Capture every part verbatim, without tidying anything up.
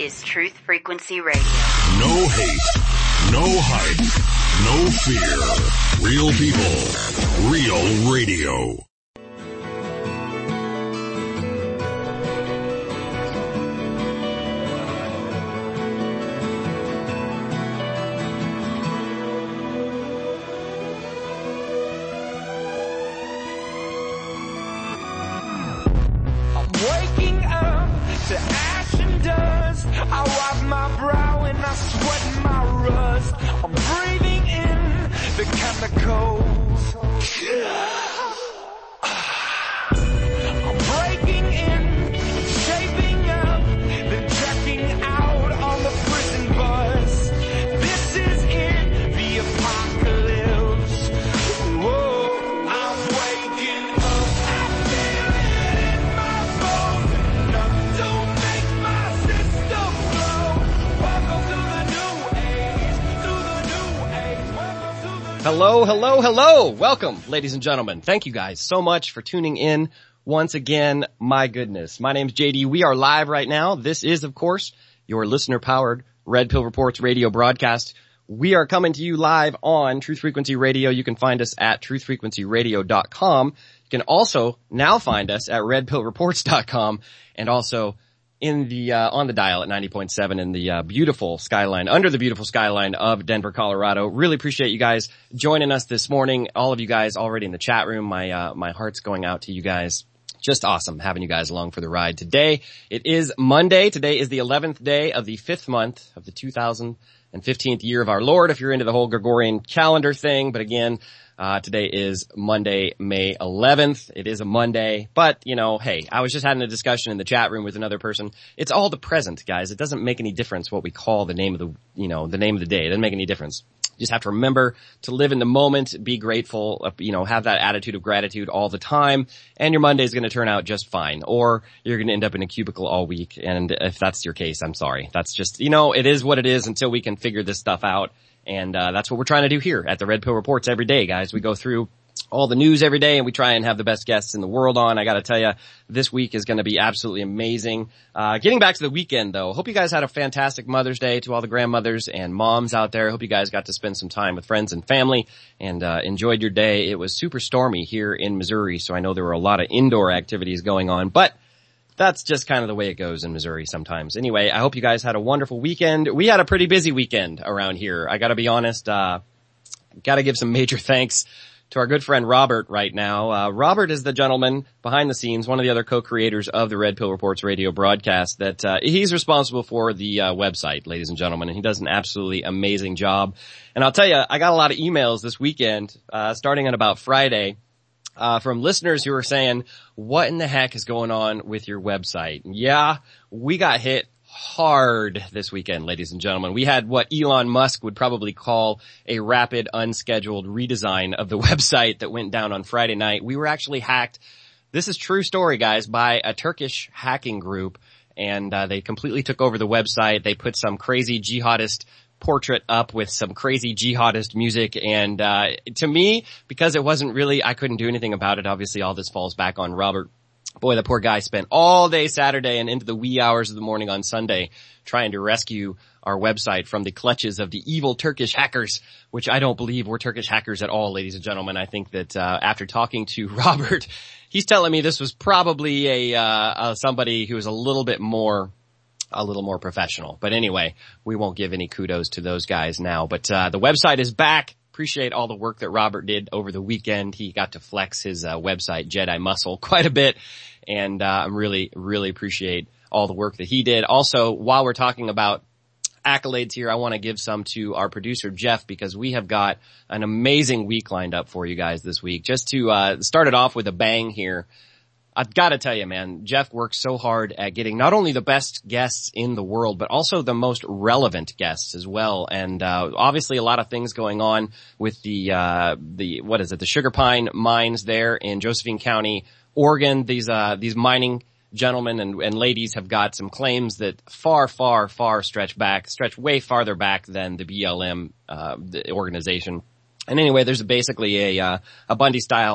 is Truth Frequency Radio. No hate, no hype, no fear. Real people, real radio. I wipe my brow and I sweat my rust. I'm breathing in the chemicals. I'm breaking in, shaping up, then checking out on the prison bus. This is it, the apocalypse. Whoa, I'm waking up. I feel it in my bones. Enough to make my system blow. Welcome to the new age, to the new age. Welcome to the Hello, hello, hello. Welcome, ladies and gentlemen. Thank you guys so much for tuning in once again. My goodness. My name's J D. We are live right now. This is, of course, your listener-powered Red Pill Reports radio broadcast. We are coming to you live on Truth Frequency Radio. You can find us at truth frequency radio dot com. You can also now find us at red pill reports dot com and also in the, uh, on the dial at ninety point seven in the, uh, beautiful skyline, under the beautiful skyline of Denver, Colorado. Really appreciate you guys joining us this morning. All of you guys already in the chat room. My, uh, my heart's going out to you guys. Just awesome having you guys along for the ride today. It is Monday. Today is the eleventh day of the fifth month of the two thousand fifteenth year of our Lord, if you're into the whole Gregorian calendar thing. But again, Uh, today is Monday, May eleventh. It is a Monday, but you know, hey, I was just having a discussion in the chat room with another person. It's all the present, guys. It doesn't make any difference what we call the name of the, you know, the name of the day. It doesn't make any difference. You just have to remember to live in the moment, be grateful, uh, you know, have that attitude of gratitude all the time, and your Monday is going to turn out just fine. Or you're going to end up in a cubicle all week, and if that's your case, I'm sorry. That's just, you know, it is what it is until we can figure this stuff out. And, uh, that's what we're trying to do here at the Red Pill Reports every day, guys. We go through all the news every day and we try and have the best guests in the world on. I gotta tell you, this week is gonna be absolutely amazing. Uh, getting back to the weekend though, hope you guys had a fantastic Mother's Day to all the grandmothers and moms out there. Hope you guys got to spend some time with friends and family and, uh, enjoyed your day. It was super stormy here in Missouri, so I know there were a lot of indoor activities going on, but that's just kind of the way it goes in Missouri sometimes. Anyway, I hope you guys had a wonderful weekend. We had a pretty busy weekend around here. I gotta be honest, uh, gotta give some major thanks to our good friend Robert right now. Uh, Robert is the gentleman behind the scenes, one of the other co-creators of the Red Pill Reports radio broadcast that, uh, he's responsible for the, uh, website, ladies and gentlemen, and he does an absolutely amazing job. And I'll tell you, I got a lot of emails this weekend, uh, starting at about Friday, Uh, from listeners who are saying, what in the heck is going on with your website? Yeah, we got hit hard this weekend, ladies and gentlemen. We had what Elon Musk would probably call a rapid, unscheduled redesign of the website that went down on Friday night. We were actually hacked. This is true story, guys, by a Turkish hacking group, and uh, they completely took over the website. They put some crazy jihadist portrait up with some crazy jihadist music, and uh to me, because it wasn't really, I couldn't do anything about it. Obviously all this falls back on Robert. Boy, the poor guy spent all day Saturday and into the wee hours of the morning on Sunday trying to rescue our website from the clutches of the evil Turkish hackers, which I don't believe were Turkish hackers at all, ladies and gentlemen. I think that uh after talking to Robert, he's telling me this was probably a uh, uh somebody who was a little bit more a little more professional. But anyway, we won't give any kudos to those guys now. But uh the website is back. Appreciate all the work that Robert did over the weekend. He got to flex his uh, website Jedi muscle quite a bit, and uh I'm really, really appreciate all the work that he did. Also, while we're talking about accolades here, I want to give some to our producer Jeff, because we have got an amazing week lined up for you guys this week. Just to uh start it off with a bang here, I've got to tell you, man, Jeff works so hard at getting not only the best guests in the world, but also the most relevant guests as well. And, uh, obviously a lot of things going on with the, uh, the, what is it, the Sugar Pine mines there in Josephine County, Oregon. These, uh, these mining gentlemen and, and ladies have got some claims that far, far, far stretch back, stretch way farther back than the B L M, uh, the organization. And anyway, there's basically a, uh, a Bundy style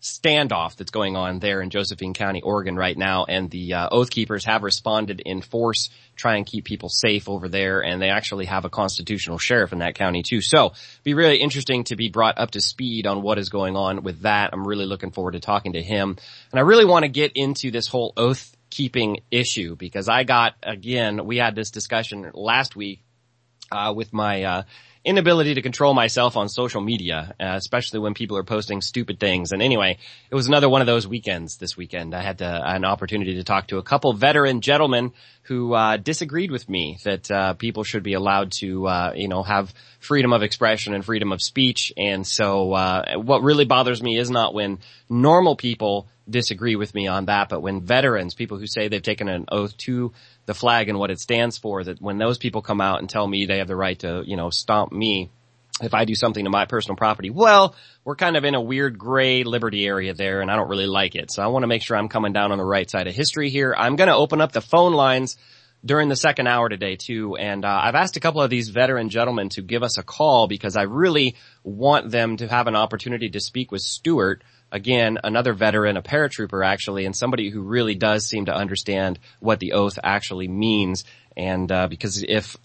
standoff that's going on there in Josephine County, Oregon right now. And the uh, Oath Keepers have responded in force, try and keep people safe over there. And they actually have a constitutional sheriff in that county too. So it'd be really interesting to be brought up to speed on what is going on with that. I'm really looking forward to talking to him. And I really want to get into this whole oath keeping issue because I got, again, we had this discussion last week uh, with my, uh, inability to control myself on social media, uh, especially when people are posting stupid things. And anyway, it was another one of those weekends this weekend. I had to, an opportunity to talk to a couple veteran gentlemen who uh disagreed with me that uh people should be allowed to uh you know have freedom of expression and freedom of speech. And so uh what really bothers me is not when normal people disagree with me on that, but when veterans, people who say they've taken an oath to the flag and what it stands for, that when those people come out and tell me they have the right to, you know, stomp me if I do something to my personal property, well, we're kind of in a weird gray liberty area there, and I don't really like it. So I want to make sure I'm coming down on the right side of history here. I'm going to open up the phone lines during the second hour today too, and uh, I've asked a couple of these veteran gentlemen to give us a call because I really want them to have an opportunity to speak with Stuart. Again, another veteran, a paratrooper actually, and somebody who really does seem to understand what the oath actually means. And uh because if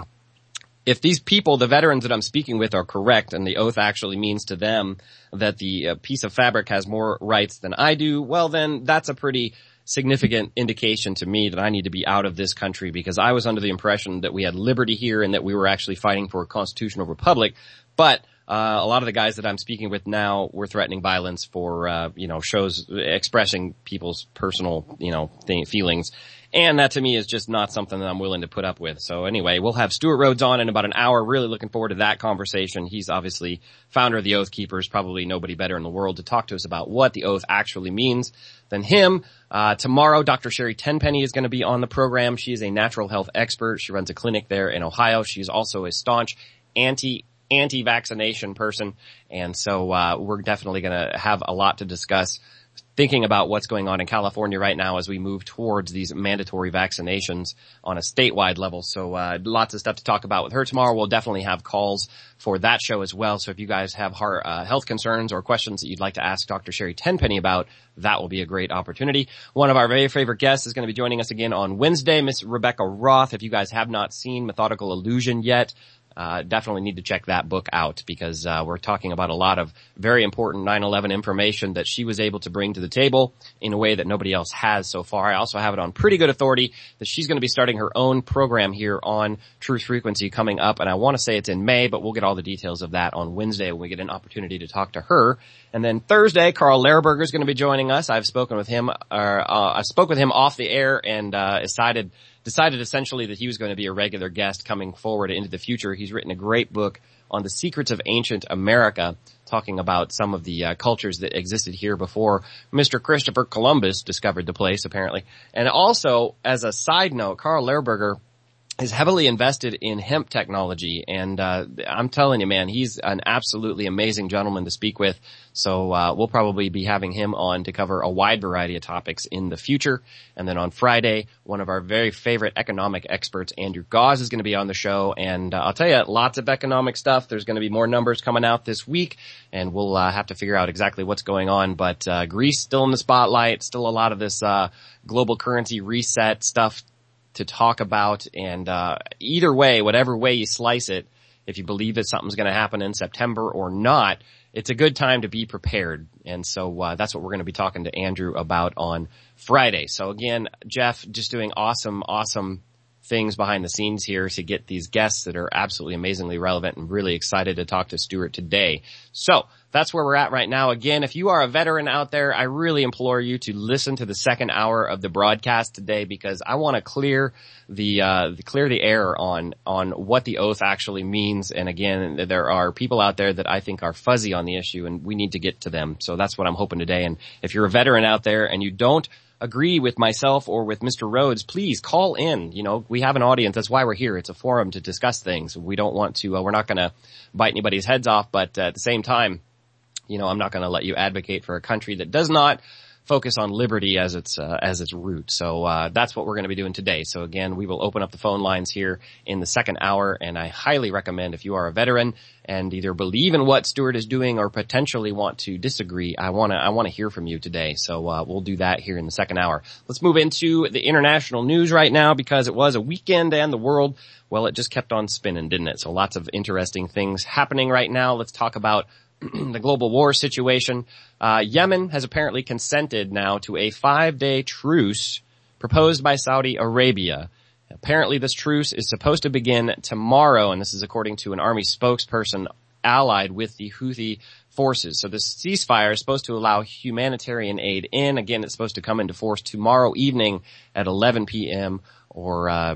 if these people, the veterans that I'm speaking with, are correct and the oath actually means to them that the uh, piece of fabric has more rights than I do, well then that's a pretty significant indication to me that I need to be out of this country, because I was under the impression that we had liberty here and that we were actually fighting for a constitutional republic. But Uh, a lot of the guys that I'm speaking with now were threatening violence for, uh, you know, shows expressing people's personal, you know, th- feelings. And that to me is just not something that I'm willing to put up with. So anyway, we'll have Stuart Rhodes on in about an hour. Really looking forward to that conversation. He's obviously founder of the Oath Keepers, probably nobody better in the world to talk to us about what the oath actually means than him. Uh, tomorrow, Doctor Sherry Tenpenny is going to be on the program. She is a natural health expert. She runs a clinic there in Ohio. She's also a staunch anti anti-vaccination person. And so, uh, we're definitely going to have a lot to discuss thinking about what's going on in California right now as we move towards these mandatory vaccinations on a statewide level. So, uh, lots of stuff to talk about with her tomorrow. We'll definitely have calls for that show as well. So if you guys have heart, uh, health concerns or questions that you'd like to ask Doctor Sherry Tenpenny about, that will be a great opportunity. One of our very favorite guests is going to be joining us again on Wednesday, Miss Rebecca Roth. If you guys have not seen Methodical Illusion yet, Uh, definitely need to check that book out, because uh, we're talking about a lot of very important nine eleven information that she was able to bring to the table in a way that nobody else has so far. I also have it on pretty good authority that she's going to be starting her own program here on Truth Frequency coming up, and I want to say it's in May, but we'll get all the details of that on Wednesday when we get an opportunity to talk to her. And then Thursday, Carl Lehrberger is going to be joining us. I've spoken with him, or uh, I spoke with him off the air and uh, decided decided essentially that he was going to be a regular guest coming forward into the future. He's written a great book on the secrets of ancient America, talking about some of the uh, cultures that existed here before Mister Christopher Columbus discovered the place, apparently. And also, as a side note, Carl Lehrberger is heavily invested in hemp technology, and uh I'm telling you, man, he's an absolutely amazing gentleman to speak with. So uh we'll probably be having him on to cover a wide variety of topics in the future. And then on Friday, one of our very favorite economic experts, Andrew Gause, is going to be on the show. And uh, I'll tell you, lots of economic stuff. There's going to be more numbers coming out this week, and we'll uh, have to figure out exactly what's going on. But uh Greece still in the spotlight, still a lot of this uh global currency reset stuff to talk about. And uh either way, whatever way you slice it, if you believe that something's going to happen in September or not, it's a good time to be prepared. And so uh that's what we're going to be talking to Andrew about on Friday. So again, Jeff just doing awesome awesome things behind the scenes here to get these guests that are absolutely amazingly relevant, and really excited to talk to Stuart today. So that's where we're at right now. Again, if you are a veteran out there, I really implore you to listen to the second hour of the broadcast today, because I want to clear the, uh, clear the air on, on what the oath actually means. And again, there are people out there that I think are fuzzy on the issue, and we need to get to them. So that's what I'm hoping today. And if you're a veteran out there and you don't agree with myself or with Mister Rhodes, please call in. You know, we have an audience. That's why we're here. It's a forum to discuss things. We don't want to, uh, we're not going to bite anybody's heads off, but uh, at the same time, you know, I'm not going to let you advocate for a country that does not focus on liberty as its uh, as its root. So uh that's what we're going to be doing today. So again, we will open up the phone lines here in the second hour, and I highly recommend, if you are a veteran and either believe in what Stuart is doing or potentially want to disagree, I want to I want to hear from you today. So uh we'll do that here in the second hour. Let's move into the international news right now, because it was a weekend and the world, well, it just kept on spinning, didn't it? So lots of interesting things happening right now. Let's talk about the global war situation. Uh, Yemen has apparently consented now to a five-day truce proposed by Saudi Arabia. Apparently this truce is supposed to begin tomorrow, and this is according to an army spokesperson allied with the Houthi forces. So this ceasefire is supposed to allow humanitarian aid in. Again, it's supposed to come into force tomorrow evening at eleven p.m. or, uh,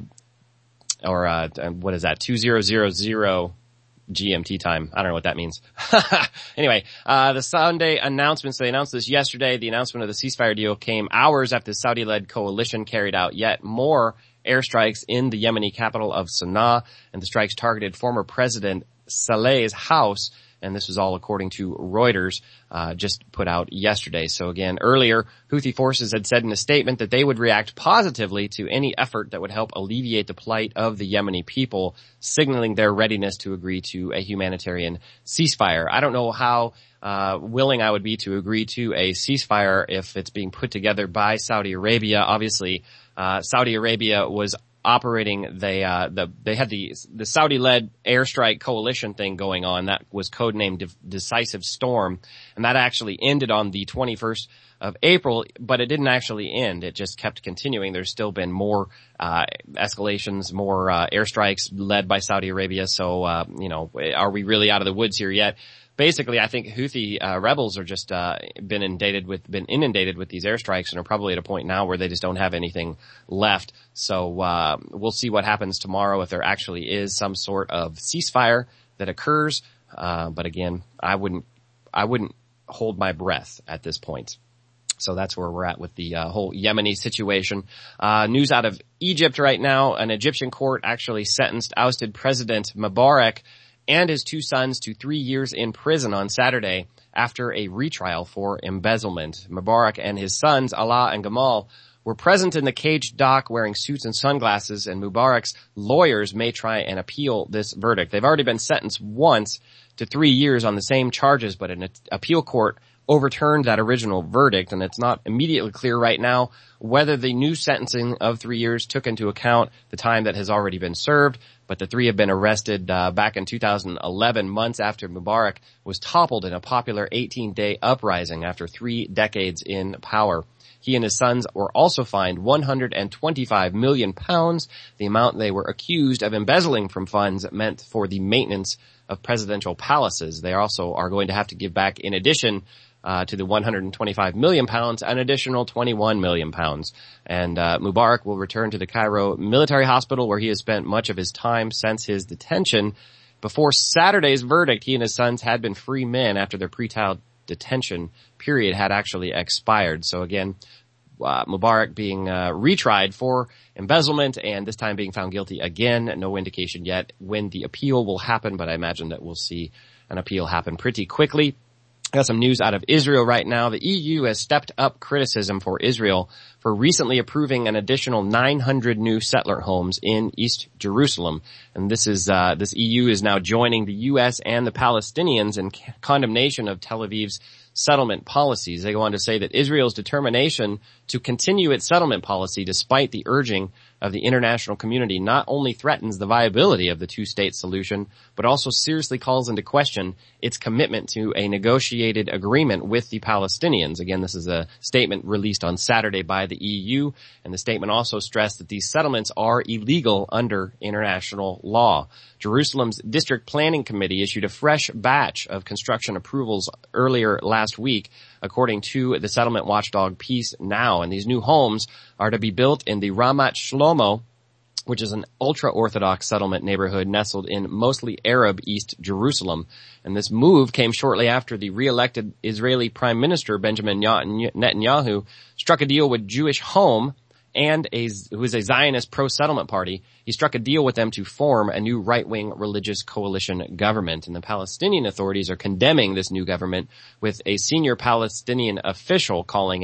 or, uh, what is that? two thousand G M T time. I don't know what that means. Anyway, uh, the Sunday announcements, they announced this yesterday. The announcement of the ceasefire deal came hours after the Saudi-led coalition carried out yet more airstrikes in the Yemeni capital of Sana'a, and the strikes targeted former President Saleh's house. And this was all according to Reuters, uh, just put out yesterday. So again, earlier, Houthi forces had said in a statement that they would react positively to any effort that would help alleviate the plight of the Yemeni people, signaling their readiness to agree to a humanitarian ceasefire. I don't know how uh willing I would be to agree to a ceasefire if it's being put together by Saudi Arabia. Obviously, uh Saudi Arabia was operating, they, uh, the, they had the, the Saudi-led airstrike coalition thing going on. That was codenamed De- Decisive Storm. And that actually ended on the twenty-first of April, but it didn't actually end. It just kept continuing. There's still been more, uh, escalations, more, uh, airstrikes led by Saudi Arabia. So, uh, you know, are we really out of the woods here yet? Basically, I think Houthi uh, rebels are just uh, been inundated with been inundated with these airstrikes, and are probably at a point now where they just don't have anything left. So uh, we'll see what happens tomorrow if there actually is some sort of ceasefire that occurs. Uh, but again, I wouldn't I wouldn't hold my breath at this point. So that's where we're at with the uh, whole Yemeni situation. Uh, news out of Egypt right now: an Egyptian court actually sentenced ousted President Mubarak and his two sons to three years in prison on Saturday after a retrial for embezzlement. Mubarak and his sons, Alaa and Gamal, were present in the caged dock wearing suits and sunglasses, and Mubarak's lawyers may try and appeal this verdict. They've already been sentenced once to three years on the same charges, but an appeal court overturned that original verdict, and it's not immediately clear right now whether the new sentencing of three years took into account the time that has already been served. But the three have been arrested uh, back in two thousand eleven, months after Mubarak was toppled in a popular eighteen-day uprising after three decades in power. He and his sons were also fined one hundred twenty-five million pounds, the amount they were accused of embezzling from funds meant for the maintenance of presidential palaces. They also are going to have to give back, in addition Uh, to the one hundred twenty-five million pounds, an additional twenty-one million pounds. And, uh, Mubarak will return to the Cairo military hospital, where he has spent much of his time since his detention. Before Saturday's verdict, he and his sons had been free men after their pretrial detention period had actually expired. So again, uh, Mubarak being, uh, retried for embezzlement, and this time being found guilty again. No indication yet when the appeal will happen, but I imagine that we'll see an appeal happen pretty quickly. Got some news out of Israel right now. The E U has stepped up criticism for Israel for recently approving an additional nine hundred new settler homes in East Jerusalem. And this is, uh, this E U is now joining the U S and the Palestinians in c- condemnation of Tel Aviv's settlement policies. They go on to say that Israel's determination to continue its settlement policy despite the urging of the international community not only threatens the viability of the two-state solution, but also seriously calls into question its commitment to a negotiated agreement with the Palestinians. Again, this is a statement released on Saturday by the E U, and the statement also stressed that these settlements are illegal under international law. Jerusalem's District Planning Committee issued a fresh batch of construction approvals earlier last week, according to the settlement watchdog Peace Now. And these new homes are to be built in the Ramat Shlomo, which is an ultra-Orthodox settlement neighborhood nestled in mostly Arab East Jerusalem. And this move came shortly after the re-elected Israeli Prime Minister Benjamin Netanyahu struck a deal with Jewish Home, and a, who is a Zionist pro-settlement party. He struck a deal with them to form a new right-wing religious coalition government. And the Palestinian authorities are condemning this new government, with a senior Palestinian official calling it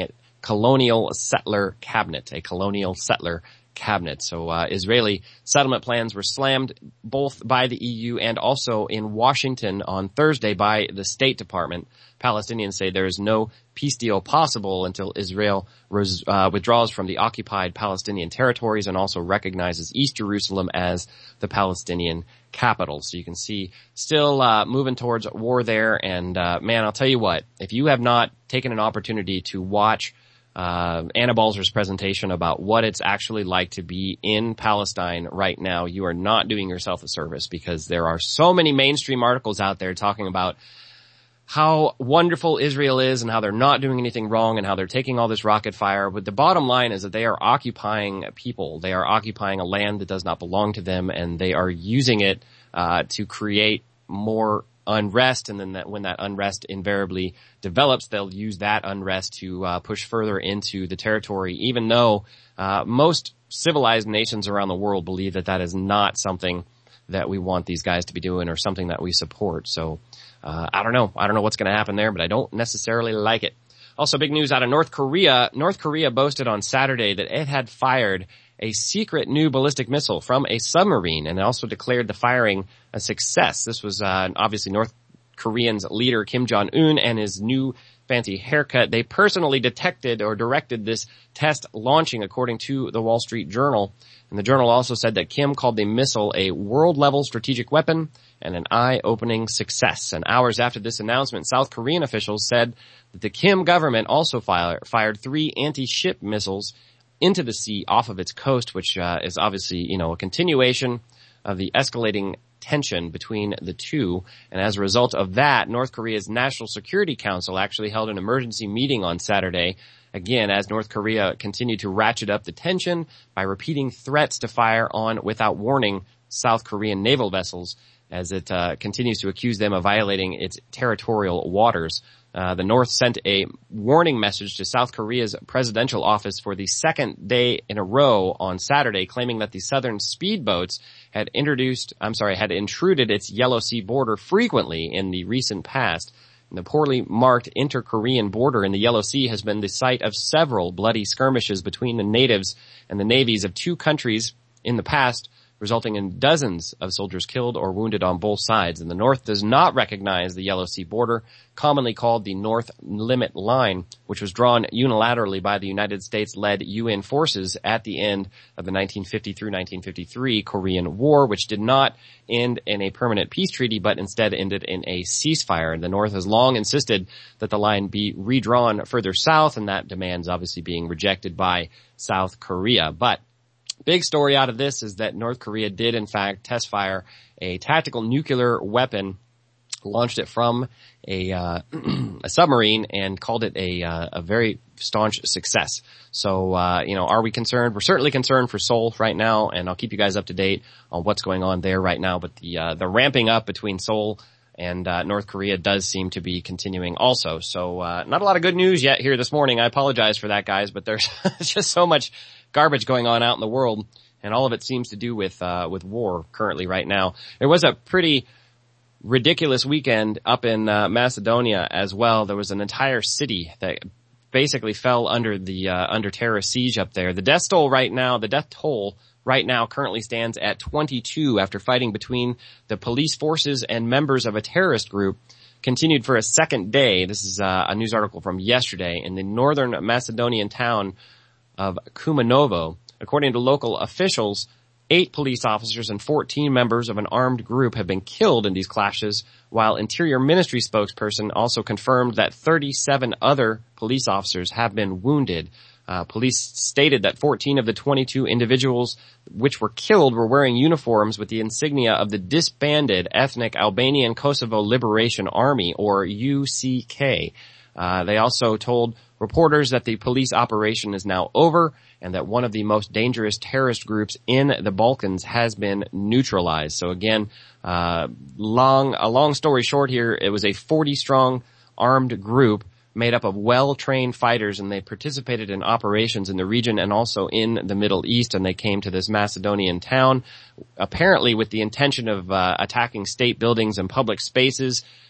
colonial settler cabinet, a colonial settler cabinet. So uh, Israeli settlement plans were slammed both by the E U and also in Washington on Thursday by the State Department. Palestinians say there is no peace deal possible until Israel res- uh, withdraws from the occupied Palestinian territories and also recognizes East Jerusalem as the Palestinian capital. So you can see still uh, moving towards war there. And uh, man, I'll tell you what, if you have not taken an opportunity to watch Uh, Anna Balzer's presentation about what it's actually like to be in Palestine right now, you are not doing yourself a service, because there are so many mainstream articles out there talking about how wonderful Israel is and how they're not doing anything wrong and how they're taking all this rocket fire. But the bottom line is that they are occupying people. They are occupying a land that does not belong to them, and they are using it uh, to create more unrest, and then that when that unrest invariably develops, they'll use that unrest to uh, push further into the territory, even though uh, most civilized nations around the world believe that that is not something that we want these guys to be doing or something that we support. So uh, I don't know. I don't know what's going to happen there, but I don't necessarily like it. Also, big news out of North Korea. North Korea boasted on Saturday that it had fired a secret new ballistic missile from a submarine, and also declared the firing a success. This was uh, obviously North Korean's leader Kim Jong-un and his new fancy haircut. They personally detected or directed this test launching, according to the Wall Street Journal. And the journal also said that Kim called the missile a world-level strategic weapon and an eye-opening success. And hours after this announcement, South Korean officials said that the Kim government also fire, fired three anti-ship missiles into the sea off of its coast, which uh, is obviously, you know, a continuation of the escalating tension between the two. And as a result of that, North Korea's National Security Council actually held an emergency meeting on Saturday, again, as North Korea continued to ratchet up the tension by repeating threats to fire on, without warning, South Korean naval vessels, as it uh, continues to accuse them of violating its territorial waters. Uh, the North sent a warning message to South Korea's presidential office for the second day in a row on Saturday, claiming that the southern speedboats had introduced, I'm sorry, had intruded its Yellow Sea border frequently in the recent past. And the poorly marked inter-Korean border in the Yellow Sea has been the site of several bloody skirmishes between the natives and the navies of two countries in the past, resulting in dozens of soldiers killed or wounded on both sides. And the North does not recognize the Yellow Sea border, commonly called the North Limit Line, which was drawn unilaterally by the United States-led U N forces at the end of the nineteen fifty through nineteen fifty-three Korean War, which did not end in a permanent peace treaty, but instead ended in a ceasefire. And the North has long insisted that the line be redrawn further south, and that demand's obviously being rejected by South Korea. But big story out of this is that North Korea did, in fact, test fire a tactical nuclear weapon, launched it from a, uh, a submarine, and called it a, uh, a very staunch success. So, uh, you know, are we concerned? We're certainly concerned for Seoul right now, and I'll keep you guys up to date on what's going on there right now. But the, uh, the ramping up between Seoul and uh, North Korea does seem to be continuing also. So, uh, not a lot of good news yet here this morning. I apologize for that, guys, but there's just so much garbage going on out in the world, and all of it seems to do with uh with war currently right now. There was a pretty ridiculous weekend up in uh, Macedonia as well. There was an entire city that basically fell under the uh under terrorist siege up there. The death toll right now, the death toll right now currently stands at twenty-two after fighting between the police forces and members of a terrorist group continued for a second day. This is uh, a news article from yesterday in the northern Macedonian town of Kumanovo. According to local officials, eight police officers and fourteen members of an armed group have been killed in these clashes, while Interior Ministry spokesperson also confirmed that thirty-seven other police officers have been wounded. Uh, police stated that fourteen of the twenty-two individuals which were killed were wearing uniforms with the insignia of the disbanded Ethnic Albanian Kosovo Liberation Army, or U C K. Uh, they also told reporters that the police operation is now over and that one of the most dangerous terrorist groups in the Balkans has been neutralized. So again, uh, long, a long story short here, it was a forty strong armed group made up of well-trained fighters, and they participated in operations in the region and also in the Middle East, and they came to this Macedonian town apparently with the intention of uh, attacking state buildings and public spaces.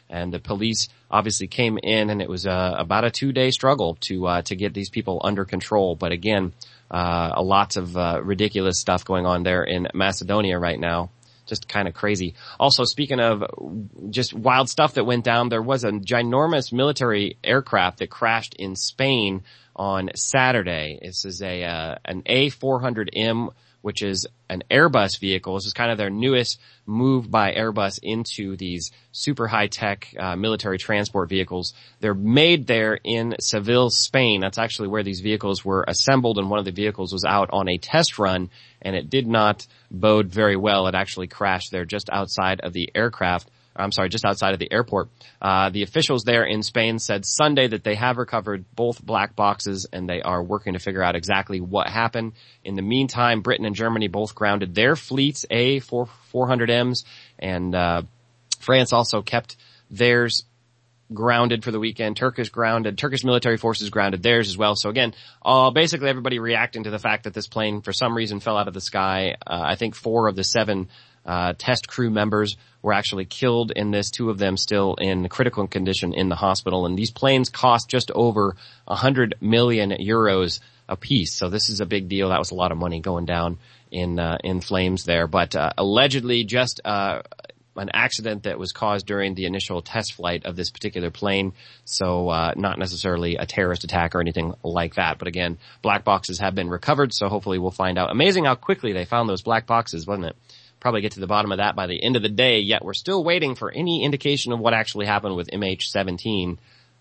And the police obviously came in, and it was uh, about a two-day struggle to uh, to get these people under control. But again, uh, a lots of uh, ridiculous stuff going on there in Macedonia right now. Just kind of crazy. Also, speaking of just wild stuff that went down, there was a ginormous military aircraft that crashed in Spain on Saturday. This is a uh, an A four hundred M, which is an Airbus vehicle. This is kind of their newest move by Airbus into these super high-tech uh, military transport vehicles. They're made there in Seville, Spain. That's actually where these vehicles were assembled, and one of the vehicles was out on a test run, and it did not bode very well. It actually crashed there just outside of the aircraft. I'm sorry, just outside of the airport. Uh, the officials there in Spain said Sunday that they have recovered both black boxes, and they are working to figure out exactly what happened. In the meantime, Britain and Germany both grounded their fleets, A four hundred M's, and uh France also kept theirs grounded for the weekend. Turkish grounded, Turkish military forces grounded theirs as well. So again, uh, basically everybody reacting to the fact that this plane for some reason fell out of the sky. Uh, I think four of the seven Uh, test crew members were actually killed in this, two of them still in critical condition in the hospital. And these planes cost just over a hundred million euros a piece. So this is a big deal. That was a lot of money going down in, uh, in flames there. But, uh, allegedly just, uh, an accident that was caused during the initial test flight of this particular plane. So, uh, not necessarily a terrorist attack or anything like that. But again, black boxes have been recovered. So hopefully we'll find out. Amazing how quickly they found those black boxes, wasn't it? Probably get to the bottom of that by the end of the day, yet we're still waiting for any indication of what actually happened with M H seventeen.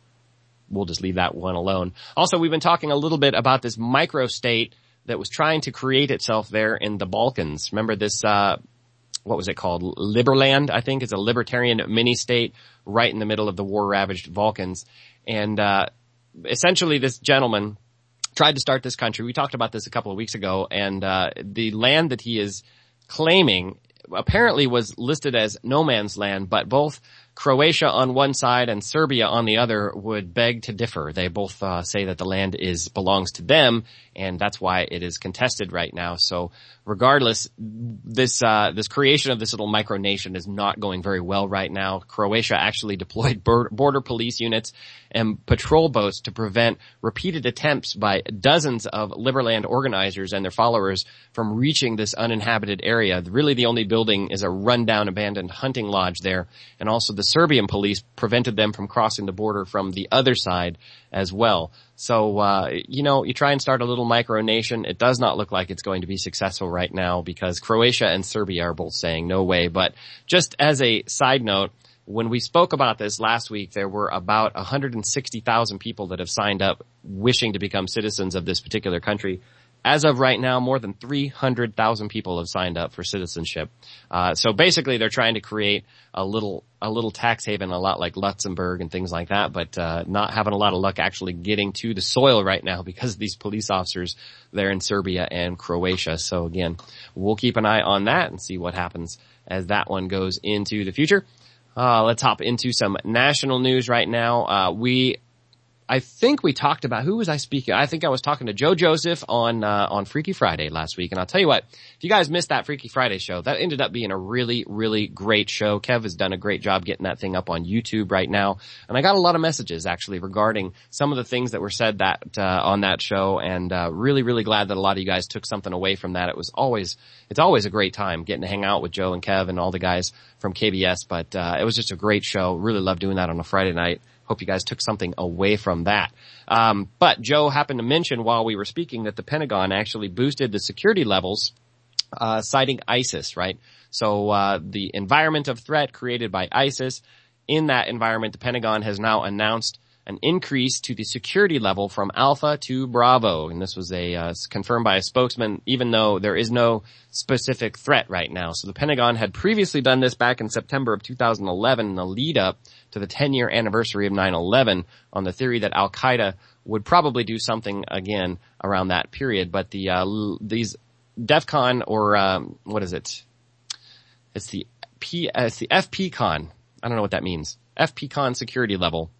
We'll just leave that one alone. Also, we've been talking a little bit about this microstate that was trying to create itself there in the Balkans. Remember this, uh, what was it called? Liberland, I think. It's a libertarian mini-state right in the middle of the war-ravaged Balkans. And, uh, essentially this gentleman tried to start this country. We talked about this a couple of weeks ago, and, uh, the land that he is claiming apparently was listed as no man's land, but both Croatia on one side and Serbia on the other would beg to differ. They both uh, say that the land is belongs to them, and that's why it is contested right now. So regardless, this uh this creation of this little micronation is not going very well right now. Croatia actually deployed border police units and patrol boats to prevent repeated attempts by dozens of Liberland organizers and their followers from reaching this uninhabited area. Really, the only building is a rundown abandoned hunting lodge there, and also the Serbian police prevented them from crossing the border from the other side as well. So, uh, you know, you try and start a little micronation. It does not look like it's going to be successful right now because Croatia and Serbia are both saying no way. But just as a side note, when we spoke about this last week, there were about one hundred sixty thousand people that have signed up wishing to become citizens of this particular country. As of right now, more than three hundred thousand people have signed up for citizenship. Uh, so basically they're trying to create a little, a little tax haven, a lot like Luxembourg and things like that, but, uh, not having a lot of luck actually getting to the soil right now because of these police officers there in Serbia and Croatia. So again, we'll keep an eye on that and see what happens as that one goes into the future. Uh, let's hop into some national news right now. Uh, we, I think we talked about, who was I speaking? I think I was talking to Joe Joseph on, uh, on Freaky Friday last week. And I'll tell you what, if you guys missed that Freaky Friday show, that ended up being a really, really great show. Kev has done a great job getting that thing up on YouTube right now. And I got a lot of messages actually regarding some of the things that were said that, uh, on that show. And, uh, really, really glad that a lot of you guys took something away from that. It was always, it's always a great time getting to hang out with Joe and Kev and all the guys from K B S. But, uh, it was just a great show. Really love doing that on a Friday night. Hope you guys took something away from that. Um, but Joe happened to mention while we were speaking that the Pentagon actually boosted the security levels, uh, citing ISIS, right? So, uh, the environment of threat created by ISIS, in that environment, the Pentagon has now announced an increase to the security level from Alpha to Bravo. And this was a, uh, confirmed by a spokesman, even though there is no specific threat right now. So the Pentagon had previously done this back in September of two thousand eleven in the lead up to the ten year anniversary of nine eleven on the theory that Al-Qaeda would probably do something again around that period. But the, uh, these DEFCON or, um, what is it? It's the P, uh, it's the F P CON. I don't know what that means. F P CON security level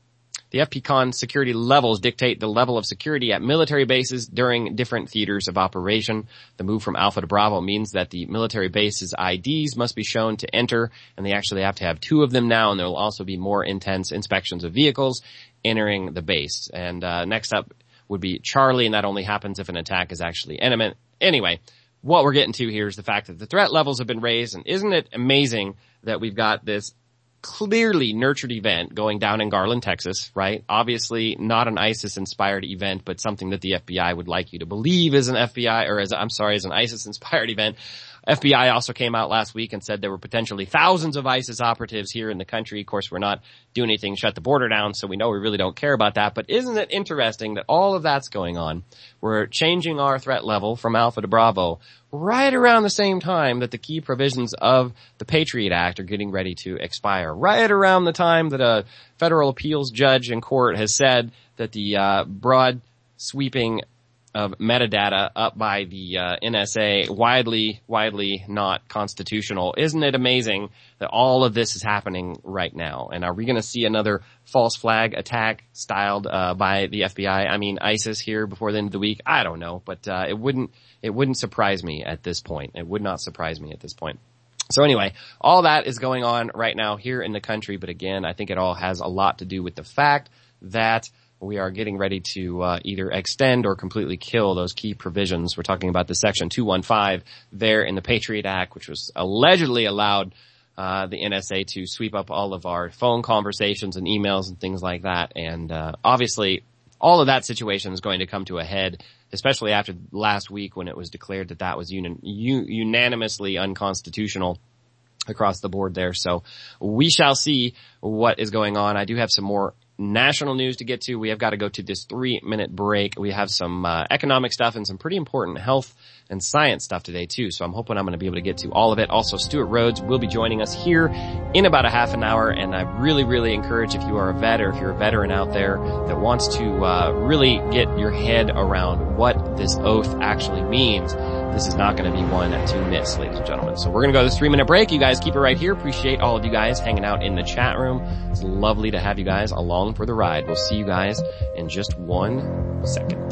The F P C O N security levels dictate the level of security at military bases during different theaters of operation. The move from Alpha to Bravo means that the military bases' I Ds must be shown to enter, and they actually have to have two of them now, and there will also be more intense inspections of vehicles entering the base. And uh next up would be Charlie, and that only happens if an attack is actually imminent. Anyway, what we're getting to here is the fact that the threat levels have been raised, and isn't it amazing that we've got this clearly nurtured event going down in Garland, Texas, right? Obviously not an ISIS-inspired event, but something that the F B I would like you to believe is an F B I, or as, I'm sorry, is an ISIS-inspired event. F B I also came out last week and said there were potentially thousands of ISIS operatives here in the country. Of course, we're not doing anything to shut the border down, so we know we really don't care about that. But isn't it interesting that all of that's going on? We're changing our threat level from Alpha to Bravo right around the same time that the key provisions of the Patriot Act are getting ready to expire. Right around the time that a federal appeals judge in court has said that the uh broad sweeping of metadata up by the uh, N S A, widely, widely not constitutional. Isn't it amazing that all of this is happening right now? And are we going to see another false flag attack styled uh, by the F B I? I mean, ISIS here before the end of the week? I don't know, but uh, it wouldn't it wouldn't surprise me at this point. It would not surprise me at this point. So anyway, all that is going on right now here in the country, but again, I think it all has a lot to do with the fact that we are getting ready to uh, either extend or completely kill those key provisions. We're talking about the Section two fifteen there in the Patriot Act, which was allegedly allowed uh the N S A to sweep up all of our phone conversations and emails and things like that. And uh obviously, all of that situation is going to come to a head, especially after last week when it was declared that that was uni- u- unanimously unconstitutional across the board there. So we shall see what is going on. I do have some more national news to get to. We have got to go to this three minute break. We have some uh, economic stuff and some pretty important health and science stuff today too. So I'm hoping I'm going to be able to get to all of it. Also, Stuart Rhodes will be joining us here in about a half an hour. And I really, really encourage, if you are a vet or if you're a veteran out there that wants to uh, really get your head around what this oath actually means, this is not going to be one to miss, ladies and gentlemen. So we're going to go to this three minute break. You guys keep it right here. Appreciate all of you guys hanging out in the chat room. It's lovely to have you guys along for the ride. We'll see you guys in just one second.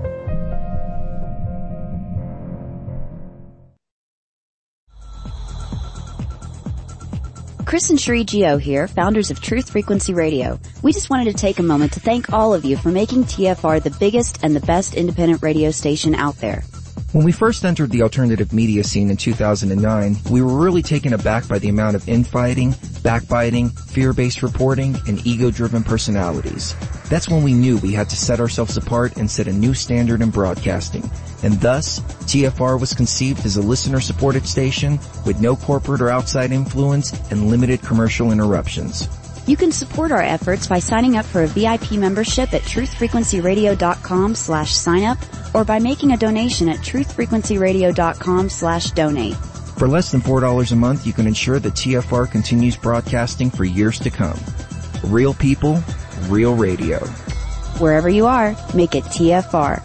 Chris and Sheree Gio here, founders of Truth Frequency Radio. We just wanted to take a moment to thank all of you for making T F R the biggest and the best independent radio station out there. When we first entered the alternative media scene in two thousand nine, we were really taken aback by the amount of infighting, backbiting, fear-based reporting, and ego-driven personalities. That's when we knew we had to set ourselves apart and set a new standard in broadcasting. And thus, T F R was conceived as a listener-supported station with no corporate or outside influence and limited commercial interruptions. You can support our efforts by signing up for a V I P membership at truthfrequencyradio.com slash sign up or by making a donation at truthfrequencyradio.com slash donate. For less than four dollars a month, you can ensure that T F R continues broadcasting for years to come. Real people, real radio. Wherever you are, make it T F R.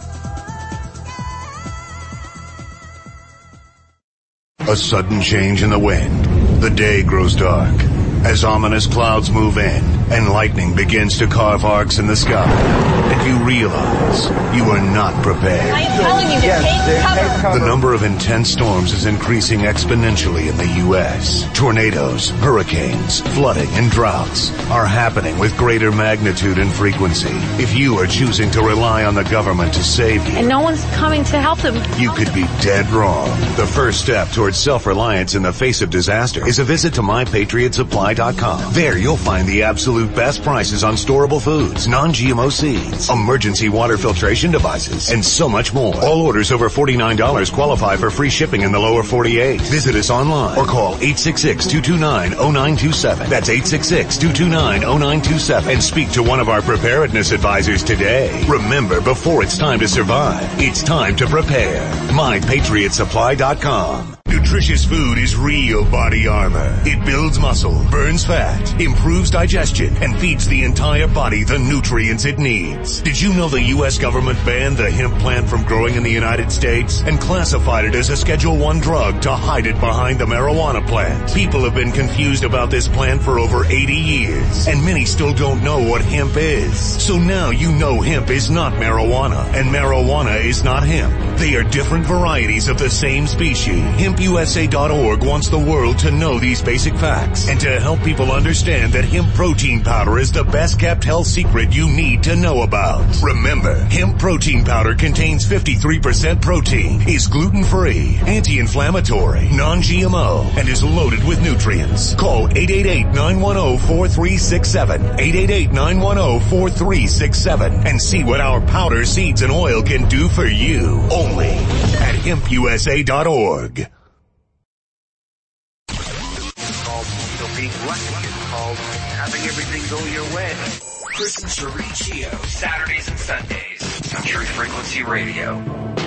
A sudden change in the wind. The day grows dark as ominous clouds move in and lightning begins to carve arcs in the sky. And you realize you are not prepared. I am telling you to take cover. The number of intense storms is increasing exponentially in the U S Tornadoes, hurricanes, flooding, and droughts are happening with greater magnitude and frequency. If you are choosing to rely on the government to save you, And no one's coming to help them. you could be dead wrong. The first step towards self-reliance in the face of disaster is a visit to my patriot supply dot com. There you'll find the absolute best prices on storable foods, non-G M O seeds, emergency water filtration devices, and so much more. All orders over forty-nine dollars qualify for free shipping in the lower forty-eight. Visit us online or call eight six six, two two nine, zero nine two seven. That's eight six six, two two nine, zero nine two seven. And speak to one of our preparedness advisors today. Remember, before it's time to survive, it's time to prepare. my patriot supply dot com. Nutritious food is real body armor. It builds muscle, burns fat, improves digestion, and feeds the entire body the nutrients it needs. Did you know the U S government banned the hemp plant from growing in the United States and classified it as a Schedule one drug to hide it behind the marijuana plant? People have been confused about this plant for over eighty years, and many still don't know what hemp is. So now you know hemp is not marijuana, and marijuana is not hemp. They are different varieties of the same species. hemp u s a dot org wants the world to know these basic facts and to help people understand that hemp protein powder is the best kept health secret you need to know about. Remember, hemp protein powder contains fifty-three percent protein, is gluten-free, anti-inflammatory, non G M O, and is loaded with nutrients. Call eight eight eight, nine one zero, four three six seven, eight eight eight, nine one zero, four three six seven, and see what our powder, seeds, and oil can do for you. Only at hemp u s a dot org. It's called, you know, being lucky. It's called having everything go your way. Chris and Cherie Chio, Saturdays and Sundays on Truth Frequency Radio.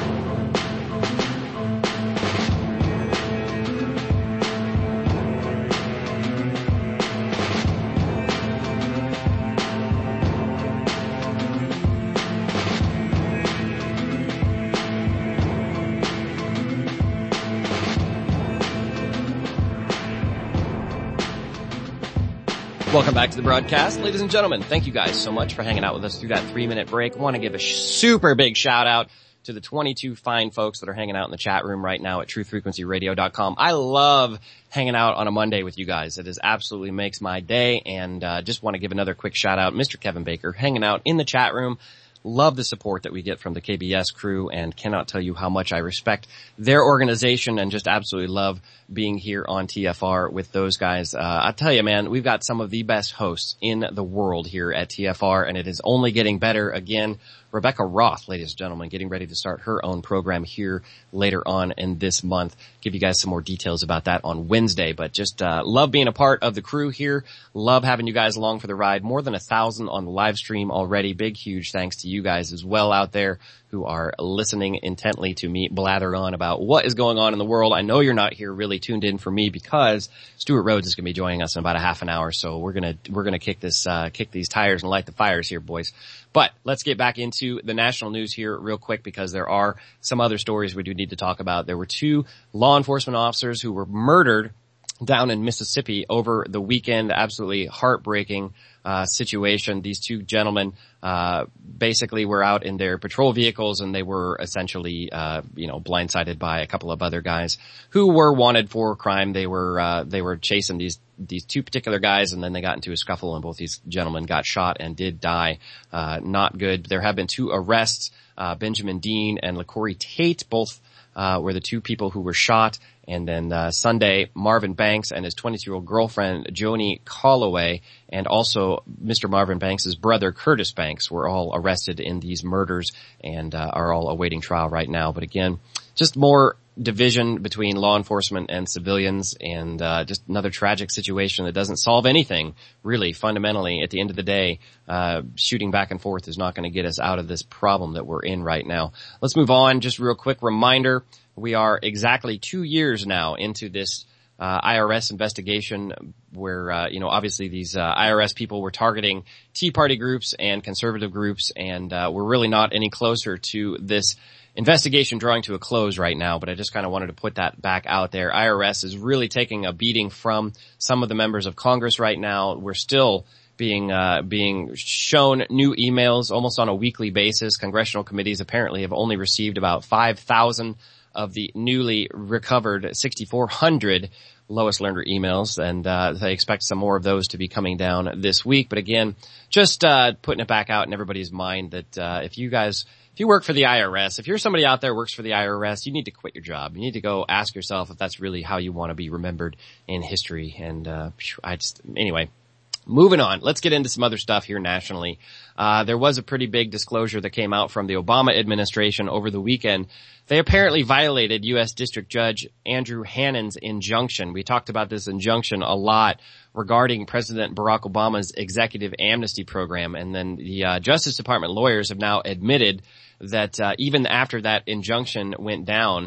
Welcome back to the broadcast. Ladies and gentlemen, thank you guys so much for hanging out with us through that three-minute break. I want to give a sh- super big shout-out to the twenty-two fine folks that are hanging out in the chat room right now at truth frequency radio dot com. I love hanging out on a Monday with you guys. It is absolutely makes my day, and uh just want to give another quick shout-out. Mister Kevin Baker hanging out in the chat room. Love the support that we get from the K B S crew, and cannot tell you how much I respect their organization and just absolutely love being here on T F R with those guys. Uh, I tell you, man, we've got some of the best hosts in the world here at T F R, and it is only getting better. Again, Rebecca Roth, ladies and gentlemen, getting ready to start her own program here later on in this month. Give you guys some more details about that on Wednesday, but just uh love being a part of the crew here. Love having you guys along for the ride. More than a thousand on the live stream already. Big, huge thanks to you guys as well out there who are listening intently to me blather on about what is going on in the world. I know you're not here really tuned in for me because Stuart Rhodes is going to be joining us in about a half an hour, so we're going to we're going to kick this uh kick these tires and light the fires here, boys. But let's get back into the national news here real quick because there are some other stories we do need to talk about. There were two law enforcement officers who were murdered down in Mississippi over the weekend. Absolutely heartbreaking uh situation. These two gentlemen uh basically were out in their patrol vehicles, and they were essentially uh you know blindsided by a couple of other guys who were wanted for crime. They were uh they were chasing these these two particular guys, and then they got into a scuffle, and both these gentlemen got shot and did die. Uh not good. There have been two arrests. Uh Benjamin Dean and LaCorey Tate both uh were the two people who were shot. And then uh Sunday, Marvin Banks and his twenty-two-year-old girlfriend, Joni Calloway, and also Mister Marvin Banks' brother, Curtis Banks, were all arrested in these murders and uh, are all awaiting trial right now. But again, just more division between law enforcement and civilians, and uh just another tragic situation that doesn't solve anything, really, fundamentally. At the end of the day, uh shooting back and forth is not going to get us out of this problem that we're in right now. Let's move on. Just real quick reminder. We are exactly two years now into this uh I R S investigation where, uh, you know, obviously these uh, I R S people were targeting Tea Party groups and conservative groups, and uh we're really not any closer to this investigation drawing to a close right now, but I just kind of wanted to put that back out there. I R S is really taking a beating from some of the members of Congress right now. We're still being uh being shown new emails almost on a weekly basis. Congressional committees apparently have only received about five thousand of the newly recovered sixty-four hundred Lois Lerner emails, and uh they expect some more of those to be coming down this week. But again, just uh putting it back out in everybody's mind that uh if you guys if you work for the I R S, if you're somebody out there who works for the I R S, you need to quit your job. You need to go ask yourself if that's really how you want to be remembered in history. And uh I just anyway, moving on. Let's get into some other stuff here nationally. Uh there was a pretty big disclosure that came out from the Obama administration over the weekend. They apparently violated U S District Judge Andrew Hannon's injunction. We talked about this injunction a lot regarding President Barack Obama's executive amnesty program, and then the uh, Justice Department lawyers have now admitted that uh, even after that injunction went down,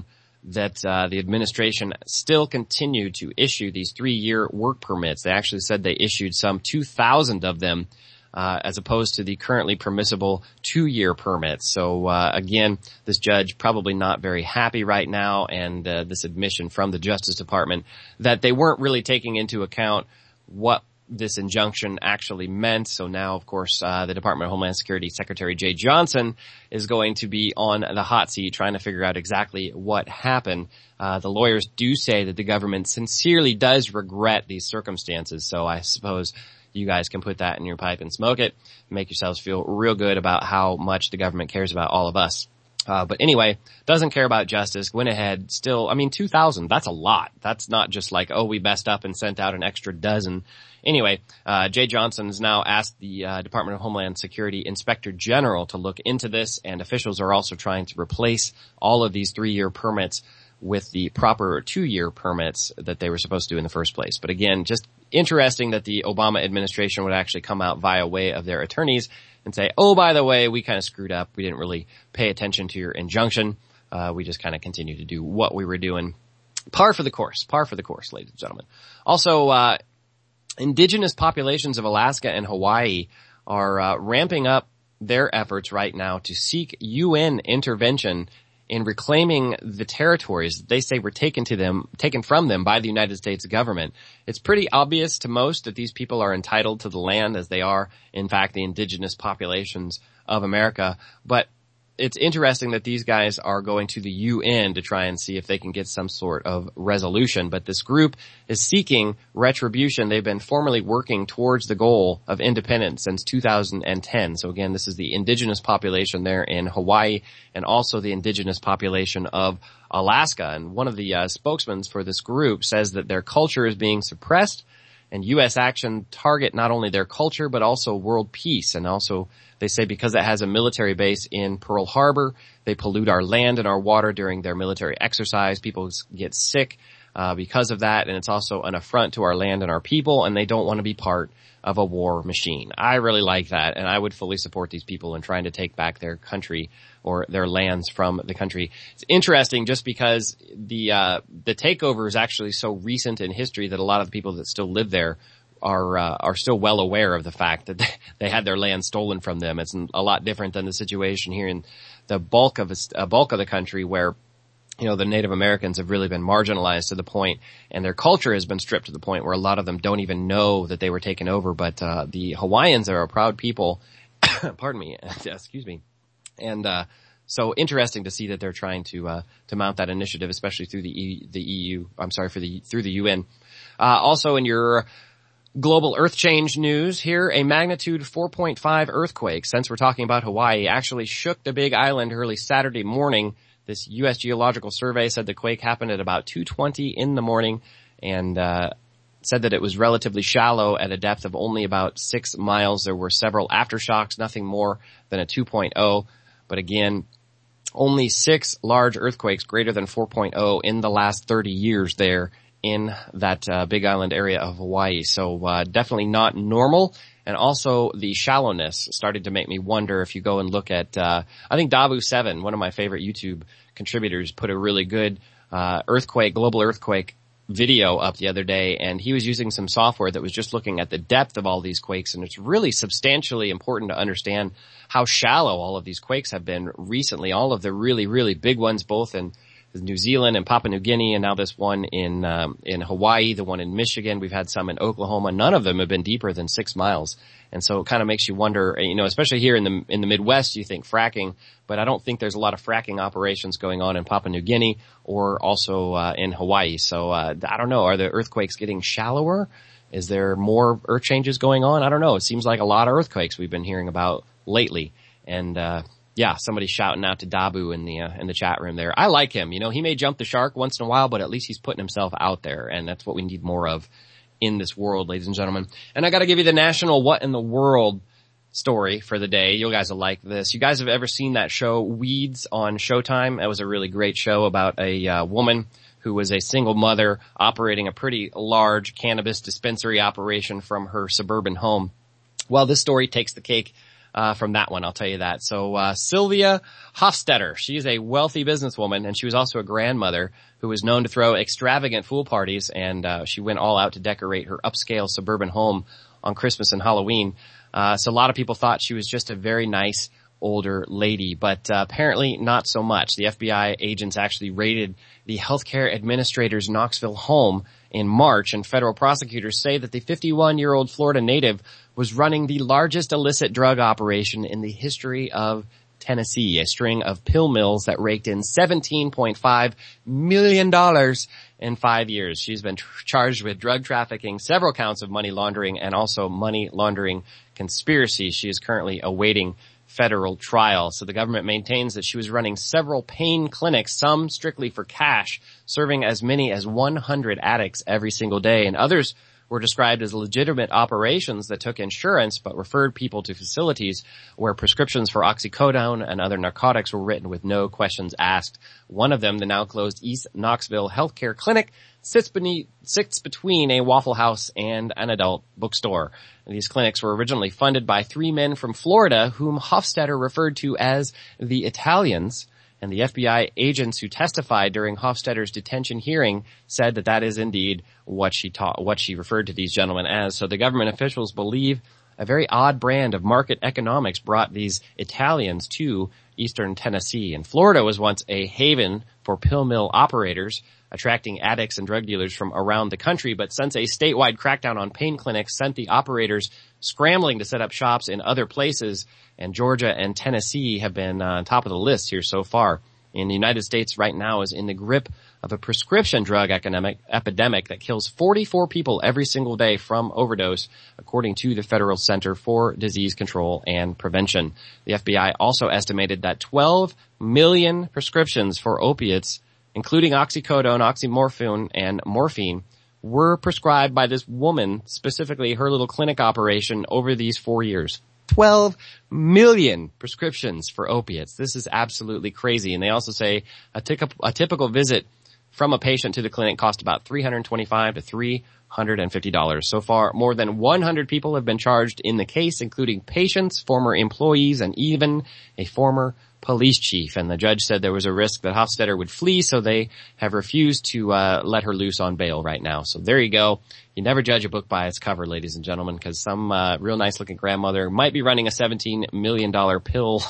that uh, the administration still continued to issue these three-year work permits. They actually said they issued some two thousand of them, uh, as opposed to the currently permissible two-year permits. So, uh, again, this judge probably not very happy right now, and uh, this admission from the Justice Department that they weren't really taking into account what this injunction actually meant. So now, of course, uh, the Department of Homeland Security Secretary Jay Johnson is going to be on the hot seat trying to figure out exactly what happened. Uh, the lawyers do say that the government sincerely does regret these circumstances. So I suppose you guys can put that in your pipe and smoke it, make yourselves feel real good about how much the government cares about all of us. Uh, but anyway, doesn't care about justice, went ahead, still, I mean, two thousand, that's a lot. That's not just like, oh, we messed up and sent out an extra dozen. Anyway, uh, Jay Johnson has now asked the uh, Department of Homeland Security Inspector General to look into this, and officials are also trying to replace all of these three-year permits with the proper two-year permits that they were supposed to do in the first place. But again, just interesting that the Obama administration would actually come out via way of their attorneys and say, oh, by the way, we kind of screwed up. We didn't really pay attention to your injunction. Uh, we just kind of continued to do what we were doing. Par for the course. Par for the course, ladies and gentlemen. Also, uh, indigenous populations of Alaska and Hawaii are uh, ramping up their efforts right now to seek U N intervention in reclaiming the territories that they say were taken to them, taken from them by the United States government. It's pretty obvious to most that these people are entitled to the land, as they are, in fact, the indigenous populations of America. But it's interesting that these guys are going to the U N to try and see if they can get some sort of resolution. But this group is seeking retribution. They've been formally working towards the goal of independence since two thousand ten. So again, this is the indigenous population there in Hawaii and also the indigenous population of Alaska. And one of the uh, spokesmen for this group says that their culture is being suppressed, and U S action target not only their culture but also world peace. And also they say because it has a military base in Pearl Harbor, they pollute our land and our water during their military exercise. People get sick uh, because of that, and it's also an affront to our land and our people, and they don't want to be part of a war machine. I really like that, and I would fully support these people in trying to take back their country or their lands from the country. It's interesting just because the uh the takeover is actually so recent in history that a lot of the people that still live there are uh, are still well aware of the fact that they, they had their land stolen from them. It's a lot different than the situation here in the bulk of a bulk of the country where, you know, the Native Americans have really been marginalized to the point, and their culture has been stripped to the point where a lot of them don't even know that they were taken over. But uh the Hawaiians are a proud people. Pardon me. Excuse me. And uh so interesting to see that they're trying to uh to mount that initiative, especially through the e, the E U. I'm sorry, for the through the U N. Uh also in your global earth change news here, a magnitude four point five earthquake, since we're talking about Hawaii, actually shook the Big Island early Saturday morning. This U S Geological Survey said the quake happened at about two twenty in the morning, and uh said that it was relatively shallow at a depth of only about six miles. There were several aftershocks, nothing more than a two point oh. But again, only six large earthquakes greater than four point oh in the last thirty years there in that uh, Big Island area of Hawaii. So uh, definitely not normal. And also the shallowness started to make me wonder if you go and look at, uh, I think Dabu seven, one of my favorite YouTube contributors, put a really good uh, earthquake, global earthquake video up the other day, and he was using some software that was just looking at the depth of all these quakes, and it's really substantially important to understand how shallow all of these quakes have been recently. All of the really, really big ones, both in New Zealand and Papua New Guinea, and now this one in um, in Hawaii, the one in Michigan. We've had some in Oklahoma. None of them have been deeper than six miles. And so it kind of makes you wonder, you know, especially here in the in the Midwest, you think fracking, but I don't think there's a lot of fracking operations going on in Papua New Guinea or also uh, in Hawaii. So uh, I don't know. Are the earthquakes getting shallower? Is there more earth changes going on? I don't know. It seems like a lot of earthquakes we've been hearing about lately. And uh yeah, somebody's shouting out to Dabu in the uh, in the chat room there. I like him. You know, he may jump the shark once in a while, but at least he's putting himself out there, and that's what we need more of in this world, ladies and gentlemen. And I got to give you the national what in the world story for the day. You guys will like this. You guys have ever seen that show Weeds on Showtime? That was a really great show about a uh, woman who was a single mother operating a pretty large cannabis dispensary operation from her suburban home. Well, this story takes the cake uh, from that one, I'll tell you that. So, uh, Sylvia Hofstetter, she's a wealthy businesswoman, and she was also a grandmother who was known to throw extravagant fool parties, and, uh, she went all out to decorate her upscale suburban home on Christmas and Halloween. Uh, so a lot of people thought she was just a very nice older lady, but uh, apparently not so much. The F B I agents actually raided the healthcare administrator's Knoxville home in March, and federal prosecutors say that the fifty-one-year-old Florida native was running the largest illicit drug operation in the history of Tennessee, a string of pill mills that raked in seventeen point five million dollars in five years. She's been tr- charged with drug trafficking, several counts of money laundering, and also money laundering conspiracy. She is currently awaiting federal trial. So the government maintains that she was running several pain clinics, some strictly for cash, serving as many as one hundred addicts every single day, and others were described as legitimate operations that took insurance but referred people to facilities where prescriptions for oxycodone and other narcotics were written with no questions asked. One of them, the now closed East Knoxville Healthcare Clinic, sits, beneath, sits between a Waffle House and an adult bookstore. And these clinics were originally funded by three men from Florida whom Hofstetter referred to as the Italians. And the F B I agents who testified during Hofstetter's detention hearing said that that is indeed what she taught, what she referred to these gentlemen as. So the government officials believe a very odd brand of market economics brought these Italians to eastern Tennessee. And Florida was once a haven for pill mill operators, attracting addicts and drug dealers from around the country. But since a statewide crackdown on pain clinics sent the operators scrambling to set up shops in other places, and Georgia and Tennessee have been uh, on top of the list here so far. In the United States right now is in the grip of a prescription drug economic epidemic that kills forty-four people every single day from overdose, according to the Federal Center for Disease Control and Prevention. The F B I also estimated that twelve million prescriptions for opiates, including oxycodone, oxymorphone, and morphine, were prescribed by this woman, specifically her little clinic operation, over these four years. twelve million prescriptions for opiates. This is absolutely crazy. And they also say a, tic- a typical visit from a patient to the clinic cost about three hundred twenty-five dollars to three hundred fifty dollars. So far, more than one hundred people have been charged in the case, including patients, former employees, and even a former police chief. And the judge said there was a risk that Hofstetter would flee, so they have refused to uh let her loose on bail right now. So there you go. You never judge a book by its cover, ladies and gentlemen, because some uh real nice looking grandmother might be running a seventeen million dollars pill.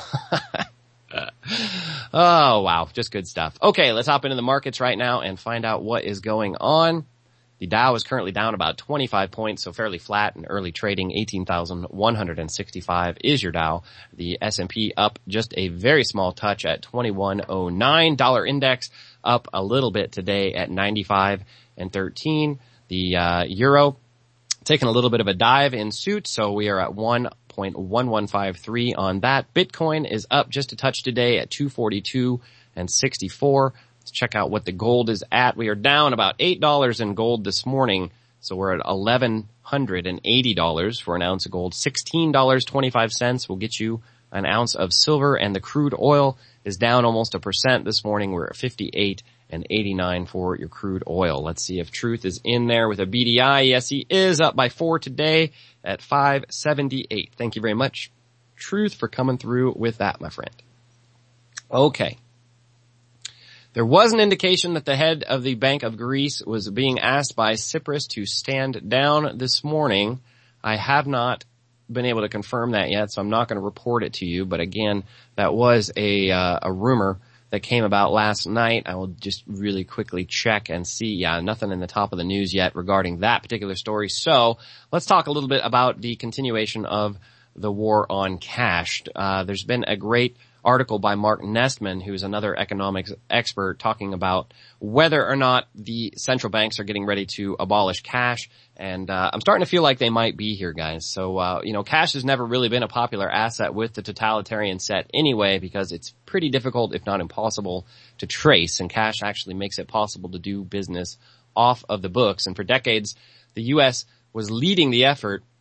Oh, wow. Just good stuff. Okay, let's hop into the markets right now and find out what is going on. The Dow is currently down about twenty-five points, so fairly flat in early trading. eighteen thousand one hundred sixty-five is your Dow. The S and P up just a very small touch at twenty-one oh nine. Dollar index up a little bit today at ninety-five and thirteen. The uh euro taking a little bit of a dive in suit, so we are at one point one one five three on that. Bitcoin is up just a touch today at two forty-two and sixty-four. Let's check out what the gold is at. We are down about eight dollars in gold this morning, so we're at eleven eighty dollars for an ounce of gold. sixteen dollars and twenty-five cents will get you an ounce of silver, and the crude oil is down almost a percent this morning. We're at fifty-eight and eighty-nine for your crude oil. Let's see if Truth is in there with a B D I. Yes, he is, up by four today at five seventy-eight. Thank you very much, Truth, for coming through with that, my friend. Okay. There was an indication that the head of the Bank of Greece was being asked by Tsipras to stand down this morning. I have not been able to confirm that yet, so I'm not going to report it to you. But again, that was a uh, a rumor that came about last night. I will just really quickly check and see. Yeah, nothing in the top of the news yet regarding that particular story. So let's talk a little bit about the continuation of the war on cash. Uh, there's been a great article by Mark Nestman, who's another economics expert, talking about whether or not the central banks are getting ready to abolish cash. And uh, I'm starting to feel like they might be here, guys. So, uh, you know, cash has never really been a popular asset with the totalitarian set anyway, because it's pretty difficult, if not impossible, to trace. And cash actually makes it possible to do business off of the books. And for decades, the U S was leading the effort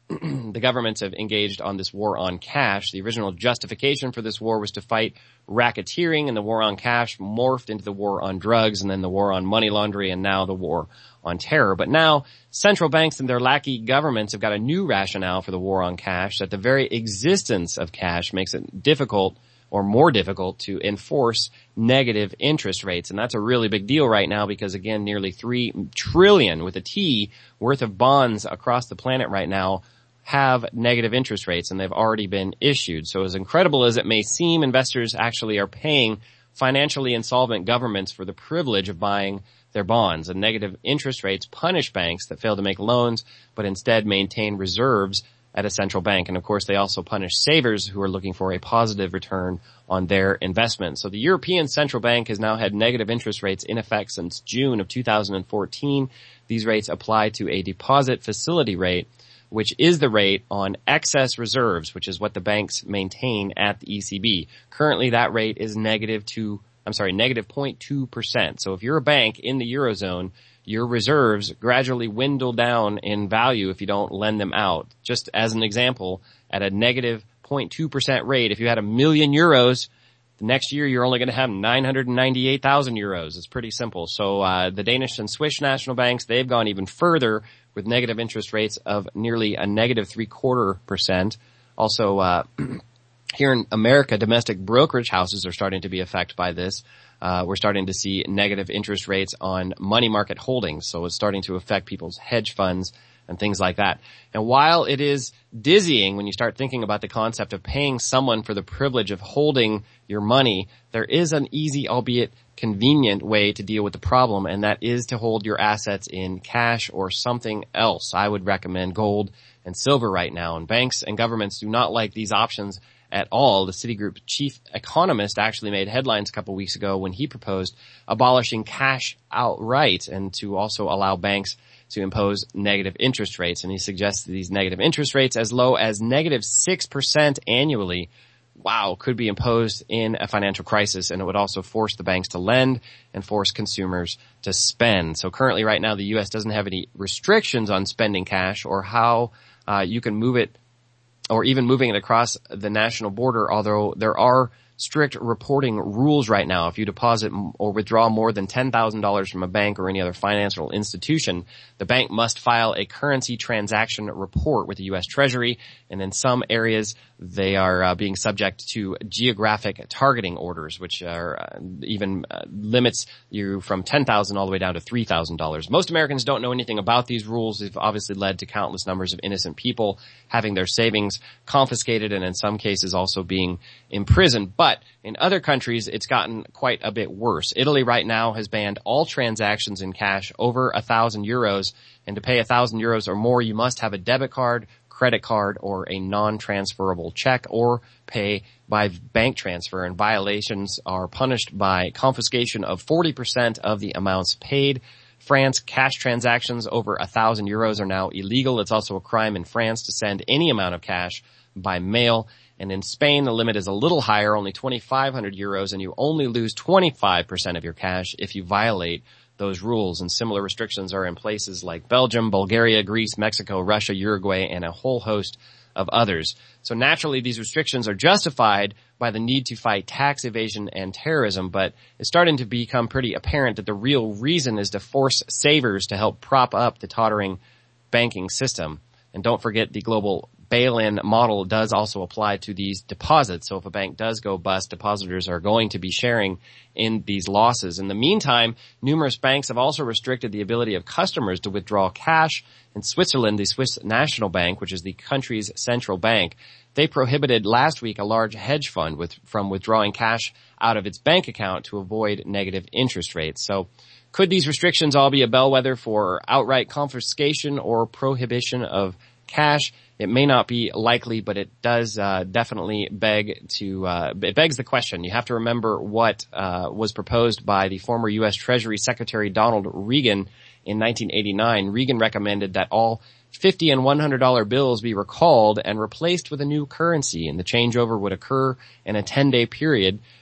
the governments have engaged on this war on cash. The original justification for this war was to fight racketeering, and the war on cash morphed into the war on drugs, and then the war on money laundering, and now the war on terror. But now central banks and their lackey governments have got a new rationale for the war on cash, that the very existence of cash makes it difficult or more difficult to enforce negative interest rates. And that's a really big deal right now because, again, nearly three trillion with a T worth of bonds across the planet right now have negative interest rates, and they've already been issued. So as incredible as it may seem, investors actually are paying financially insolvent governments for the privilege of buying their bonds. And negative interest rates punish banks that fail to make loans but instead maintain reserves at a central bank. And of course, they also punish savers who are looking for a positive return on their investment. So the European Central Bank has now had negative interest rates in effect since June of two thousand fourteen. These rates apply to a deposit facility rate, which is the rate on excess reserves, which is what the banks maintain at the E C B. Currently, that rate is negative two, I'm sorry, negative zero point two percent. So if you're a bank in the Eurozone, your reserves gradually dwindle down in value if you don't lend them out. Just as an example, at a negative zero point two percent rate, if you had a million euros, the next year you're only going to have nine hundred ninety-eight thousand euros. It's pretty simple. So uh the Danish and Swiss national banks, they've gone even further with negative interest rates of nearly a negative three-quarter percent. Also, uh here in America, domestic brokerage houses are starting to be affected by this. Uh, we're starting to see negative interest rates on money market holdings. So it's starting to affect people's hedge funds and things like that. And while it is dizzying when you start thinking about the concept of paying someone for the privilege of holding your money, there is an easy, albeit convenient way to deal with the problem, and that is to hold your assets in cash or something else. I would recommend gold and silver right now. And banks and governments do not like these options at all. The Citigroup chief economist actually made headlines a couple weeks ago when he proposed abolishing cash outright and to also allow banks to impose negative interest rates. And he suggests these negative interest rates as low as negative six percent annually, wow, could be imposed in a financial crisis, and it would also force the banks to lend and force consumers to spend. So currently right now the U S doesn't have any restrictions on spending cash or how uh, you can move it or even moving it across the national border, although there are strict reporting rules right now. If you deposit or withdraw more than ten thousand dollars from a bank or any other financial institution, the bank must file a currency transaction report with the U S Treasury. And in some areas, they are uh, being subject to geographic targeting orders, which are uh, even uh, limits you from ten thousand dollars all the way down to three thousand dollars. Most Americans don't know anything about these rules. They've obviously led to countless numbers of innocent people having their savings confiscated and in some cases also being imprisoned. But in other countries, it's gotten quite a bit worse. Italy right now has banned all transactions in cash over a thousand euros, and to pay a thousand euros or more, you must have a debit card, credit card, or a non-transferable check, or pay by bank transfer. And violations are punished by confiscation of forty percent of the amounts paid. France, cash transactions over a thousand euros are now illegal. It's also a crime in France to send any amount of cash by mail. And in Spain, the limit is a little higher, only twenty-five hundred euros, and you only lose twenty-five percent of your cash if you violate those rules. And similar restrictions are in places like Belgium, Bulgaria, Greece, Mexico, Russia, Uruguay, and a whole host of others. So naturally, these restrictions are justified by the need to fight tax evasion and terrorism, but it's starting to become pretty apparent that the real reason is to force savers to help prop up the tottering banking system. And don't forget, the global bail-in model does also apply to these deposits. So if a bank does go bust, depositors are going to be sharing in these losses. In the meantime, numerous banks have also restricted the ability of customers to withdraw cash. In Switzerland, the Swiss National Bank, which is the country's central bank, they prohibited last week a large hedge fund with, from withdrawing cash out of its bank account to avoid negative interest rates. So could these restrictions all be a bellwether for outright confiscation or prohibition of cash? It may not be likely, but it does uh, definitely beg to uh, it begs the question. You have to remember what uh, was proposed by the former U S Treasury Secretary Donald Reagan in nineteen eighty-nine. Reagan recommended that all fifty and one hundred dollar bills be recalled and replaced with a new currency, and the changeover would occur in a ten-day period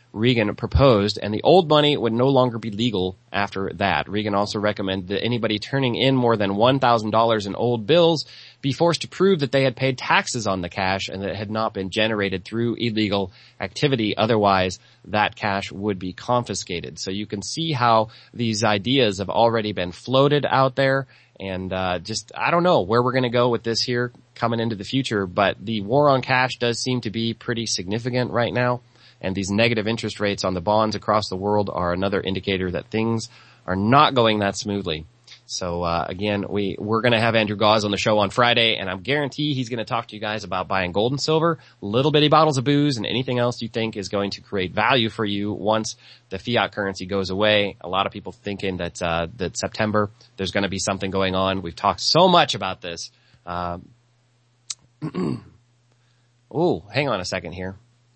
Reagan proposed, and the old money would no longer be legal after that. Reagan also recommended that anybody turning in more than one thousand dollars in old bills be forced to prove that they had paid taxes on the cash and that it had not been generated through illegal activity. Otherwise, that cash would be confiscated. So you can see how these ideas have already been floated out there. And uh just, I don't know where we're going to go with this here coming into the future, but the war on cash does seem to be pretty significant right now. And these negative interest rates on the bonds across the world are another indicator that things are not going that smoothly. So, uh, again, we, we're going to have Andrew Gause on the show on Friday, and I guarantee he's going to talk to you guys about buying gold and silver, little bitty bottles of booze, and anything else you think is going to create value for you once the fiat currency goes away. A lot of people thinking that, uh, that September there's going to be something going on. We've talked so much about this. Um, oh, hang on a second here.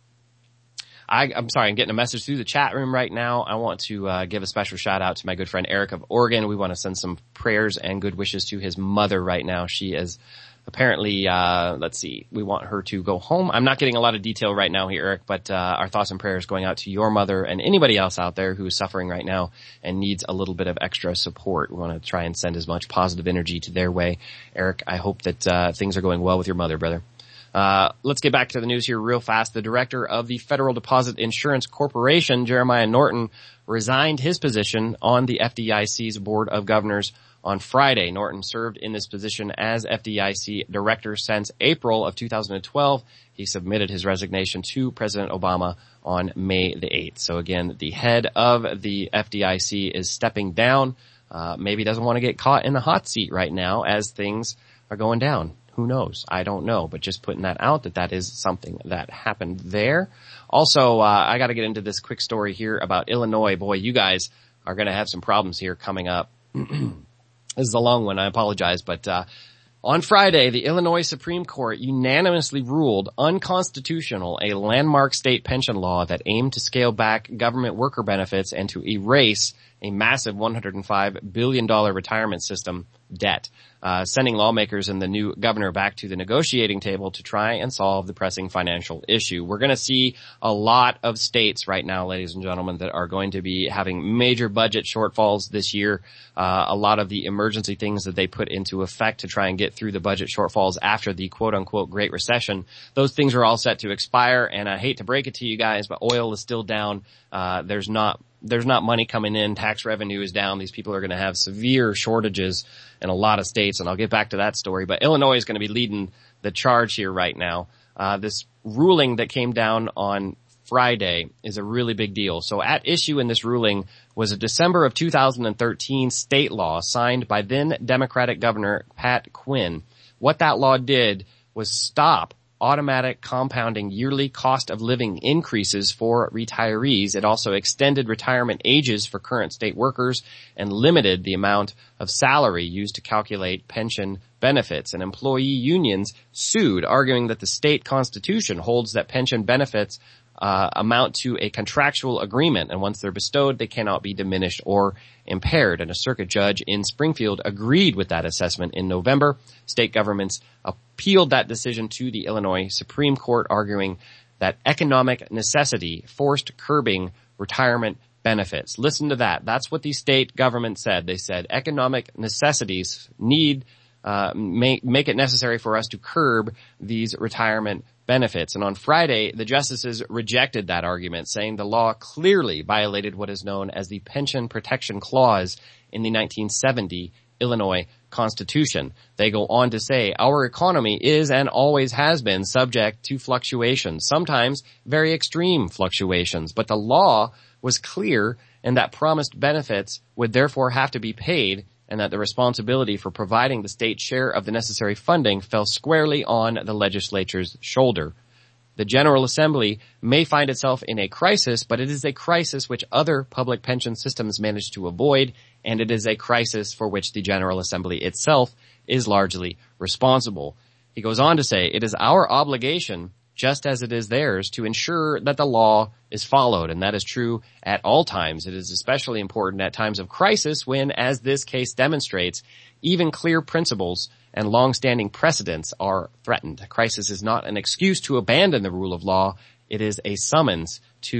I, I'm sorry, I'm getting a message through the chat room right now. I want to uh, give a special shout out to my good friend Eric of Oregon. We want to send some prayers and good wishes to his mother right now. She is apparently, uh, let's see, we want her to go home. I'm not getting a lot of detail right now here, Eric, but uh, our thoughts and prayers going out to your mother and anybody else out there who is suffering right now and needs a little bit of extra support. We want to try and send as much positive energy to their way. Eric, I hope that uh, things are going well with your mother, brother. Uh, let's get back to the news here real fast. The director of the Federal Deposit Insurance Corporation, Jeremiah Norton, resigned his position on the F D I C's Board of Governors on Friday. Norton served in this position as F D I C director since April of two thousand twelve. He submitted his resignation to President Obama on May the eighth. So again, the head of the F D I C is stepping down. Uh, maybe doesn't want to get caught in the hot seat right now as things are going down. Who knows? I don't know, but just putting that out that that is something that happened there. Also, uh, I got to get into this quick story here about Illinois. Boy, you guys are going to have some problems here coming up. This is a long one. I apologize, but uh on Friday, the Illinois Supreme Court unanimously ruled unconstitutional a landmark state pension law that aimed to scale back government worker benefits and to erase a massive one hundred five billion dollars retirement system debt, uh, sending lawmakers and the new governor back to the negotiating table to try and solve the pressing financial issue. We're going to see a lot of states right now, ladies and gentlemen, that are going to be having major budget shortfalls this year. Uh, a lot of the emergency things that they put into effect to try and get through the budget shortfalls after the quote-unquote Great Recession, those things are all set to expire, and I hate to break it to you guys, but oil is still down. Uh, there's not There's not money coming in. Tax revenue is down. These people are going to have severe shortages in a lot of states, and I'll get back to that story. But Illinois is going to be leading the charge here right now. Uh, this ruling that came down on Friday is a really big deal. So at issue in this ruling was a December of two thousand thirteen state law signed by then Democratic Governor Pat Quinn. What that law did was stop automatic compounding yearly cost of living increases for retirees. It also extended retirement ages for current state workers and limited the amount of salary used to calculate pension benefits. And employee unions sued, arguing that the state constitution holds that pension benefits uh amount to a contractual agreement, and once they're bestowed, they cannot be diminished or impaired. And a circuit judge in Springfield agreed with that assessment in November. State governments appealed that decision to the Illinois Supreme Court, arguing that economic necessity forced curbing retirement benefits. Listen to that. That's what the state government said. They said economic necessities need uh make, make it necessary for us to curb these retirement benefits. And on Friday, the justices rejected that argument, saying the law clearly violated what is known as the Pension Protection Clause in the nineteen seventy Illinois Constitution. They go on to say, our economy is and always has been subject to fluctuations, sometimes very extreme fluctuations, but the law was clear and that promised benefits would therefore have to be paid, and that the responsibility for providing the state share of the necessary funding fell squarely on the legislature's shoulder. The General Assembly may find itself in a crisis, but it is a crisis which other public pension systems manage to avoid, and it is a crisis for which the General Assembly itself is largely responsible. He goes on to say, it is our obligation, just as it is theirs, to ensure that the law is followed, and that is true at all times. It is especially important at times of crisis when, as this case demonstrates, even clear principles and long-standing precedents are threatened. A crisis is not an excuse to abandon the rule of law. It is a summons to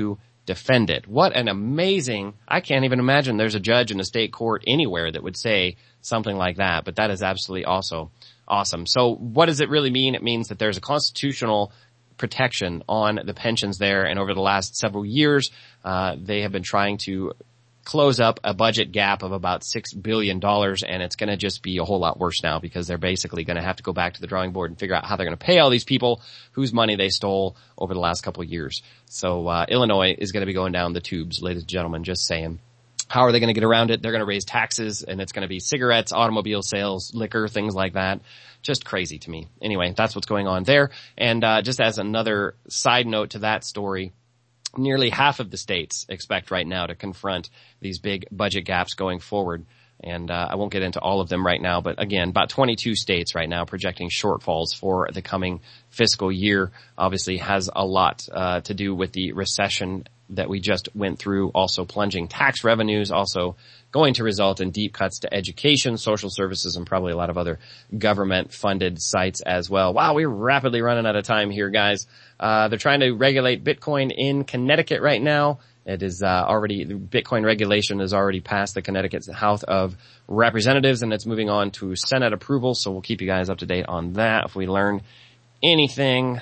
defend it. What an amazing, I can't even imagine there's a judge in a state court anywhere that would say something like that, but that is absolutely also awesome. So what does it really mean? It means that there's a constitutional protection on the pensions there, and over the last several years, uh, they have been trying to close up a budget gap of about six billion dollars, and it's going to just be a whole lot worse now because they're basically going to have to go back to the drawing board and figure out how they're going to pay all these people whose money they stole over the last couple of years. So uh Illinois is going to be going down the tubes, ladies and gentlemen, just saying. How are they going to get around it? They're going to raise taxes, and it's going to be cigarettes, automobile sales, liquor, things like that. Just crazy to me. Anyway, that's what's going on there. And uh just as another side note to that story, nearly half of the states expect right now to confront these big budget gaps going forward. And uh, I won't get into all of them right now, but again, about twenty-two states right now projecting shortfalls for the coming fiscal year. Obviously has a lot uh, to do with the recession that we just went through, also plunging tax revenues, also going to result in deep cuts to education, social services, and probably a lot of other government-funded sites as well. Wow, we're rapidly running out of time here, guys. Uh, they're trying to regulate Bitcoin in Connecticut right now. It is uh, already, Bitcoin regulation has already passed the Connecticut House of Representatives, and it's moving on to Senate approval, so we'll keep you guys up to date on that if we learn anything.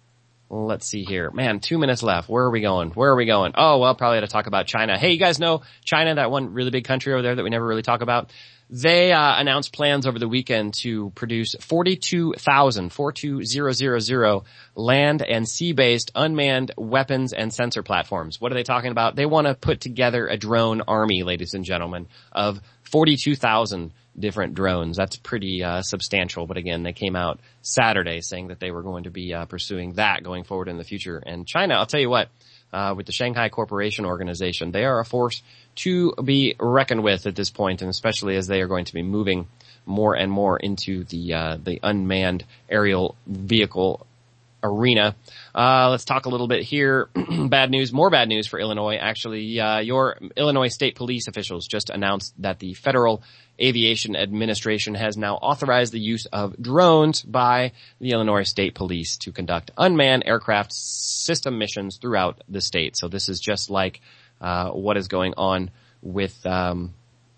Let's see here. Man, two minutes left. Where are we going? Where are we going? Oh, well, probably had to talk about China. Hey, you guys know China, that one really big country over there that we never really talk about? They uh announced plans over the weekend to produce forty-two thousand, forty-two thousand land and sea-based unmanned weapons and sensor platforms. What are they talking about? They want to put together a drone army, ladies and gentlemen, of forty-two thousand different drones. That's pretty uh substantial, but again, they came out Saturday saying that they were going to be uh pursuing that going forward in the future. And China, I'll tell you what, uh with the Shanghai Cooperation Organization, they are a force to be reckoned with at this point, and especially as they are going to be moving more and more into the uh the unmanned aerial vehicle arena. Uh let's talk a little bit here. Bad news, more bad news for Illinois. Actually, uh your Illinois State Police officials just announced that the Federal Aviation Administration has now authorized the use of drones by the Illinois State Police to conduct unmanned aircraft system missions throughout the state. So this is just like uh what is going on with um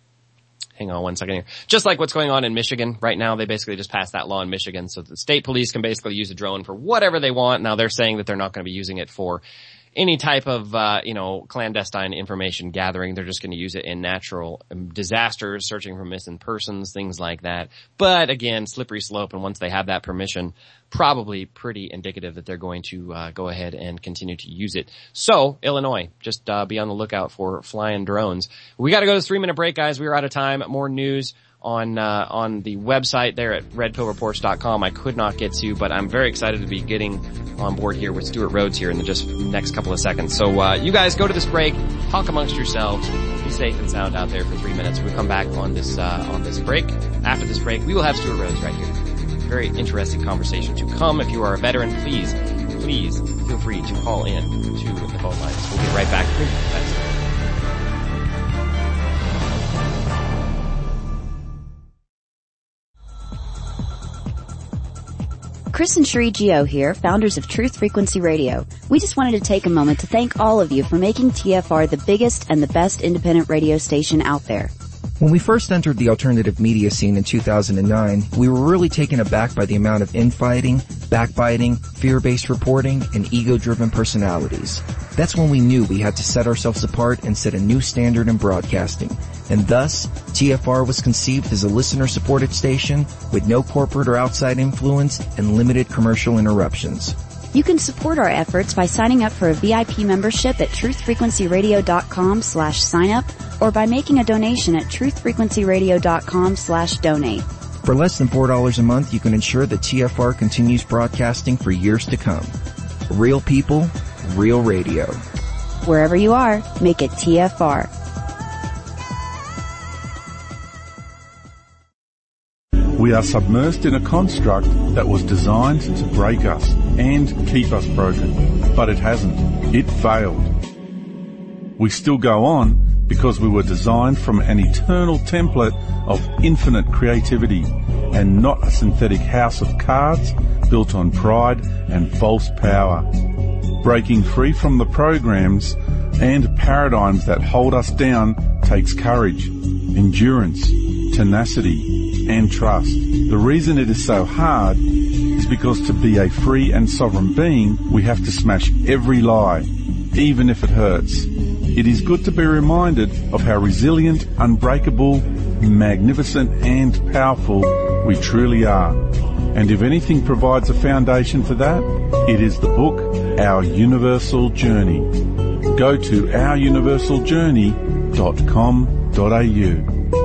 hang on one second here. Just like what's going on in Michigan right now, they basically just passed that law in Michigan, so the state police can basically use a drone for whatever they want. Now they're saying that they're not going to be using it for any type of, uh, you know, clandestine information gathering. They're just going to use it in natural disasters, searching for missing persons, things like that. But again, slippery slope, and once they have that permission, probably pretty indicative that they're going to uh, go ahead and continue to use it. So, Illinois, just uh, be on the lookout for flying drones. We got to go to this three-minute break, guys. We are out of time. More news on uh, on the website there at red pill reports dot com. I could not get to, but I'm very excited to be getting on board here with Stuart Rhodes here in the just next couple of seconds. So uh, you guys go to this break, talk amongst yourselves, be safe and sound out there for three minutes. We come back on this uh, on this break. After this break, we will have Stuart Rhodes right here. Very interesting conversation to come. If you are a veteran, please, please feel free to call in to the phone lines. We'll get right back to you. Chris and Sheree Geo here, founders of Truth Frequency Radio. We just wanted to take a moment to thank all of you for making T F R the biggest and the best independent radio station out there. When we first entered the alternative media scene in two thousand nine, we were really taken aback by the amount of infighting, backbiting, fear-based reporting, and ego-driven personalities. That's when we knew we had to set ourselves apart and set a new standard in broadcasting. And thus, T F R was conceived as a listener-supported station with no corporate or outside influence and limited commercial interruptions. You can support our efforts by signing up for a V I P membership at truth frequency radio dot com slash sign up or by making a donation at truth frequency radio dot com slash donate. For less than four dollars a month, you can ensure that T F R continues broadcasting for years to come. Real people, real radio. Wherever you are, make it T F R. We are submersed in a construct that was designed to break us and keep us broken, but it hasn't. It failed. We still go on because we were designed from an eternal template of infinite creativity and not a synthetic house of cards built on pride and false power. Breaking free from the programs and paradigms that hold us down takes courage, endurance, tenacity, and trust. The reason it is so hard is because to be a free and sovereign being, we have to smash every lie, even if it hurts. It is good to be reminded of how resilient, unbreakable, magnificent, and powerful we truly are. And if anything provides a foundation for that, it is the book, Our Universal Journey. Go to our universal journey dot com dot a u.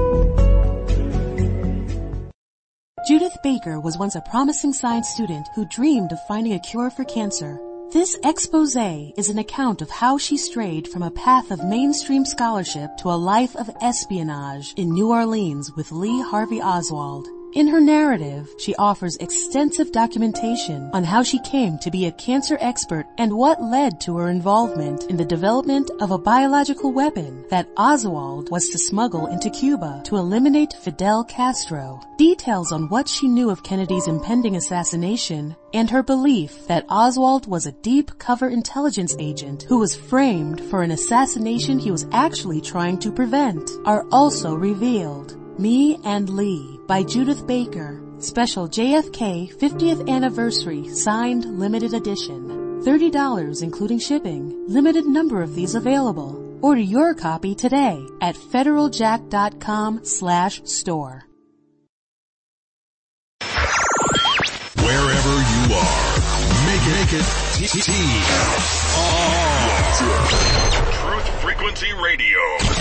Judith Baker was once a promising science student who dreamed of finding a cure for cancer. This expose is an account of how she strayed from a path of mainstream scholarship to a life of espionage in New Orleans with Lee Harvey Oswald. In her narrative, she offers extensive documentation on how she came to be a cancer expert and what led to her involvement in the development of a biological weapon that Oswald was to smuggle into Cuba to eliminate Fidel Castro. Details on what she knew of Kennedy's impending assassination and her belief that Oswald was a deep cover intelligence agent who was framed for an assassination he was actually trying to prevent are also revealed. Me and Lee by Judith Baker. Special J F K fiftieth Anniversary Signed Limited Edition. thirty dollars including shipping. Limited number of these available. Order your copy today at federaljack.com slash store. Wherever you are, make it, make it T T R. Truth Frequency Radio.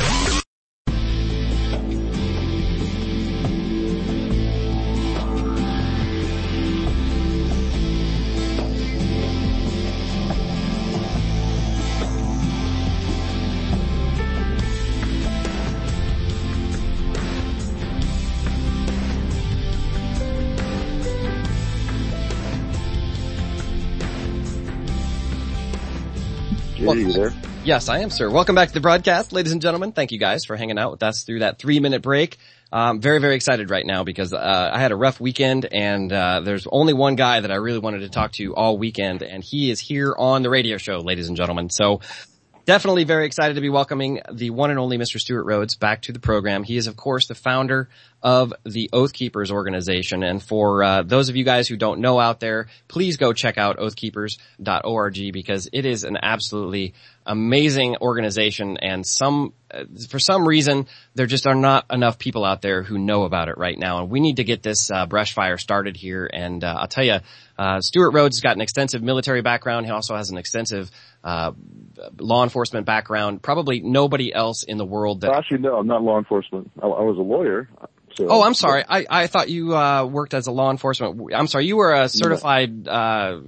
Are you there? Yes, I am, sir. Welcome back to the broadcast, ladies and gentlemen. Thank you guys for hanging out with us through that three-minute break. I'm very, very excited right now because uh, I had a rough weekend, and uh, there's only one guy that I really wanted to talk to all weekend, and he is here on the radio show, ladies and gentlemen. So definitely very excited to be welcoming the one and only Mister Stewart Rhodes back to the program. He is, of course, the founder of the Oath Keepers organization. And for uh, those of you guys who don't know out there, please go check out oath keepers dot org because it is an absolutely amazing organization. And some, uh, for some reason, there just are not enough people out there who know about it right now. And we need to get this uh, brush fire started here. And uh, I'll tell you, uh, Stewart Rhodes has got an extensive military background. He also has an extensive uh law enforcement background. Probably nobody else in the world that... Well, actually, no, I'm not law enforcement. I, I was a lawyer. So, oh, I'm sorry. I, I thought you uh worked as a law enforcement. I'm sorry. You were a certified uh, uh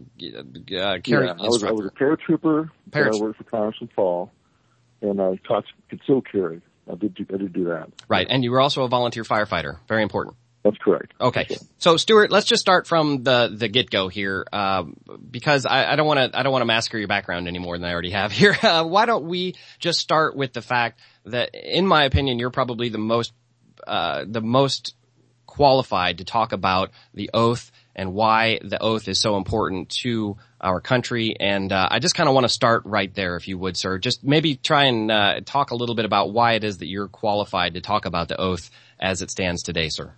carry yeah, I was, I was a paratrooper. Paratro- I worked for Congressman Paul, and I taught concealed carry. I did do, I did do that. Right, and you were also a volunteer firefighter. Very important. That's correct. Okay. So, Stewart, let's just start from the, the get-go here, um, because I, I don't want to, I don't want to massacre your background any more than I already have here. Uh, why don't we just start with the fact that, in my opinion, you're probably the most, uh, the most qualified to talk about the oath and why the oath is so important to our country. And, uh, I just kind of want to start right there, if you would, sir. Just maybe try and, uh, talk a little bit about why it is that you're qualified to talk about the oath as it stands today, sir.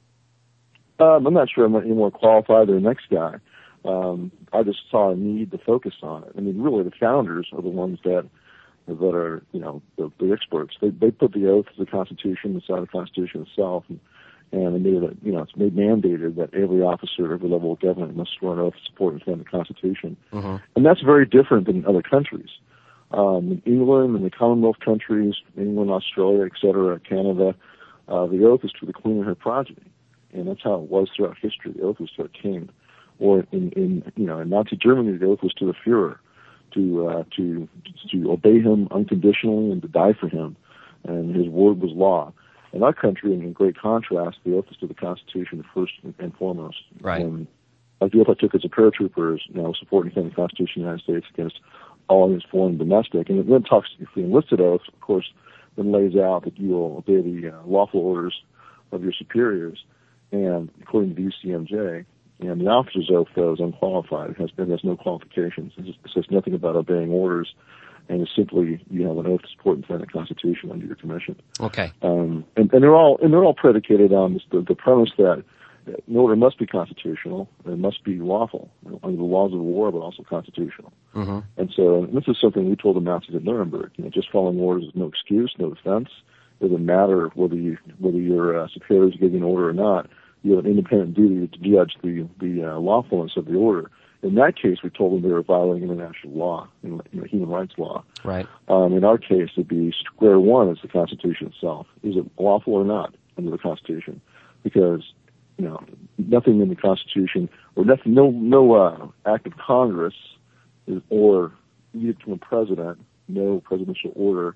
Um, I'm not sure I'm any more qualified than the next guy. Um, I just saw a need to focus on it. I mean, really, the founders are the ones that that are, you know, the, the experts. They they put the oath to the Constitution inside the Constitution itself, and, and they made it, you know, it's made mandated that every officer at every level of government must swear an oath to support and defend the Constitution. Mm-hmm. And that's very different than other countries. Um, in England and the Commonwealth countries, England, Australia, et cetera, Canada, uh, the oath is to the Queen and her progeny. And that's how it was throughout history. The oath was to a king. Or in, in you know, in Nazi Germany, the oath was to the Führer, to uh, to to obey him unconditionally and to die for him. And his word was law. In our country, in great contrast, the oath is to the Constitution first and foremost. Right. And like the oath I took as a paratrooper is, you know, supporting the Constitution of the United States against all his foreign and domestic. And it then talks, if the enlisted oath, of course, then lays out that you will obey the uh, lawful orders of your superiors. And according to the U C M J, and the officer's oath, though, is unqualified. It has, it has no qualifications. It, just, it says nothing about obeying orders. and it's simply you have an oath to support and defend the Constitution under your commission. Okay. Um, and, and they're all and they're all predicated on this, the, the premise that an order must be constitutional, and it must be lawful you know, under the laws of war, but also constitutional. Mm-hmm. And so and this is something we told the Nazis at Nuremberg. You know, just following orders is no excuse, no defense. It doesn't matter whether you whether your uh, superiors give you an order or not. You have an independent duty to judge the the uh, lawfulness of the order. In that case, we told them they were violating international law, you know, human rights law. Right. Um, in our case, it'd be square one is the Constitution itself. Is it lawful or not under the Constitution? Because, you know, nothing in the Constitution, or nothing, no no uh, act of Congress is, or edict from a president, no presidential order,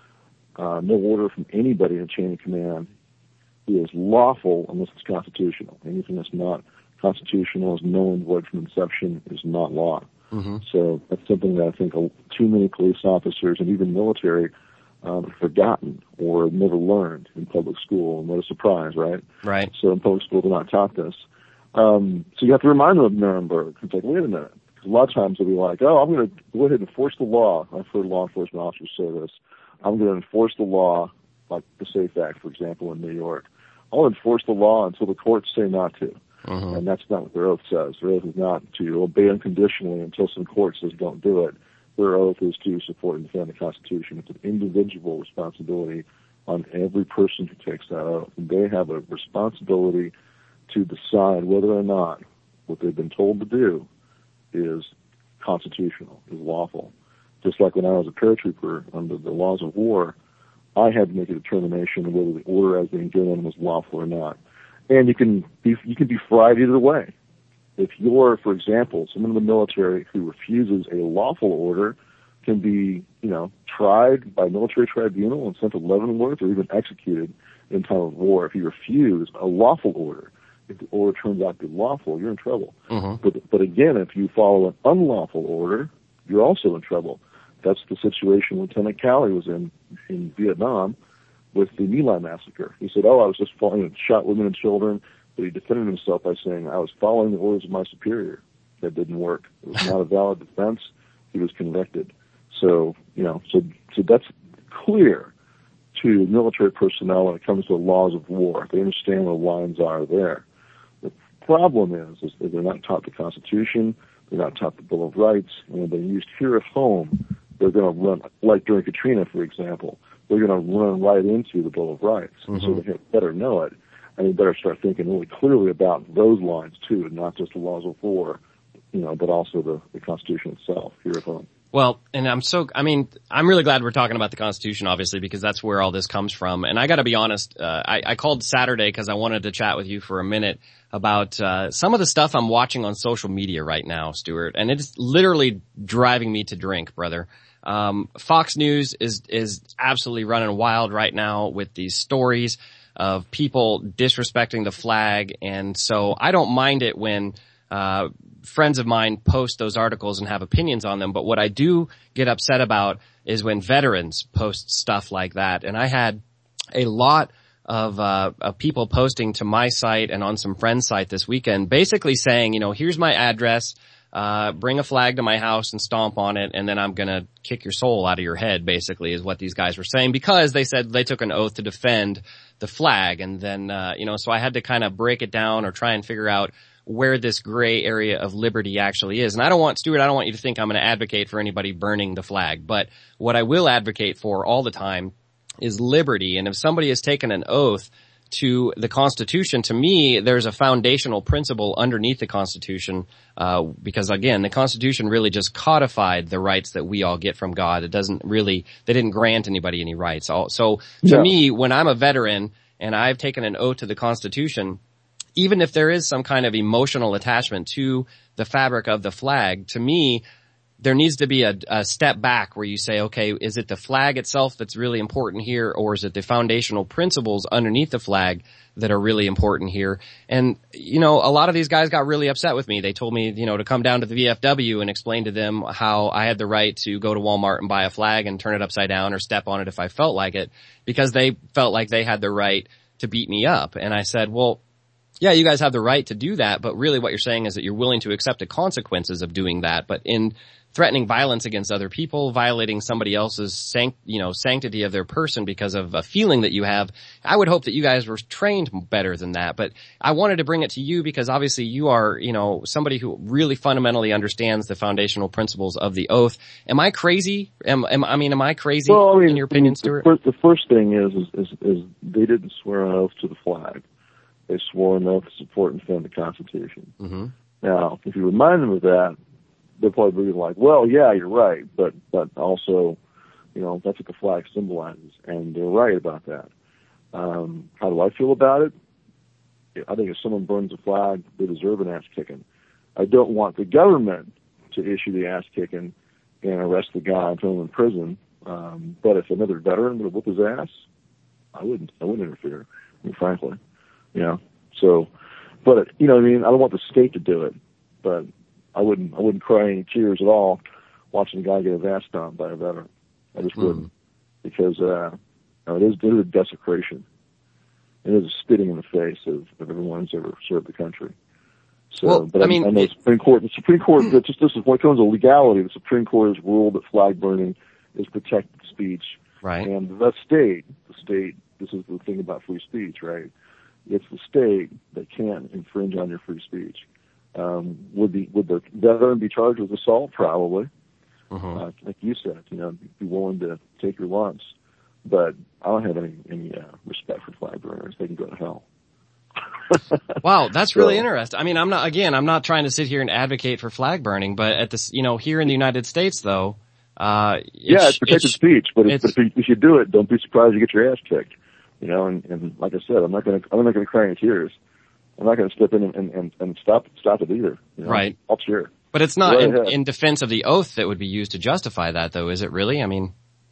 uh, no order from anybody in the chain of command is lawful unless it's constitutional. Anything that's not constitutional is null and void from inception, is not law. Mm-hmm. So that's something that I think too many police officers and even military um, have forgotten or never learned in public school. And what a surprise, right? Right. So in public school, they're not taught this. Um, so you have to remind them of Nuremberg. It's like, wait a minute. Because a lot of times they'll be like, oh, I'm going to go ahead and enforce the law. I've heard law enforcement officers say this. I'm going to enforce the law, like the SAFE Act, for example, in New York. I'll enforce the law until the courts say not to. Mm-hmm. And that's not what their oath says. Their oath is not to obey unconditionally until some court says don't do it. Their oath is to support and defend the Constitution. It's an individual responsibility on every person who takes that oath. And they have a responsibility to decide whether or not what they've been told to do is constitutional, is lawful. Just like when I was a paratrooper under the laws of war, I had to make a determination of whether the order I was being given was lawful or not. And you can be you can be fried either way. If you're, for example, someone in the military who refuses a lawful order can be, you know, tried by military tribunal and sent to Leavenworth or even executed in time of war. If you refuse a lawful order, if the order turns out to be lawful, you're in trouble. Mm-hmm. But but again, if you follow an unlawful order, you're also in trouble. That's the situation Lieutenant Calley was in in Vietnam with the My Lai massacre. He said, oh, I was just following, you know, shot women and children, but he defended himself by saying, I was following the orders of my superior. That didn't work. It was not a valid defense. He was convicted. So, you know, so, so that's clear to military personnel when it comes to the laws of war. They understand where the lines are there. The problem is, is that they're not taught the Constitution, they're not taught the Bill of Rights, and when they're used here at home, they're going to run, like during Katrina, for example, they're going to run right into the Bill of Rights. Mm-hmm. So they better know it, and they better start thinking really clearly about those lines, too, and not just the laws of war, you know, but also the, the Constitution itself here at home. Well, and I'm so, I mean, I'm really glad we're talking about the Constitution, obviously, because that's where all this comes from. And I gotta be honest, uh, I, I called Saturday because I wanted to chat with you for a minute about, uh, some of the stuff I'm watching on social media right now, Stuart. And it's literally driving me to drink, brother. Um, Fox News is, is absolutely running wild right now with these stories of people disrespecting the flag. And so I don't mind it when, uh, friends of mine post those articles and have opinions on them. But what I do get upset about is when veterans post stuff like that. And I had a lot of, uh, of people posting to my site and on some friends' site this weekend, basically saying, you know, here's my address. Uh, bring a flag to my house and stomp on it, and then I'm gonna kick your soul out of your head, basically, is what these guys were saying, because they said they took an oath to defend the flag. And then, uh, you know, so I had to kind of break it down or try and figure out where this gray area of liberty actually is. And I don't want, Stuart, I don't want you to think I'm gonna advocate for anybody burning the flag, but what I will advocate for all the time is liberty. And if somebody has taken an oath to the Constitution, to me, there's a foundational principle underneath the Constitution, uh, because again, the Constitution really just codified the rights that we all get from God. It doesn't really, they didn't grant anybody any rights. So to yeah. me, when I'm a veteran and I've taken an oath to the Constitution, even if there is some kind of emotional attachment to the fabric of the flag, to me, there needs to be a, a step back where you say, okay, is it the flag itself that's really important here, or is it the foundational principles underneath the flag that are really important here? And, you know, a lot of these guys got really upset with me. They told me, you know, to come down to the V F W and explain to them how I had the right to go to Walmart and buy a flag and turn it upside down or step on it if I felt like it, because they felt like they had the right to beat me up. And I said, well, yeah, you guys have the right to do that, but really what you're saying is that you're willing to accept the consequences of doing that. But in threatening violence against other people, violating somebody else's sanct, you know, sanctity of their person because of a feeling that you have. I would hope that you guys were trained better than that, but I wanted to bring it to you because obviously you are, you know, somebody who really fundamentally understands the foundational principles of the oath. Am I crazy? Am, am I mean, am I crazy well, I mean, in your opinion, the Stuart? First, the first thing is, is, is, is they didn't swear an oath to the flag. They swore an oath to support and defend the Constitution. Mm-hmm. Now, if you remind them of that, they'll probably be like, well, yeah, you're right, but, but also, you know, that's what the flag symbolizes, and they're right about that. Um, how do I feel about it? I think if someone burns a flag, they deserve an ass kicking. I don't want the government to issue the ass kicking and arrest the guy and throw him in prison. Um, but if another veteran would whoop his ass, I wouldn't, I wouldn't interfere, I mean, frankly. You know, so, but, you know what I mean? I don't want the state to do it, but I wouldn't, I wouldn't cry any tears at all watching a guy get his ass stomped by a veteran. I just wouldn't, mm. because, uh, you know, it is, it is a desecration. It is a spitting in the face of, of everyone who's ever served the country. So, well, but I, I mean, I know the Supreme Court, the Supreme Court, just this is when it comes to legality, the Supreme Court has ruled that flag burning is protected speech. Right. And the state, the state, this is the thing about free speech, right? It's the state that can infringe on your free speech. Um, would the would the veteran be charged with assault? Probably. Mm-hmm. Uh, like you said, you know, be willing to take your lumps. But I don't have any any uh, respect for flag burners. They can go to hell. Wow, that's really so, interesting. I mean, I'm not again, I'm not trying to sit here and advocate for flag burning, but at this, you know, here in the United States, though, uh, yeah, it's, it's protected it's, speech. But, it's, but if, you, if you do it, don't be surprised you get your ass kicked. You know, and, and like I said, I'm not going to, I'm not going to cry any tears. I'm not going to step in and, and, and stop, stop it either. You know? Right. I'll cheer. But it's not in, in defense of the oath that would be used to justify that, though, is it really? I mean.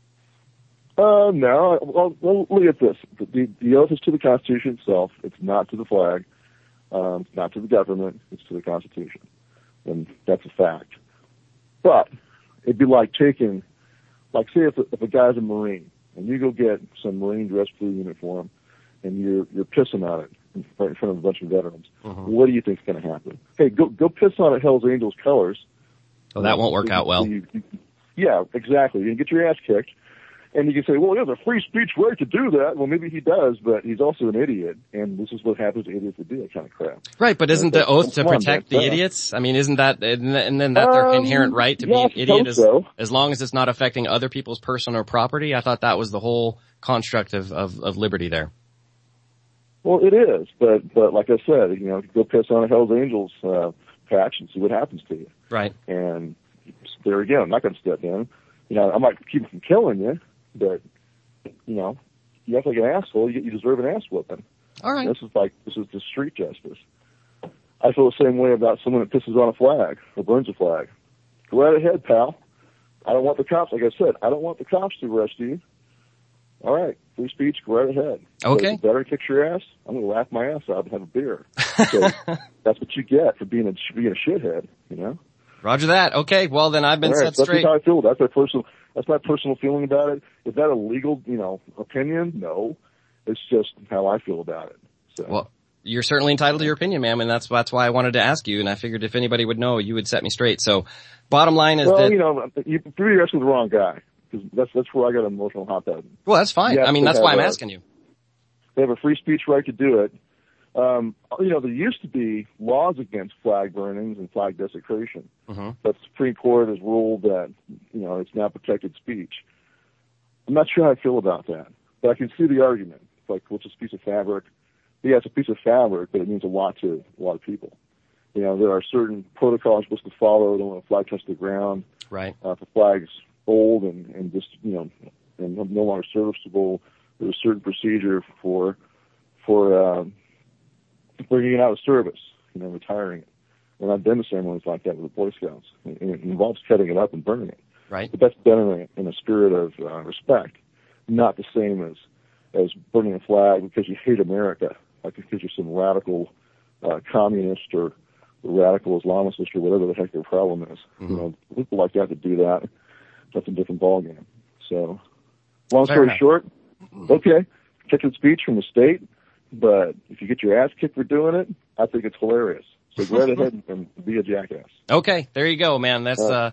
Uh, no. Well, well look at this. The, the oath is to the Constitution itself. It's not to the flag. Um, it's not to the government. It's to the Constitution. And that's a fact. But it'd be like taking, like say if a, if a guy's a Marine, and you go get some Marine dress blue uniform, and you're you're pissing on it in front, in front of a bunch of veterans. Mm-hmm. What do you think's going to happen? Hey, go go piss on it Hell's Angels colors. Well, that won't work you, out well. You, you, yeah, exactly. You get your ass kicked, and you can say, "Well, he has a free speech right to do that." Well, maybe he does, but he's also an idiot, and this is what happens to idiots that do that kind of crap. Right, but isn't and the oath to protect the idiots? I mean, isn't that and then that their um, inherent right to yeah, be an idiot as, so. as long as it's not affecting other people's personal property? I thought that was the whole construct of, of, of liberty there. Well, it is, but but like I said, you know, go piss on a Hell's Angels uh, patch and see what happens to you. Right. And there again, I'm not going to step in. You know, I might keep them from killing you, but you know, you act like an asshole, you, you deserve an ass whooping. All right. This is like this is just street justice. I feel the same way about someone that pisses on a flag or burns a flag. Go right ahead, pal. I don't want the cops. Like I said, I don't want the cops to arrest you. All right, free speech, go right ahead. Okay. If you better kick your ass, I'm going to laugh my ass out and have a beer. So that's what you get for being a being a shithead, you know. Roger that. Okay, well then I've been All right, set so straight. That's how I feel. That's my personal. That's my personal feeling about it. Is that a legal, you know, opinion? No, it's just how I feel about it. So. Well, you're certainly entitled to your opinion, ma'am, and that's that's why I wanted to ask you. And I figured if anybody would know, you would set me straight. So, bottom line is well, that you know, you, you're asking the wrong guy. Because that's that's where I got an emotional hotbed. Well, that's fine. I mean, that's why I'm a, asking you. They have a free speech right to do it. Um, you know, there used to be laws against flag burnings and flag desecration, mm-hmm. but the Supreme Court has ruled that you know it's now protected speech. I'm not sure how I feel about that, but I can see the argument. It's like, well, it's just a piece of fabric. Yeah, it's a piece of fabric, but it means a lot to a lot of people. You know, there are certain protocols you're supposed to follow. Don't want a flag touch the ground. Right. Uh, if the flag's old and, and just, you know, and no longer serviceable, there's a certain procedure for, for, uh, bringing it out of service, you know, retiring it. And I've done the ceremonies like that with the Boy Scouts. And it involves cutting it up and burning it. Right. But that's done in a, in a spirit of, uh, respect. Not the same as, as burning a flag because you hate America, like because you're some radical, uh, communist or radical Islamicist or whatever the heck their problem is. Mm-hmm. You know, people like that to do that. That's a different ballgame. So, long Fair story enough. short, okay, protected speech from the state, but if you get your ass kicked for doing it, I think it's hilarious. So go right ahead and be a jackass. Okay, there you go, man. That's, uh,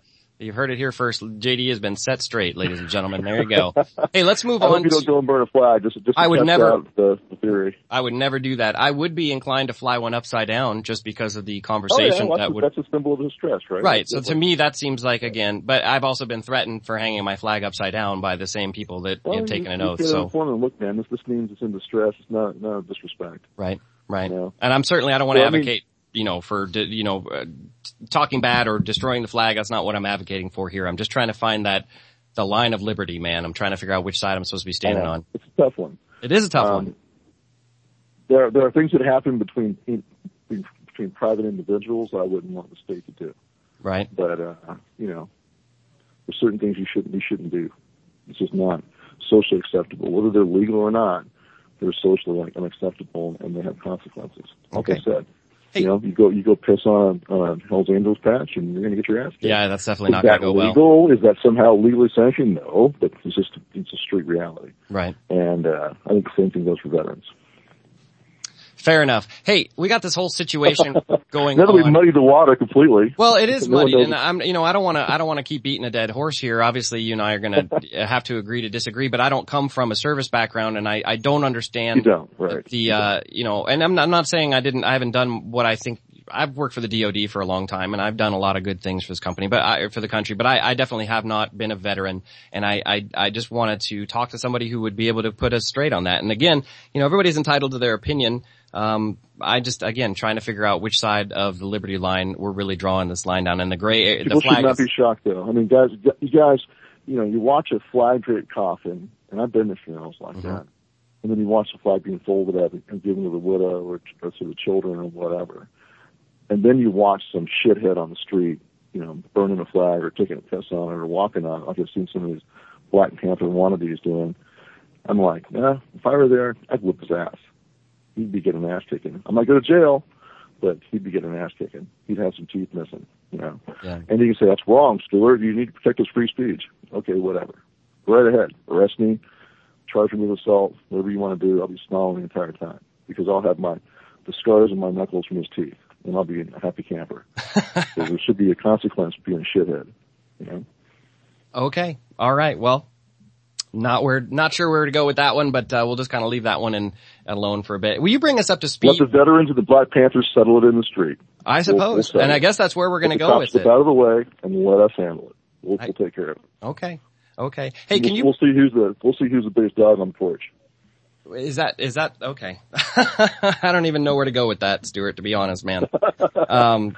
You've heard it here first. J D has been set straight, ladies and gentlemen. There you go. Hey, let's move I on. hope you don't go and burn a flag. Just, just I would test never. Out the, the theory. I would never do that. I would be inclined to fly one upside down just because of the conversation. Oh, yeah, well, that that's, would. That's a symbol of distress, right? Right. So to me, that seems like again. But I've also been threatened for hanging my flag upside down by the same people that well, have taken you, an you oath. Get So. Inform them, look, man, this this means it's in distress. It's not not disrespect. Right. Right. You know? And I'm certainly I don't want to well, advocate. I mean, you know, for, you know, uh, talking bad or destroying the flag. That's not what I'm advocating for here. I'm just trying to find that, the line of liberty, man. I'm trying to figure out which side I'm supposed to be standing on. It's a tough one. It is a tough um, one. There, there are things that happen between, between, between private individuals that I wouldn't want the state to do. Right. But, uh, you know, there's certain things you shouldn't, you shouldn't do. It's just not socially acceptable. Whether they're legal or not, they're socially unacceptable and they have consequences. Like okay. I said. Hey. You know, you go, you go piss on a, on a Hells Angels patch and you're going to get your ass kicked. Yeah, that's definitely not going to go well. Is that legal? Is that somehow legally sanctioned? No, but it's just, it's a street reality. Right. And, uh, I think the same thing goes for veterans. Fair enough. Hey, we got this whole situation going That'll on. be muddy the water completely. Well, it is no muddy, and knows. I'm, you know, I don't want to, I don't want to keep beating a dead horse here. Obviously, you and I are going to have to agree to disagree, but I don't come from a service background, and I, I don't understand You don't, right. the, uh, you know, and I'm not, I'm not saying I didn't, I haven't done what I think. I've worked for the D O D for a long time, and I've done a lot of good things for this company, but I, for the country, but I, I definitely have not been a veteran, and I, I, I just wanted to talk to somebody who would be able to put us straight on that. And again, you know, everybody's entitled to their opinion. Um, I just, again, trying to figure out which side of the Liberty line we're really drawing this line down. And the gray, People the flag should not is, be shocked though. I mean, guys, you guys, you know, you watch a flag draped coffin, and I've been to funerals like mm-hmm. that, and then you watch the flag being folded up and given to the widow or, or to the children or whatever, and then you watch some shithead on the street, you know, burning a flag or taking a piss on it or walking on it, like I've seen some of these Black Panther wannabes doing. I'm like, nah, if I were there, I'd whip his ass. He'd be getting an ass kicking. I might go to jail, but he'd be getting an ass kicking. He'd have some teeth missing, you know. Yeah. And you can say, that's wrong, Stuart. You need to protect his free speech. Okay, whatever. Go right ahead. Arrest me. Charge me with assault. Whatever you want to do, I'll be smiling the entire time because I'll have my the scars on my knuckles from his teeth, and I'll be a happy camper. There should be a consequence for being a shithead, you know. Okay. All right. Well, not where, not sure where to go with that one, but uh, we'll just kind of leave that one in alone for a bit. Will you bring us up to speed? Let the veterans of the Black Panthers settle it in the street. I suppose, we'll, we'll and I guess that's where we're going to go with it. it. Out of the way and let us handle it. We'll, I, we'll take care of it. Okay. Okay. Hey, can we'll, you? We'll see who's the we'll see who's the biggest dog on the porch. Is that is that okay? I don't even know where to go with that, Stuart. To be honest, man. um.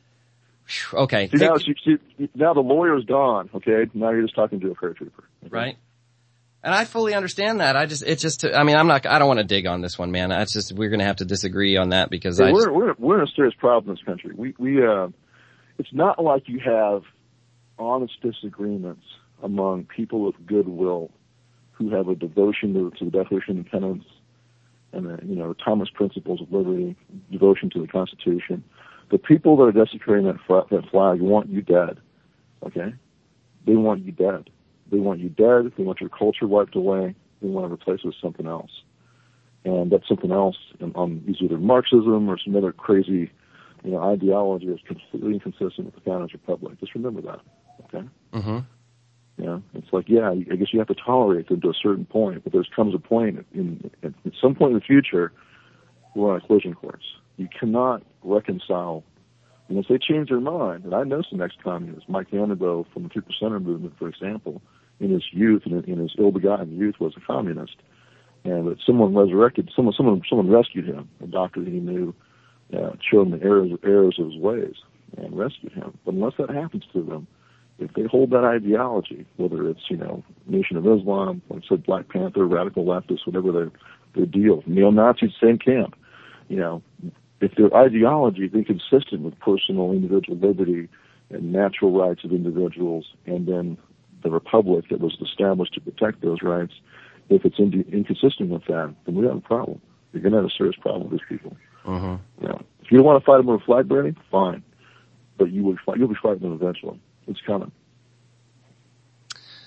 Okay. See, now, see, now the lawyer's gone. Okay. Now you're just talking to a paratrooper. Okay? Right. And I fully understand that. I just, it's just, I mean, I'm not, I don't want to dig on this one, man. That's just, we're going to have to disagree on that because yeah, I we're, just, we're, we're in a serious problem in this country. We, we, uh, it's not like you have honest disagreements among people of goodwill who have a devotion to, to the Declaration of Independence and the, you know, Thomas Principles of Liberty, devotion to the Constitution. The people that are desecrating that, flag, that flag want you dead. Okay? They want you dead. They want you dead. They want your culture wiped away. They want to replace it with something else. And that something else um, is either Marxism or some other crazy, you know, ideology that's completely inconsistent with the Founders Republic. Just remember that. Okay? Mm-hmm. Yeah, it's like, yeah, I guess you have to tolerate them to a certain point, but there comes a point in, at some point in the future, we're on a collision course. You cannot reconcile. And if they change their mind, and I know some ex-communists, Mike Vanderbilt from the Three Percenter movement, for example, in his youth, in, in his ill-begotten youth, was a communist, and but someone resurrected, someone, someone, someone rescued him, a doctor that he knew, uh, showed him the errors, errors of his ways, and rescued him. But unless that happens to them, if they hold that ideology, whether it's, you know, Nation of Islam, like I said, Black Panther, radical leftists, whatever their their deal, neo-Nazis, same camp, you know, if their ideology is inconsistent with personal individual liberty and natural rights of individuals, and then the republic that was established to protect those rights, if it's in, inconsistent with that, then we have a problem. You're going to have a serious problem with these people. Mm-hmm. You know, if you don't want to fight them with flag burning, fine, but you will fight, you'll be fighting them eventually. It's coming.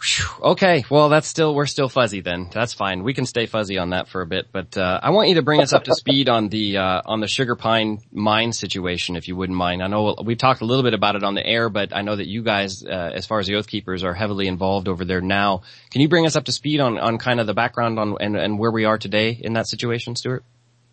Okay, well, that's still, we're still fuzzy then. That's fine. We can stay fuzzy on that for a bit, but, uh, I want you to bring us up to speed on the, uh, on the Sugar Pine mine situation, if you wouldn't mind. I know we've talked a little bit about it on the air, but I know that you guys, uh, as far as the Oath Keepers, are heavily involved over there now. Can you bring us up to speed on, on kind of the background on, and, and where we are today in that situation, Stuart?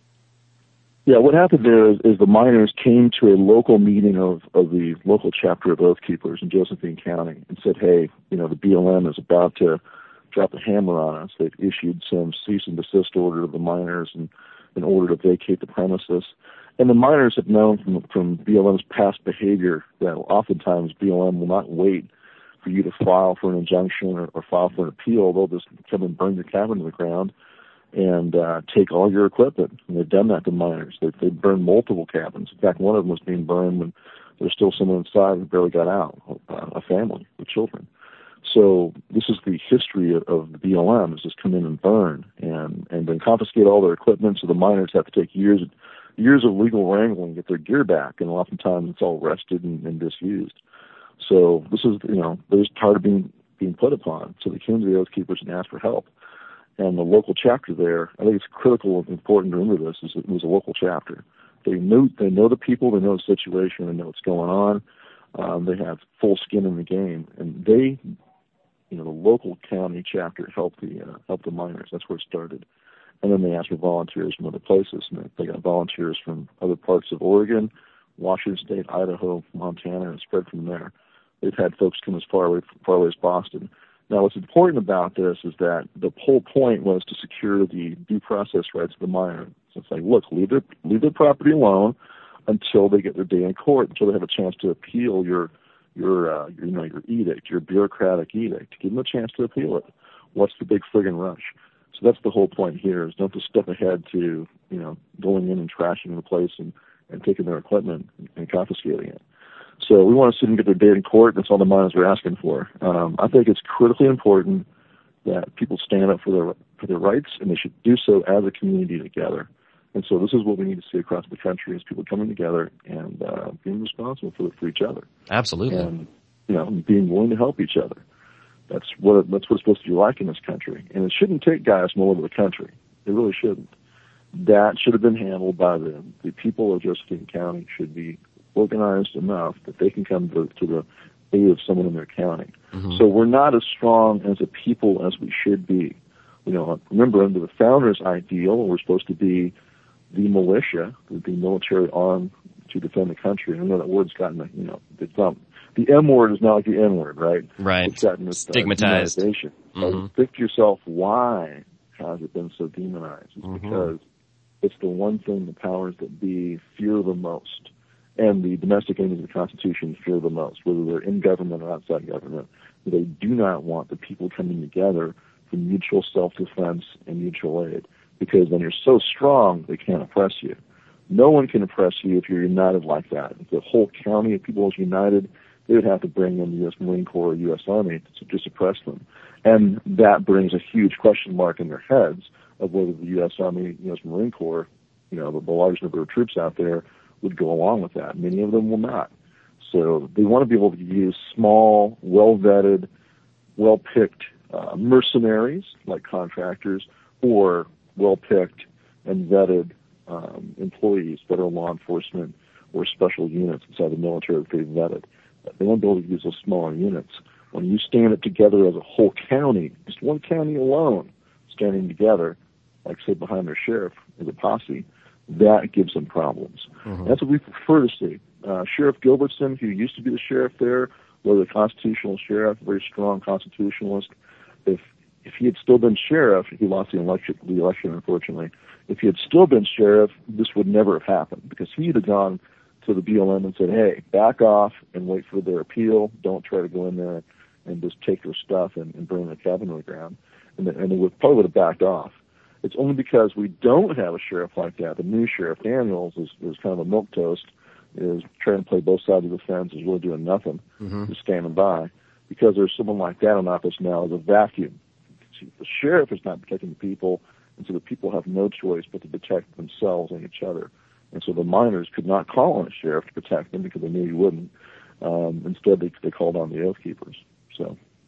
Yeah, what happened there is, is the miners came to a local meeting of, of the local chapter of Oath Keepers in Josephine County and said, hey, you know, the B L M is about to drop a hammer on us. They've issued some cease and desist order to the miners and in order to vacate the premises. And the miners have known from, from B L M's past behavior that oftentimes B L M will not wait for you to file for an injunction or, or file for an appeal. They'll just come and burn your cabin to the ground and uh, take all your equipment. And they've done that to miners. They've, they've burned multiple cabins. In fact, one of them was being burned when there's still someone inside who barely got out, uh, a family with children. So this is the history of, of the B L M, is just come in and burn and, and then confiscate all their equipment, so the miners have to take years years of legal wrangling to get their gear back, and oftentimes it's all rusted and, and disused. So this is, you know, they're just tired of being, being put upon. So they came to the Oath Keepers and asked for help. And the local chapter there, I think it's critical and important to remember this, is it was a local chapter. They know, they know the people, they know the situation, they know what's going on. Um, they have full skin in the game, and they, you know, the local county chapter helped the uh, helped the miners. That's where it started. And then they asked for volunteers from other places, and they got volunteers from other parts of Oregon, Washington State, Idaho, Montana, and it spread from there. They've had folks come as far away, far away as Boston. Now, what's important about this is that the whole point was to secure the due process rights of the miner. So it's like, look, leave their leave their property alone until they get their day in court, until they have a chance to appeal your your, uh, your you know your edict, your bureaucratic edict. Give them a chance to appeal it. What's the big friggin' rush? So that's the whole point here: is don't just step ahead to you know going in and trashing the place and, and taking their equipment and, and confiscating it. So we want to see them get their day in court. That's all the miners are asking for. Um, I think it's critically important that people stand up for their for their rights, and they should do so as a community together. And so this is what we need to see across the country: is people coming together and uh, being responsible for for each other. Absolutely. And you know, being willing to help each other. That's what that's what it's supposed to be like in this country. And it shouldn't take guys from all over the country. It really shouldn't. That should have been handled by the the people of Josephine County. Should be organized enough that they can come to, to the aid of someone in their county. Mm-hmm. So we're not as strong as a people as we should be. You know, remember, under the founders' ideal, we're supposed to be the militia, the military arm to defend the country. I know that word's gotten, you know, it's not, the M word is not like the N word, right? Right. It's gotten this, stigmatized. Uh, demonization. Mm-hmm. So think to yourself, why has it been so demonized? It's mm-hmm. because it's the one thing the powers that be fear the most. And the domestic enemies of the Constitution fear the most, whether they're in government or outside government. They do not want the people coming together for mutual self-defense and mutual aid, because when you're so strong, they can't oppress you. No one can oppress you if you're united like that. If the whole county of people was united, they would have to bring in the U S Marine Corps or U S Army to, to suppress them. And that brings a huge question mark in their heads of whether the U S Army, U S Marine Corps, you know, the, the large number of troops out there, would go along with that. Many of them will not. So they want to be able to use small, well-vetted, well-picked uh, mercenaries, like contractors, or well-picked and vetted um, employees, federal law enforcement, or special units inside the military that they've vetted. They won't be able to use those smaller units. When you stand it together as a whole county, just one county alone, standing together, like, say, behind their sheriff as a posse, that gives them problems. Mm-hmm. That's what we prefer to see. Uh, Sheriff Gilbertson, who used to be the sheriff there, was a constitutional sheriff, very strong constitutionalist. If if he had still been sheriff, he lost the election, the election, unfortunately. If he had still been sheriff, this would never have happened, because he'd have gone to the B L M and said, hey, back off and wait for their appeal. Don't try to go in there and just take their stuff and, and bring their cabin to the ground. And, and they would, probably would have backed off. It's only because we don't have a sheriff like that. The new sheriff, Daniels, is, is kind of a milquetoast, is trying to play both sides of the fence, is really doing nothing, mm-hmm. just standing by. Because there's someone like that in office now, is a vacuum. See, the sheriff is not protecting the people, and so the people have no choice but to protect themselves and each other. And so the miners could not call on a sheriff to protect them because they knew he wouldn't. Um, instead, they, they called on the Oath Keepers. So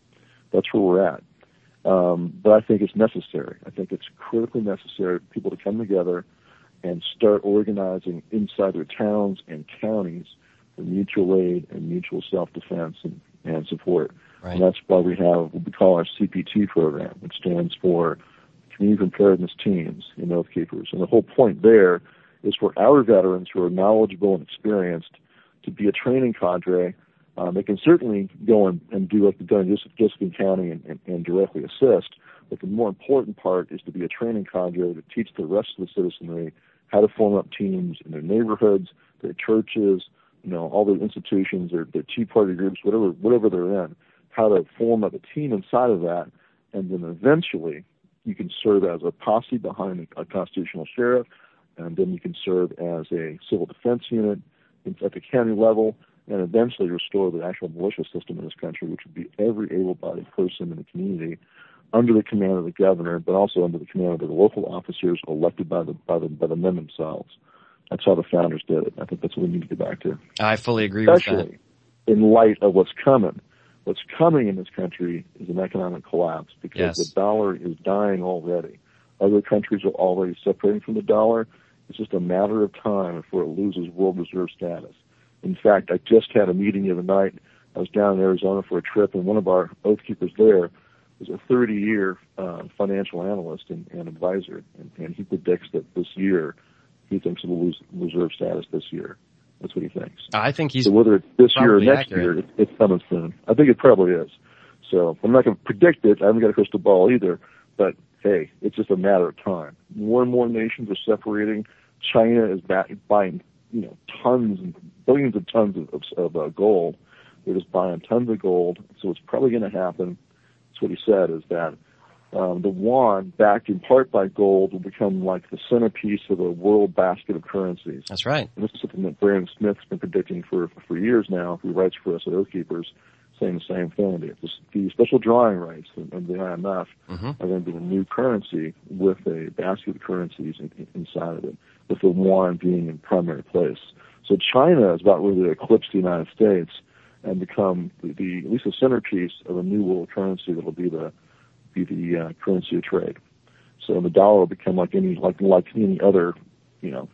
That's where we're at. Um, but I think it's necessary. I think it's critically necessary for people to come together and start organizing inside their towns and counties for mutual aid and mutual self-defense and, and support. Right. And that's why we have what we call our C P T program, which stands for Community Preparedness Teams in Oath Keepers. And the whole point there is for our veterans who are knowledgeable and experienced to be a training cadre. Um, they can certainly go and, and do like they've done in Josephine County and, and, and directly assist, but the more important part is to be a training cadre to teach the rest of the citizenry how to form up teams in their neighborhoods, their churches, you know, all their institutions, their, their Tea Party groups, whatever whatever they're in, how to form up a team inside of that, and then eventually you can serve as a posse behind a, a constitutional sheriff, and then you can serve as a civil defense unit at the county level, and eventually restore the actual militia system in this country, which would be every able-bodied person in the community under the command of the governor, but also under the command of the local officers elected by the by the by the men themselves. That's how the founders did it. I think that's what we need to get back to. I fully agree Especially with that. in light of what's coming. What's coming in this country is an economic collapse because Yes. the dollar is dying already. Other countries are already separating from the dollar. It's just a matter of time before it loses world reserve status. In fact, I just had a meeting the other night. I was down in Arizona for a trip, and one of our Oath Keepers there is a thirty-year uh, financial analyst and, and advisor, and, and he predicts that this year he thinks it will lose reserve status this year. That's what he thinks. I think he's so whether it's this year or probably next accurate. year, it, it's coming soon. I think it probably is. So I'm not going to predict it. I haven't got a crystal ball either. But hey, it's just a matter of time. More and more nations are separating. China is back, buying, you know, tons and billions of tons of, of, of uh, gold. They're just buying tons of gold. So what's probably going to happen, that's what he said, is that um, the yuan, backed in part by gold, will become like the centerpiece of a world basket of currencies. That's right. And this is something that Brandon Smith's been predicting for for years now, who writes for us at Oath Keepers, saying the same thing. The, the special drawing rights and, and the I M F mm-hmm. are going to be the new currency with a basket of currencies in, in, inside of it, with the yuan being in primary place. So China is about ready to eclipse the United States and become the, the at least the centerpiece of a new world currency that will be the be the uh, currency of trade. So the dollar will become like any like like any other, you know,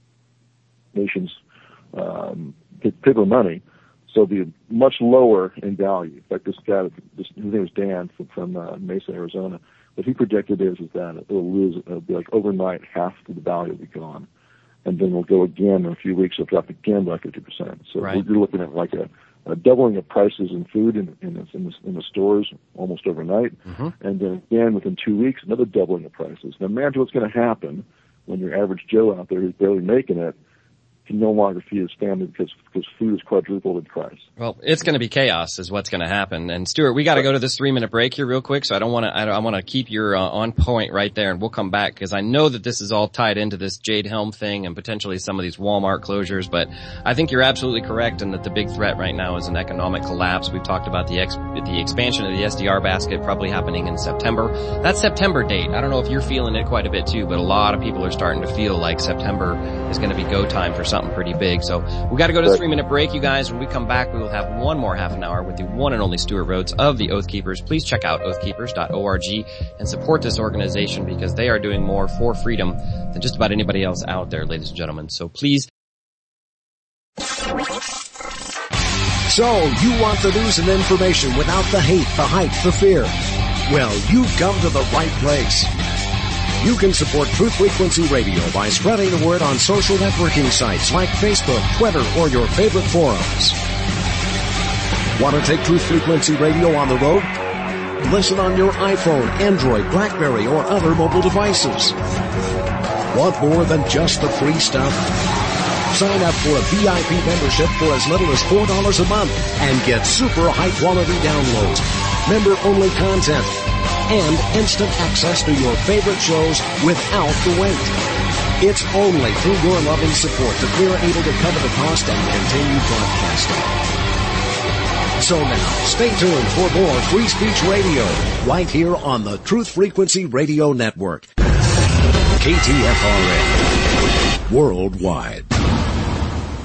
nation's um, paper money. So it'll be much lower in value. In fact, this guy, this, his name is Dan from, from uh, Mesa, Arizona. What he predicted is is that it will lose. It'll be like overnight, half of the value will be gone, and then we'll go again in a few weeks. It'll drop again by fifty percent. So right. we're looking at like a Uh, doubling of prices in food in, in, the, in, the, in the stores almost overnight, mm-hmm. and then again within two weeks, another doubling of prices. Now imagine what's going to happen when your average Joe out there who's barely making it can no longer feed his family because because food is quadrupled in price. Well, it's going to be chaos is what's going to happen. And Stuart, we got to go to this three minute break here real quick. So I don't want to, I, I want to keep your uh, on point right there, and we'll come back because I know that this is all tied into this Jade Helm thing and potentially some of these Walmart closures. But I think you're absolutely correct in that the big threat right now is an economic collapse. We've talked about the ex, the expansion of the S D R basket probably happening in September. That September date, I don't know if you're feeling it quite a bit too, but a lot of people are starting to feel like September is going to be go time for something pretty big. So we got to go to this three minute break, you guys. When we come back, we will have one more half an hour with the one and only Stuart Rhodes of the Oath Keepers. Please check out oath keepers dot org and support this organization because they are doing more for freedom than just about anybody else out there, ladies and gentlemen. So please. So you want the news and information without the hate, the hype, the fear? Well, you've come to the right place. You can support Truth Frequency Radio by spreading the word on social networking sites like Facebook, Twitter, or your favorite forums. Want to take Truth Frequency Radio on the road? Listen on your iPhone, Android, BlackBerry, or other mobile devices. Want more than just the free stuff? Sign up for a V I P membership for as little as four dollars a month and get super high-quality downloads, member-only content, and instant access to your favorite shows without the wait. It's only through your loving support that we're able to cover the cost and continue broadcasting. So now, stay tuned for more Free Speech Radio right here on the Truth Frequency Radio Network. K T F R A Worldwide.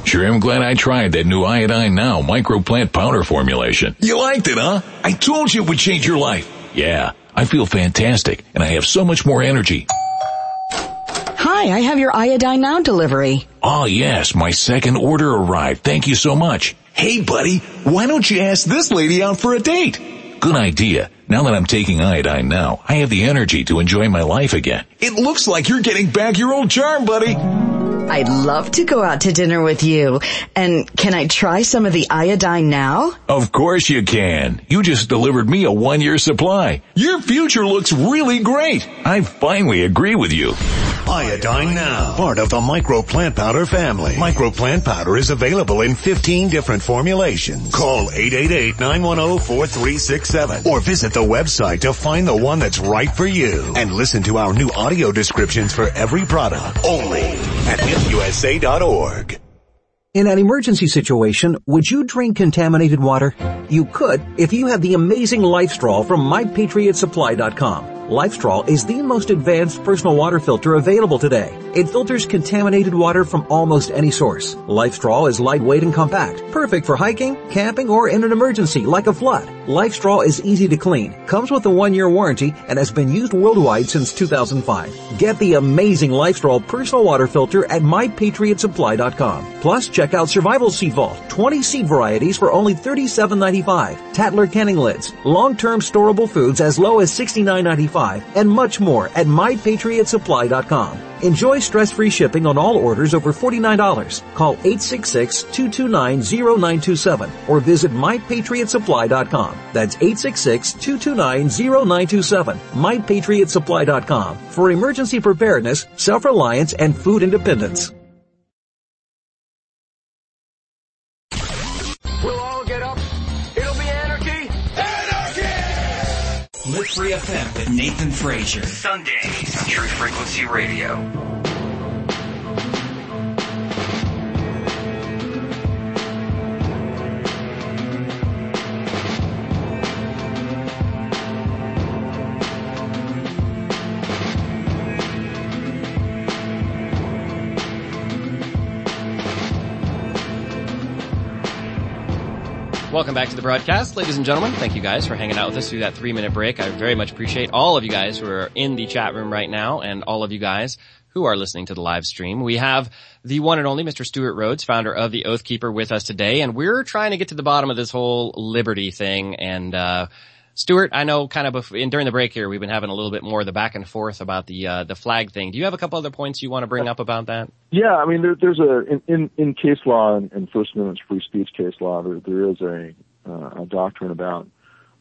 Sure am glad I tried that new Iodine Now microplant powder formulation. You liked it, huh? I told you it would change your life. Yeah, I feel fantastic, and I have so much more energy. Hi, I have your Iodine Now delivery. Oh yes, my second order arrived. Thank you so much. Hey buddy, why don't you ask this lady out for a date? Good idea. Now that I'm taking Iodine Now, I have the energy to enjoy my life again. It looks like you're getting back your old charm, buddy. I'd love to go out to dinner with you. And can I try some of the Iodine Now? Of course you can. You just delivered me a one-year supply. Your future looks really great. I finally agree with you. Iodine Now, part of the Micro Plant Powder family. Micro Plant Powder is available in fifteen different formulations. Call eight eight eight, nine one zero, four three six seven or visit the website to find the one that's right for you. And listen to our new audio descriptions for every product only at hemp U S A dot org. In an emergency situation, would you drink contaminated water? You could if you had the amazing LifeStraw from my patriot supply dot com. LifeStraw is the most advanced personal water filter available today. It filters contaminated water from almost any source. LifeStraw is lightweight and compact, perfect for hiking, camping, or in an emergency like a flood. LifeStraw is easy to clean, comes with a one-year warranty, and has been used worldwide since two thousand five. Get the amazing LifeStraw personal water filter at my patriot supply dot com. Plus, check out Survival Sea Vault, twenty seed varieties for only thirty-seven ninety-five. Tattler canning lids, long-term storable foods as low as sixty-nine ninety-five. And much more at my patriot supply dot com. Enjoy stress-free shipping on all orders over forty-nine dollars. Call eight six six, two two nine, zero nine two seven or visit my patriot supply dot com. That's eight six six, two two nine, zero nine two seven. my patriot supply dot com for emergency preparedness, self-reliance, and food independence. We'll all get up. It'll be anarchy. Anarchy! Live Free F M with Nathan Frazier. Sundays on Truth Frequency Radio. Welcome back to the broadcast, ladies and gentlemen. Thank you guys for hanging out with us through that three-minute break. I very much appreciate all of you guys who are in the chat room right now and all of you guys who are listening to the live stream. We have the one and only Mister Stuart Rhodes, founder of the Oath Keeper, with us today, and we're trying to get to the bottom of this whole liberty thing. And uh Stuart, I know kind of before, in, during the break here, we've been having a little bit more of the back and forth about the uh, the flag thing. Do you have a couple other points you want to bring up about that? Yeah, I mean, there, there's a in, in in case law and, and First Amendment free speech case law, there there is a uh, a doctrine about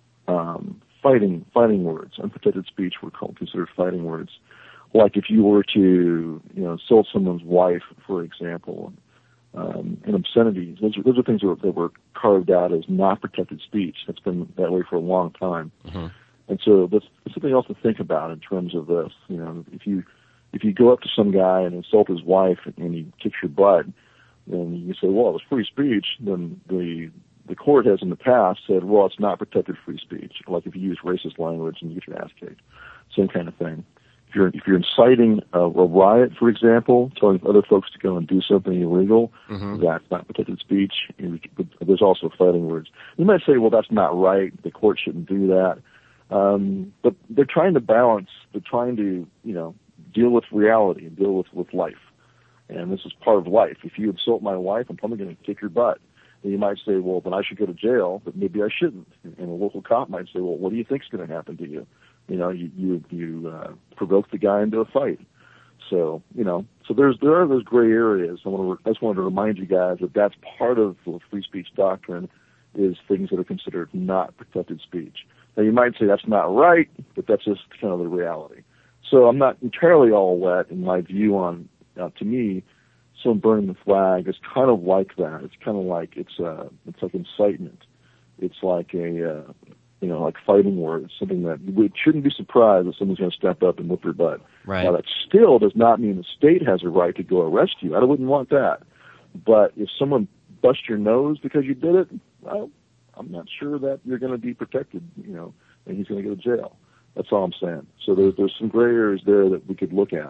um, fighting fighting words, unprotected speech. We're called considered fighting words. Like if you were to you know insult someone's wife, for example. Um, and obscenities. Those are, those are things that were, that were carved out as not protected speech. That's been that way for a long time. Mm-hmm. And so that's, that's something else to think about in terms of this. You know, if you if you go up to some guy and insult his wife and he kicks your butt, then you say, well, it was free speech. Then the the court has in the past said, well, it's not protected free speech. Like if you use racist language and you get your ass kicked, same kind of thing. If you're if you're inciting a, a riot, for example, telling other folks to go and do something illegal, mm-hmm. that's not protected speech. But there's also fighting words. You might say, well, that's not right. The court shouldn't do that. Um, but they're trying to balance. They're trying to, you know, deal with reality and deal with, with life. And this is part of life. If you insult my wife, I'm probably going to kick your butt. And you might say, well, then I should go to jail, but maybe I shouldn't. And a local cop might say, well, what do you think's going to happen to you? You know, you you, you uh, provoke the guy into a fight. So, you know, so there's there are those gray areas. I, want to, I just wanted to remind you guys that that's part of the free speech doctrine is things that are considered not protected speech. Now, you might say that's not right, but that's just kind of the reality. So I'm not entirely all wet in my view on, uh, to me, someone burning the flag is kind of like that. It's kind of like it's uh, it's like incitement. It's like a uh, you know, like fighting words, something that we shouldn't be surprised that someone's going to step up and whip your butt. Right. Now, that still does not mean the state has a right to go arrest you. I wouldn't want that. But if someone busts your nose because you did it, well, I'm not sure that you're going to be protected, you know, and he's going to go to jail. That's all I'm saying. So there's, there's some gray areas there that we could look at.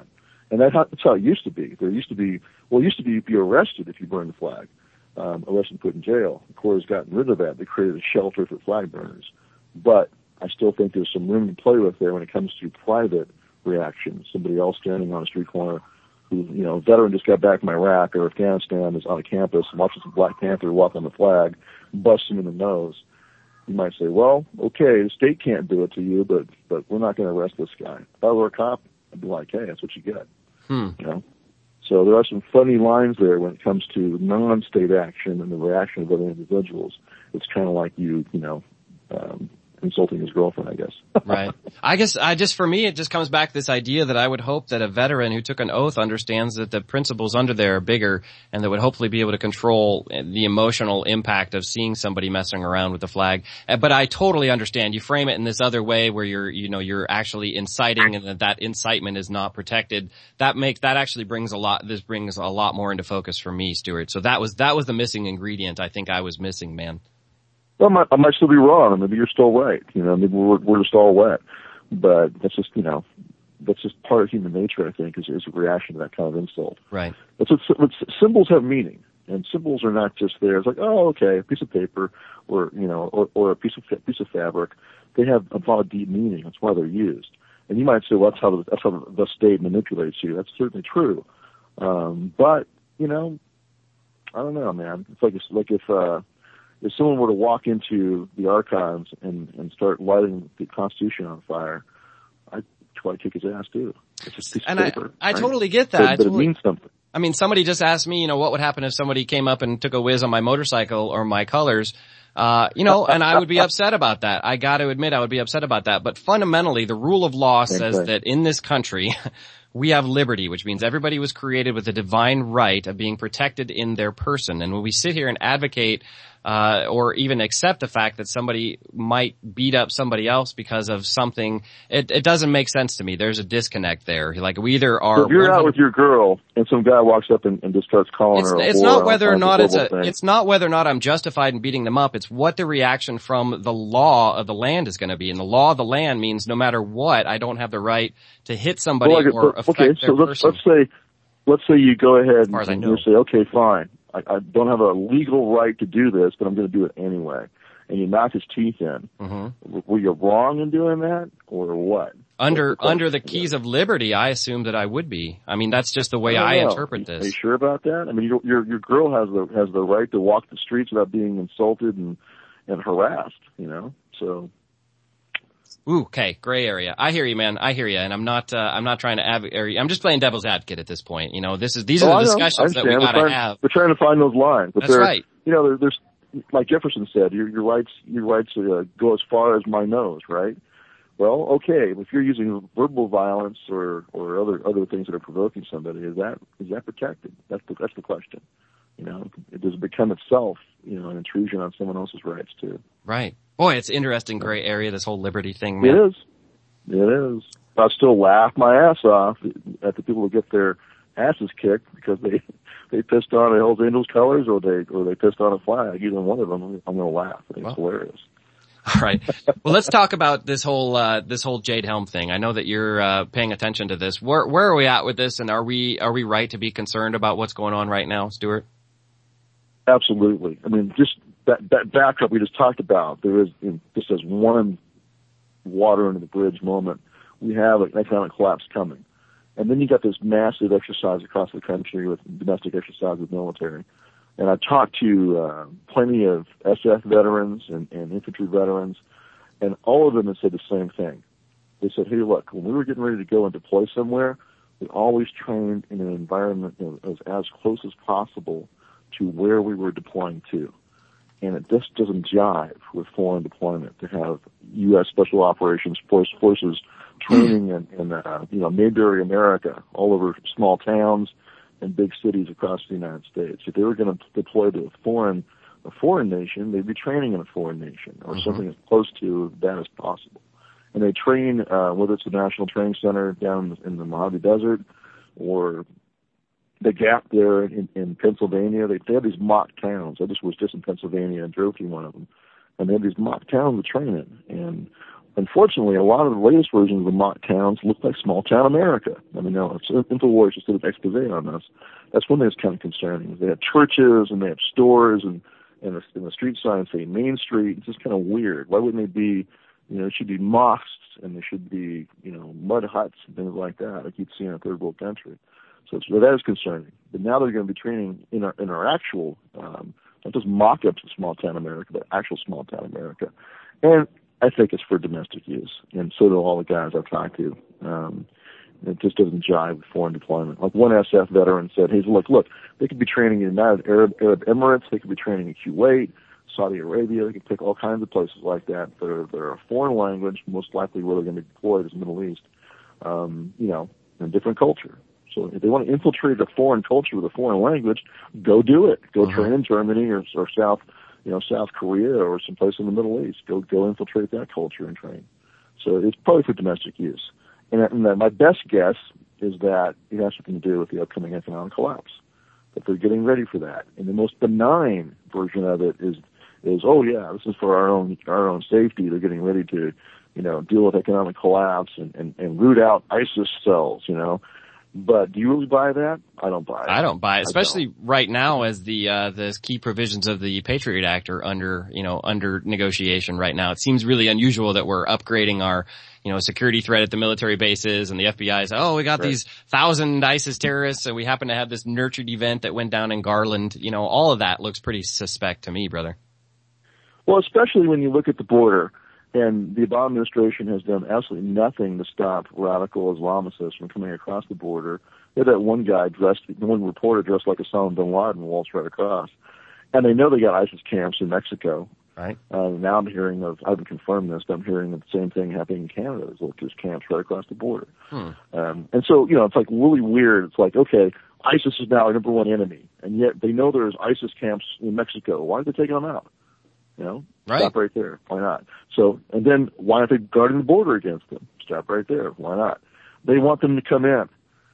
And that's how, that's how it used to be. There used to be, well, it used to be you'd be arrested if you burned the flag, um, arrested and put in jail. The Corps has gotten rid of that. They created a shelter for flag burners. But I still think there's some room to play with there when it comes to private reaction. Somebody else standing on a street corner who, you know, a veteran just got back from Iraq or Afghanistan, is on a campus and watches a Black Panther walk on the flag, busts him in the nose. You might say, well, okay, the state can't do it to you, but but we're not going to arrest this guy. If I were a cop, I'd be like, hey, that's what you get. Hmm. You know? So there are some funny lines there when it comes to non-state action and the reaction of other individuals. It's kind of like you, you know, um, insulting his girlfriend, I guess. Right. I guess I just, for me, it just comes back to this idea that I would hope that a veteran who took an oath understands that the principles under there are bigger and that would hopefully be able to control the emotional impact of seeing somebody messing around with the flag. But I totally understand. You frame it in this other way where you're, you know, you're actually inciting and that that incitement is not protected. That makes, that actually brings a lot, this brings a lot more into focus for me, Stuart. So that was, that was the missing ingredient I think I was missing, man. Well, I might, I might still be wrong. Maybe you're still right. You know, maybe we're, we're just all wet. But that's just, you know, that's just part of human nature, I think, is, is a reaction to that kind of insult. Right. That's what, what, symbols have meaning. And symbols are not just there. It's like, oh, okay, a piece of paper or, you know, or, or a piece of, piece of fabric. They have a lot of deep meaning. That's why they're used. And you might say, well, that's how the, that's how the state manipulates you. That's certainly true. Um, but, you know, I don't know, man. It's like, it's like if, uh, if someone were to walk into the archives and, and start lighting the Constitution on fire, I'd try to kick his ass too. It's just a piece and of paper. I, I right? totally get that. But, I but totally, it means something. I mean, somebody just asked me, you know, what would happen if somebody came up and took a whiz on my motorcycle or my colors, uh, you know, and I would be upset about that. I got to admit, I would be upset about that. But fundamentally, the rule of law Same says thing. that in this country, we have liberty, which means everybody was created with the divine right of being protected in their person. And when we sit here and advocate uh or even accept the fact that somebody might beat up somebody else because of something, it, it doesn't make sense to me. There's a disconnect there. Like, we either are... So if you're one hundred out with your girl and some guy walks up and, and just starts calling It's, her a it's whore not and whether all or kinds not of it's a, horrible things. it's not whether or not I'm justified in beating them up. It's what the reaction from the law of the land is going to be. And the law of the land means no matter what, I don't have the right to hit somebody Well, like, or but- affect okay, their so let's, person. let's say, let's say you go ahead far as I and know. you say, okay, fine. I, I don't have a legal right to do this, but I'm going to do it anyway. And you knock his teeth in. Mm-hmm. Were you wrong in doing that, or what? Under What's the under the question? keys of liberty, I assume that I would be. I mean, that's just the way I I, don't know. interpret Are you- this. Are you sure about that? I mean, your your your girl has the has the right to walk the streets without being insulted and and harassed. You know, so. Ooh, okay, gray area. I hear you, man. I hear you, and I'm not. Uh, I'm not trying to advocate. I'm just playing devil's advocate at this point. You know, this is these Oh, are I the know. discussions I that we understand. got We're to trying- have. We're trying to find those lines. But That's there- right. You know, there, there's like Jefferson said, your, your rights your rights uh, go as far as my nose, right? Well, okay, if you're using verbal violence or, or other other things that are provoking somebody, is that is that protected? That's the that's the question. You know, it does it become itself, you know, an intrusion on someone else's rights too. Right. Boy, it's interesting gray area, this whole liberty thing, man. It is. It is. I still laugh my ass off at the people who get their asses kicked because they they pissed on a Hells Angels colors or they or they pissed on a flag. Either one of them, I'm going to laugh. I think Well. it's hilarious. All right. Well, let's talk about this whole uh this whole Jade Helm thing. I know that you're uh paying attention to this. Where where are we at with this, and are we are we right to be concerned about what's going on right now, Stuart? Absolutely. I mean, just that that backdrop we just talked about. There is, you know, just as one water under the bridge moment, we have an economic collapse coming, and then you got this massive exercise across the country with domestic exercise with military. And I talked to uh, plenty of S F veterans and, and infantry veterans, and all of them have said the same thing. They said, hey, look, when we were getting ready to go and deploy somewhere, we always trained in an environment that was as close as possible to where we were deploying to. And it just doesn't jive with foreign deployment to have U S Special Operations Force forces training in, in uh, you know, Mayberry, America, all over small towns and big cities across the United States. If they were going to deploy to a foreign a foreign nation, they'd be training in a foreign nation or mm-hmm. something as close to that as possible. And they train, uh, whether it's the National Training Center down in the Mojave Desert or the Gap there in, in Pennsylvania. They, they have these mock towns. I just was just in Pennsylvania and drove through one of them. And they have these mock towns to train in. And unfortunately, a lot of the latest versions of the mock towns look like small-town America. I mean, no, it's, InfoWars just did an expose on this. That's one thing that's kind of concerning. They have churches, and they have stores, and, and, the, and the street signs say Main Street. It's just kind of weird. Why wouldn't they be, you know, it should be mosques, and there should be, you know, mud huts and things like that, like you'd see in a third world country. So, so that is concerning. But now they're going to be training in our, in our actual, um, not just mock-ups of small-town America, but actual small-town America. And I think it's for domestic use, and so do all the guys I've talked to. Um, it just doesn't jive with foreign deployment. Like one S F veteran said, hey, look, look, they could be training in United Arab, Arab Emirates, they could be training in Kuwait, Saudi Arabia, they could pick all kinds of places like that that are, that are a foreign language, most likely where they're going to be deployed is Middle East, um, you know, in a different culture. So if they want to infiltrate a foreign culture with a foreign language, go do it. Go uh-huh. train in Germany or, or South, you know, South Korea or someplace in the Middle East. Go go infiltrate that culture and train. So it's probably for domestic use. And, and my best guess is that it has something to do with the upcoming economic collapse. That they're getting ready for that. And the most benign version of it is is oh yeah, this is for our own our own safety. They're getting ready to, you know, deal with economic collapse and, and, and root out ISIS cells, you know. But do you really buy that? I don't buy it. I don't buy it, especially right now as the uh the key provisions of the Patriot Act are under, you know, under negotiation right now. It seems really unusual that we're upgrading our, you know, security threat at the military bases, and the F B I is, oh, we got right. these thousand ISIS terrorists, and we happen to have this nurtured event that went down in Garland. You know, all of that looks pretty suspect to me, brother. Well, especially when you look at the border. And the Obama administration has done absolutely nothing to stop radical Islamists from coming across the border. They had that one guy dressed, one reporter dressed like Osama bin Laden waltzed right across. And they know they got ISIS camps in Mexico. Right. Uh, now I'm hearing of, I haven't confirmed this, but I'm hearing of the same thing happening in Canada. There's, like, there's camps right across the border. Hmm. Um, and so, you know, it's like really weird. It's like, okay, ISIS is now our number one enemy. And yet they know there's ISIS camps in Mexico. Why are they taking them out? You know, right. Stop right there. Why not? So, and then why aren't they guarding the border against them? Stop right there. Why not? They want them to come in.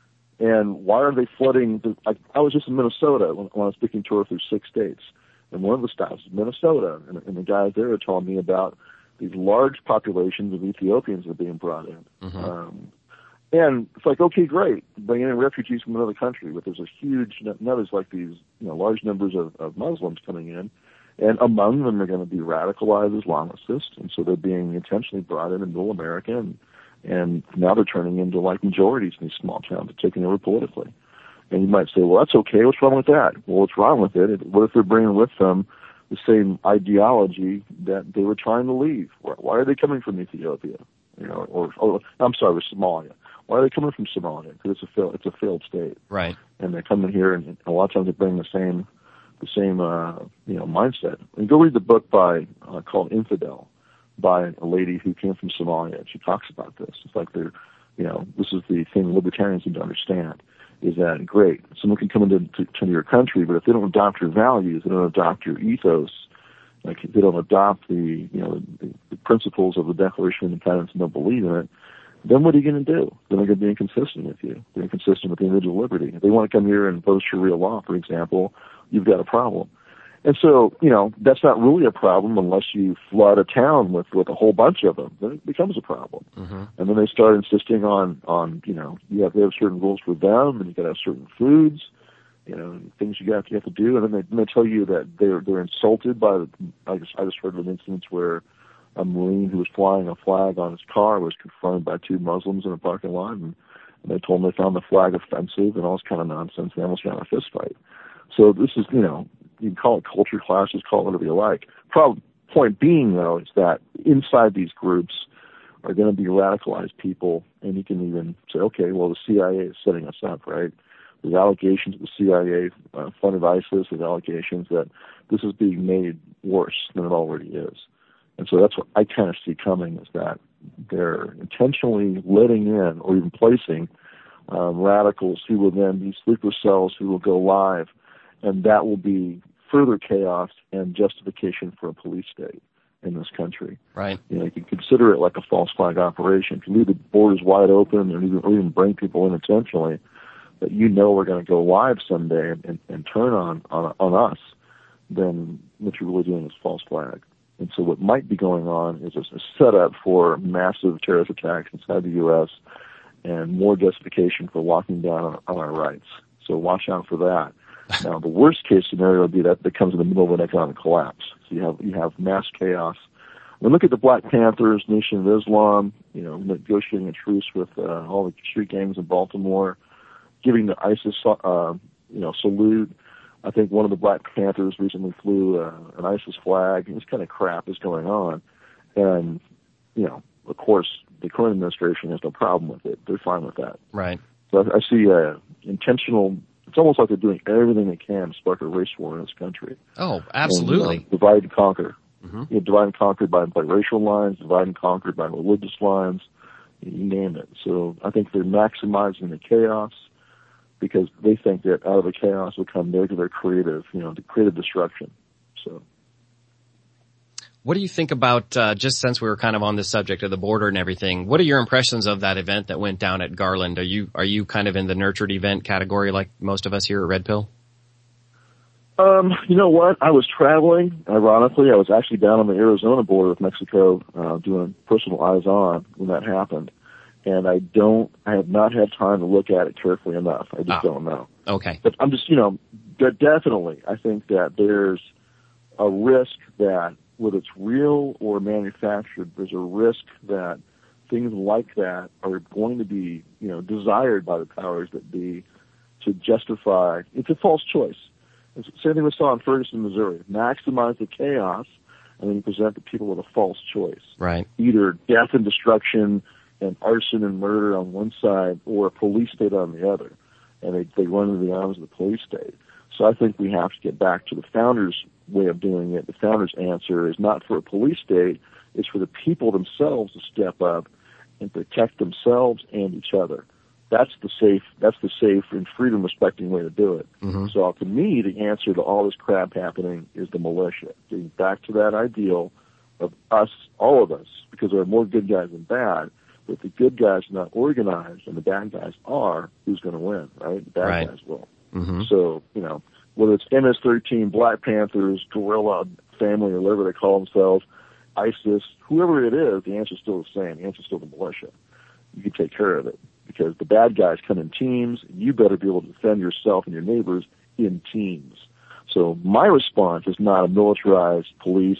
And why are they flooding? The, I, I was just in Minnesota when, when I was speaking tour through six states. And one of the stops is Minnesota. And, and the guys there are telling me about these large populations of Ethiopians that are being brought in. Mm-hmm. Um, and it's like, okay, great. Bringing in refugees from another country. But there's a huge, now there's like these, you know, large numbers of, of Muslims coming in. And among them are going to be radicalized Islamicists, and so they're being intentionally brought in in Middle America, and, and now they're turning into like majorities in these small towns, taking over politically. And you might say, well, that's okay. What's wrong with that? Well, what's wrong with it? What if they're bringing with them the same ideology that they were trying to leave? Why are they coming from Ethiopia? You know, or, or I'm sorry, Somalia. Why are they coming from Somalia? Because it's a failed, it's a failed state. Right. And they're coming here, and a lot of times they bring the same. the same, uh, you know, mindset. And go read the book by, uh, called Infidel by a lady who came from Somalia. She talks about this. It's like they're, you know, this is the thing libertarians need to understand is that, great, someone can come into to, to your country, but if they don't adopt your values, they don't adopt your ethos, like they don't adopt the, you know, the, the principles of the Declaration of Independence and don't believe in it, then what are you going to do? Then they're going to be inconsistent with you. They're inconsistent with individual liberty. If they want to come here and impose Sharia law, for example, you've got a problem. And so, you know, that's not really a problem unless you flood a town with, with a whole bunch of them. Then it becomes a problem. Mm-hmm. And then they start insisting on, on, you know, you have to have certain rules for them, and you got to have certain foods, you know, and things you got you have to do. And then they, then they tell you that they're they're insulted by the. I just I just heard of an instance where a Marine who was flying a flag on his car was confronted by two Muslims in a parking lot, and, and they told him they found the flag offensive and all this kind of nonsense. They almost got in a fist fight. So this is, you know, you can call it culture clashes, call it whatever you like. Problem, point being, though, is that inside these groups are going to be radicalized people, and you can even say, okay, well, the C I A is setting us up, right? There's allegations that the C I A uh, funded ISIS. There's allegations that this is being made worse than it already is. And so that's what I kind of see coming, is that they're intentionally letting in or even placing um, radicals who will then be sleeper cells who will go live, and that will be further chaos and justification for a police state in this country. Right. You know, you can consider it like a false flag operation. If you leave the borders wide open and even, or even bring people in intentionally, that you know we're going to go live someday and, and turn on, on on us, then what you're really doing is false flag. And so what might be going on is a setup for massive terrorist attacks inside the U S and more justification for locking down on, on our rights. So watch out for that. Now, the worst case scenario would be that it comes in the middle of an economic collapse. So you have you have mass chaos. I mean, look at the Black Panthers, Nation of Islam, you know, negotiating a truce with uh, all the street gangs in Baltimore, giving the ISIS, uh, you know, salute. I think one of the Black Panthers recently flew uh, an ISIS flag. This kind of crap is going on. And, you know, of course, the current administration has no problem with it. They're fine with that. Right. So I, I see uh, intentional, it's almost like they're doing everything they can to spark a race war in this country. Oh, absolutely. And, you know, divide and conquer. Mm-hmm. You know, divide and conquer by, by racial lines, divide and conquer by religious lines, you name it. So I think they're maximizing the chaos because they think that out of the chaos will come their creative, you know, the creative destruction. So. What do you think about, uh, just since we were kind of on the subject of the border and everything, what are your impressions of that event that went down at Garland? Are you, are you kind of in the nurtured event category like most of us here at Red Pill? Um, you know what? I was traveling, ironically. I was actually down on the Arizona border with Mexico, uh, doing personal eyes on when that happened. And I don't, I have not had time to look at it carefully enough. I just ah, don't know. Okay. But I'm just, you know, definitely, I think that there's a risk that, whether it's real or manufactured, there's a risk that things like that are going to be, you know, desired by the powers that be to justify. It's a false choice. It's the same thing we saw in Ferguson, Missouri. Maximize the chaos, and then you present the people with a false choice. Right. Either death and destruction and arson and murder on one side, or a police state on the other. And they, they run into the arms of the police state. So I think we have to get back to the founders' way of doing it. The founders' answer is not for a police state, it's for the people themselves to step up and protect themselves and each other. That's the safe, that's the safe and freedom respecting way to do it. Mm-hmm. So to me, the answer to all this crap happening is the militia. Getting back to that ideal of us, all of us, because there are more good guys than bad. But if the good guys are not organized and the bad guys are, who's going to win, right? The bad right. guys will. Mm-hmm. So, you know, whether it's M S thirteen, Black Panthers, Guerrilla Family, or whatever they call themselves, ISIS, whoever it is, the answer's still the same. The answer's still the militia. You can take care of it because the bad guys come in teams. And you better be able to defend yourself and your neighbors in teams. So my response is not a militarized police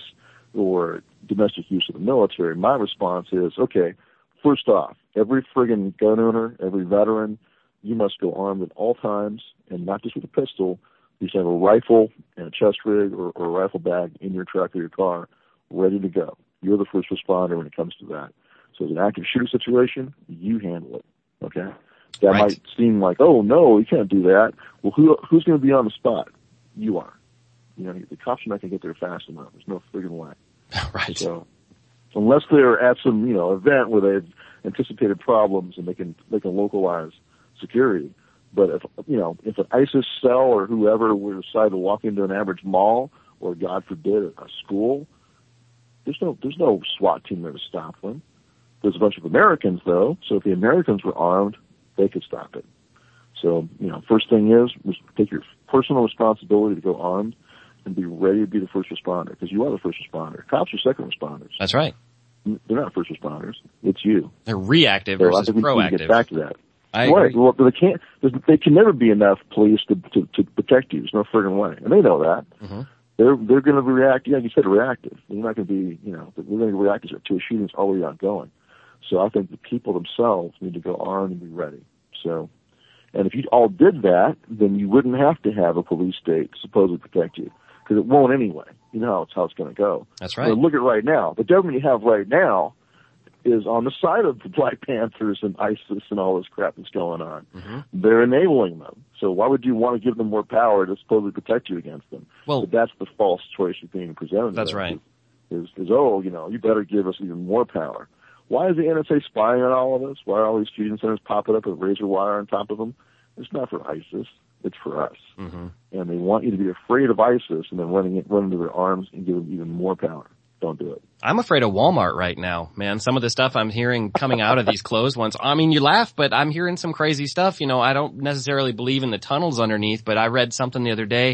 or domestic use of the military. My response is, okay, first off, every friggin' gun owner, every veteran, you must go armed at all times, and not just with a pistol. You should have a rifle and a chest rig or, or a rifle bag in your truck or your car ready to go. You're the first responder when it comes to that. So as an active shooter situation, you handle it, okay? That right. might seem like, oh, no, you can't do that. Well, who who's going to be on the spot? You are. You know, the cops are not going to get there fast enough. There's no friggin' way. Right. So unless they're at some, you know, event where they've anticipated problems and they can they can localize security. But if, you know, if an ISIS cell or whoever were to decide to walk into an average mall or, God forbid, a school, there's no there's no SWAT team there to stop them. There's a bunch of Americans, though, so if the Americans were armed, they could stop it. So, you know, first thing is, was take your personal responsibility to go armed and be ready to be the first responder, because you are the first responder. Cops are second responders. That's right. They're not first responders. It's you. They're reactive so versus I think we proactive. Need to get back to that. I right. agree. Well, they can't. They can never be enough police to to, to protect you. There's no friggin' way, and they know that. Mm-hmm. They're they're going to react. Yeah, you said reactive. They're not going to be. You know, they're going to react to a shooting that's already ongoing. So I think the people themselves need to go armed and be ready. So, and if you all did that, then you wouldn't have to have a police state to supposedly protect you, because it won't anyway. You know how it's how it's going to go. That's right. I mean, look at right now. The government you have right now is on the side of the Black Panthers and ISIS and all this crap that's going on. Mm-hmm. They're enabling them. So why would you want to give them more power to supposedly protect you against them? Well, but that's the false choice you're being presented. That's with, right. Is, is, oh, you know, you better give us even more power. Why is the N S A spying on all of us? Why are all these fusion centers popping up with razor wire on top of them? It's not for ISIS. It's for us. Mm-hmm. And they want you to be afraid of ISIS and then running it, run into their arms and give them even more power. Don't do it. I'm afraid of Walmart right now, man. Some of the stuff I'm hearing coming out of these closed ones. I mean, you laugh, but I'm hearing some crazy stuff. You know, I don't necessarily believe in the tunnels underneath, but I read something the other day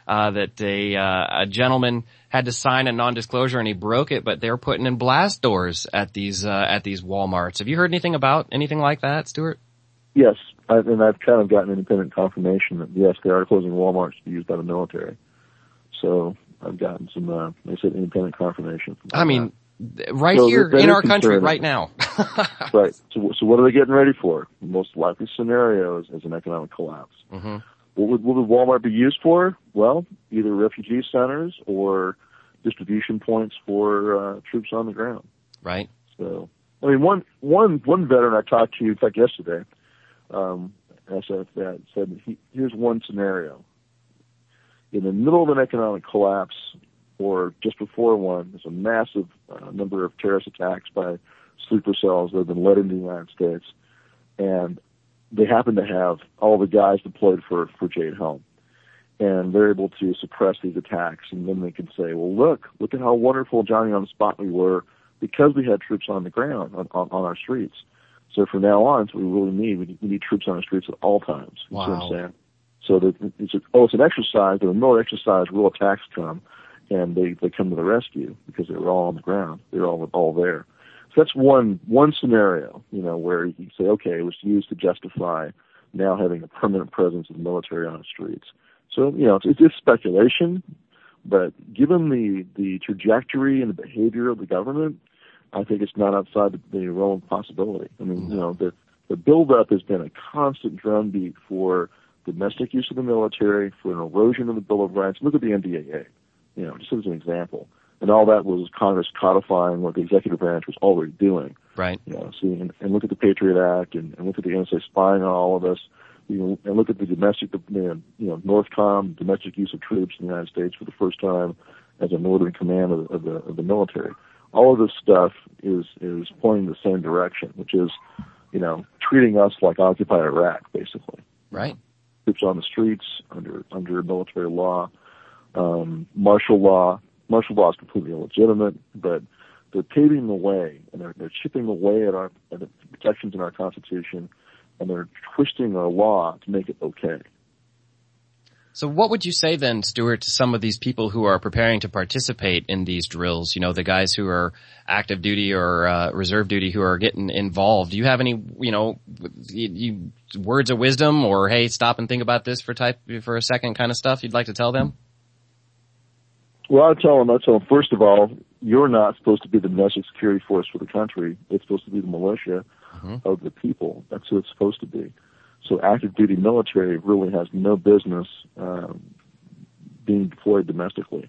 uh, that a, uh, a gentleman had to sign a non-disclosure and he broke it, but they're putting in blast doors at these, uh, at these Walmarts. Have you heard anything about anything like that, Stuart? Yes, I've, and I've kind of gotten independent confirmation that, yes, they are closing Walmarts to be used by the military. So I've gotten some, uh, they said independent confirmation. I mean, that. right so here in our country right now. Right. So, so what are they getting ready for? The most likely scenario is, is an economic collapse. Mm-hmm. What would, what would Walmart be used for? Well, either refugee centers or distribution points for uh, troops on the ground. Right. So, I mean, one one one veteran I talked to, in fact, yesterday, um, I said that said he, here's one scenario: in the middle of an economic collapse, or just before one, there's a massive uh, number of terrorist attacks by sleeper cells that have been led into the United States, and they happen to have all the guys deployed for, for Jade Helm. And they're able to suppress these attacks. And then they can say, well, look, look at how wonderful Johnny on the spot we were because we had troops on the ground, on, on, on our streets. So from now on, it's what we really need. We need, we need troops on our streets at all times. You wow. see what I'm saying? So that it's a, oh, it's an exercise. The remote exercise, real attacks come, and they, they come to the rescue because they were all on the ground. They were all, all there. So that's one one scenario, you know, where you say, okay, it was used to justify now having a permanent presence of the military on the streets. So, you know, it's, it's speculation, but given the, the trajectory and the behavior of the government, I think it's not outside the, the realm of possibility. I mean, no. you know, the, the buildup has been a constant drumbeat for domestic use of the military, for an erosion of the Bill of Rights. Look at the N D A A, you know, just as an example. And all that was Congress codifying what the executive branch was already doing. Right. You know, see, and, and look at the Patriot Act, and, and look at the N S A spying on all of us. You know, and look at the domestic, you know, NORTHCOM, domestic use of troops in the United States for the first time as a northern command of, of the of the military. All of this stuff is is pointing the same direction, which is, you know, treating us like occupied Iraq, basically. Right. Troops on the streets under under military law, um, martial law. Martial law is completely illegitimate, but they're paving the way, and they're, they're chipping away at our at the protections in our Constitution, and they're twisting our law to make it okay. So what would you say then, Stuart, to some of these people who are preparing to participate in these drills? You know, the guys who are active duty or uh, reserve duty who are getting involved. Do you have any, you know, you, you, words of wisdom or, hey, stop and think about this for type for a second kind of stuff you'd like to tell them? Well, I tell them, I tell them, first of all, you're not supposed to be the national security force for the country. It's supposed to be the militia mm-hmm. of the people. That's who it's supposed to be. So active duty military really has no business um, being deployed domestically.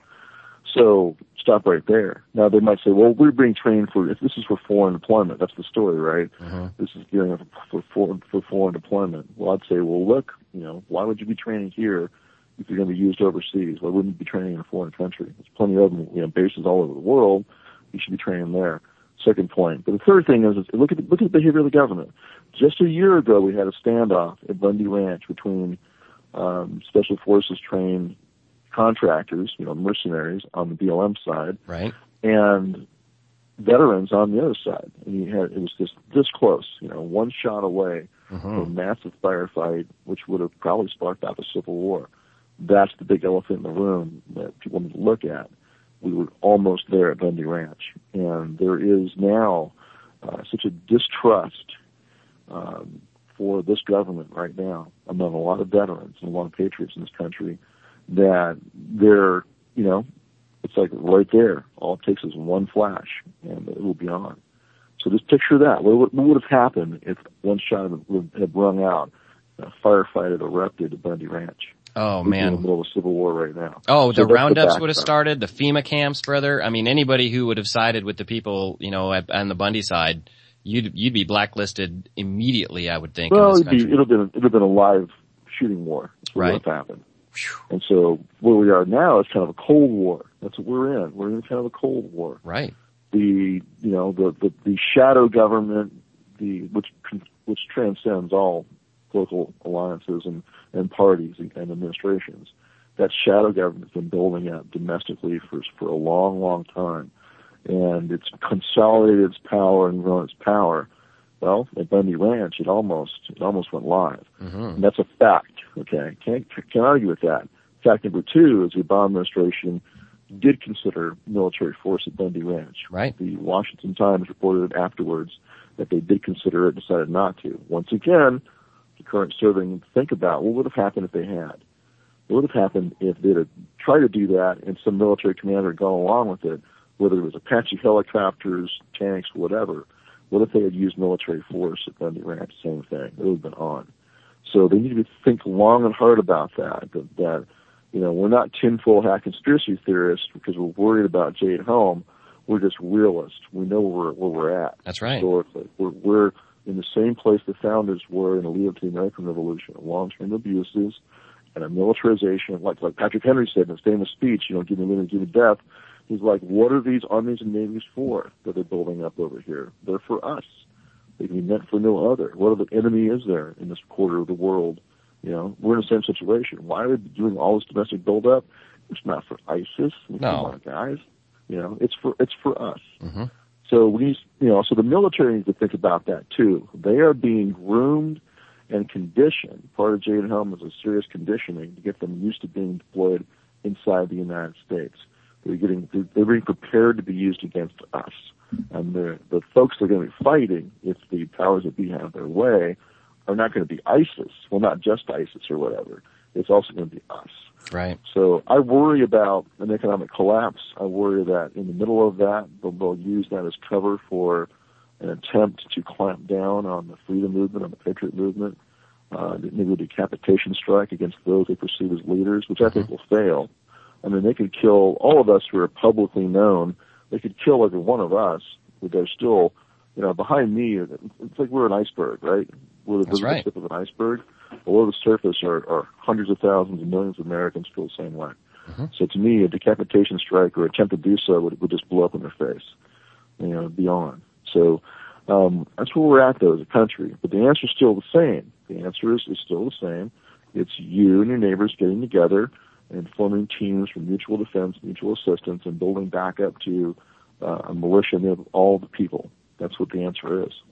So stop right there. Now they might say, well, we're being trained for, if this is for foreign deployment, that's the story, right? Mm-hmm. This is gearing up for, for, for foreign deployment. Well, I'd say, well, look, you know, why would you be training here if you're going to be used overseas? Why wouldn't you be training in a foreign country? There's plenty of them, you know, bases all over the world. You should be training there. Second point. But the third thing is, is look at the, look at the behavior of the government. Just a year ago, we had a standoff at Bundy Ranch between um, special forces trained contractors, you know, mercenaries on the B L M side, right, and veterans on the other side. And you had, it was just this close, you know, one shot away mm-hmm. from a massive firefight, which would have probably sparked out a civil war. That's the big elephant in the room that people need to look at. We were almost there at Bundy Ranch, and there is now uh, such a distrust um, for this government right now among a lot of veterans and a lot of patriots in this country that they're, you know, it's like right there. All it takes is one flash, and it will be on. So just picture that. What would, what would have happened if one shot had rung out, a firefight had erupted at Bundy Ranch? Oh, We'd man. be in the middle of a civil war right now. Oh, so the roundups the would have started, the FEMA camps, brother. I mean, anybody who would have sided with the people, you know, at, on the Bundy side, you'd you'd be blacklisted immediately, I would think. Well, in this it'd, be, it'd, have been, it'd have been a live shooting war. That's what right. would have happened. And so where we are now is kind of a Cold War. That's what we're in. We're in kind of a Cold War. Right. The, you know, the, the, the shadow government, the, which, which transcends all political alliances and, and parties and, and administrations. That shadow government's been building up domestically for, for a long, long time. And it's consolidated its power and grown its power. Well, at Bundy Ranch, it almost, it almost went live. Mm-hmm. And that's a fact, okay? Can't, can't argue with that. Fact number two is the Obama administration did consider military force at Bundy Ranch. Right. The Washington Times reported afterwards that they did consider it, decided not to. Once again, the current serving think about what would have happened if they had. What would have happened if they had tried to do that and some military commander had gone along with it, whether it was Apache helicopters, tanks, whatever. What if they had used military force at Bundy Ranch? Same thing. It would have been on. So they need to think long and hard about that, that, that you know, we're not tinfoil hat conspiracy theorists because we're worried about Jade Helm. We're just realists. We know where, where we're at. That's right. Historically. We're, we're in the same place the founders were in the lead up to the American Revolution, long-term abuses and a militarization. Like, like Patrick Henry said in his famous speech, you know, give me living, give me death. He's like, what are these armies and navies for that they're building up over here? They're for us. They can be meant for no other. What other enemy is there in this quarter of the world? You know, we're in the same situation. Why are they doing all this domestic buildup? It's not for ISIS. No. Come on, guys. You know, it's for it's for us. Mm-hmm. So we, you know, so the military needs to think about that too. They are being groomed and conditioned. Part of Jade Helm is a serious conditioning to get them used to being deployed inside the United States. They're getting, they're, they're being prepared to be used against us. And the the folks they're going to be fighting, if the powers that be have their way, are not going to be ISIS. Well, not just ISIS or whatever. It's also going to be us. Right. So I worry about an economic collapse. I worry that in the middle of that, they'll, they'll use that as cover for an attempt to clamp down on the freedom movement, on the patriot movement, uh, maybe a decapitation strike against those they perceive as leaders, which I think will fail. I mean, they could kill all of us who are publicly known. They could kill every one of us, but they're still, you know, behind me, it's like we're an iceberg, right? We're the, right. tip of an iceberg. Below the surface are, are hundreds of thousands and millions of Americans feel the same way. Mm-hmm. So to me, a decapitation strike or attempt to do so would, would just blow up in their face, you know, beyond. So um, that's where we're at, though, as a country. But the answer is still the same. The answer is, is still the same. It's you and your neighbors getting together and forming teams for mutual defense, mutual assistance, and building back up to uh, a militia of all the people. That's what the answer is.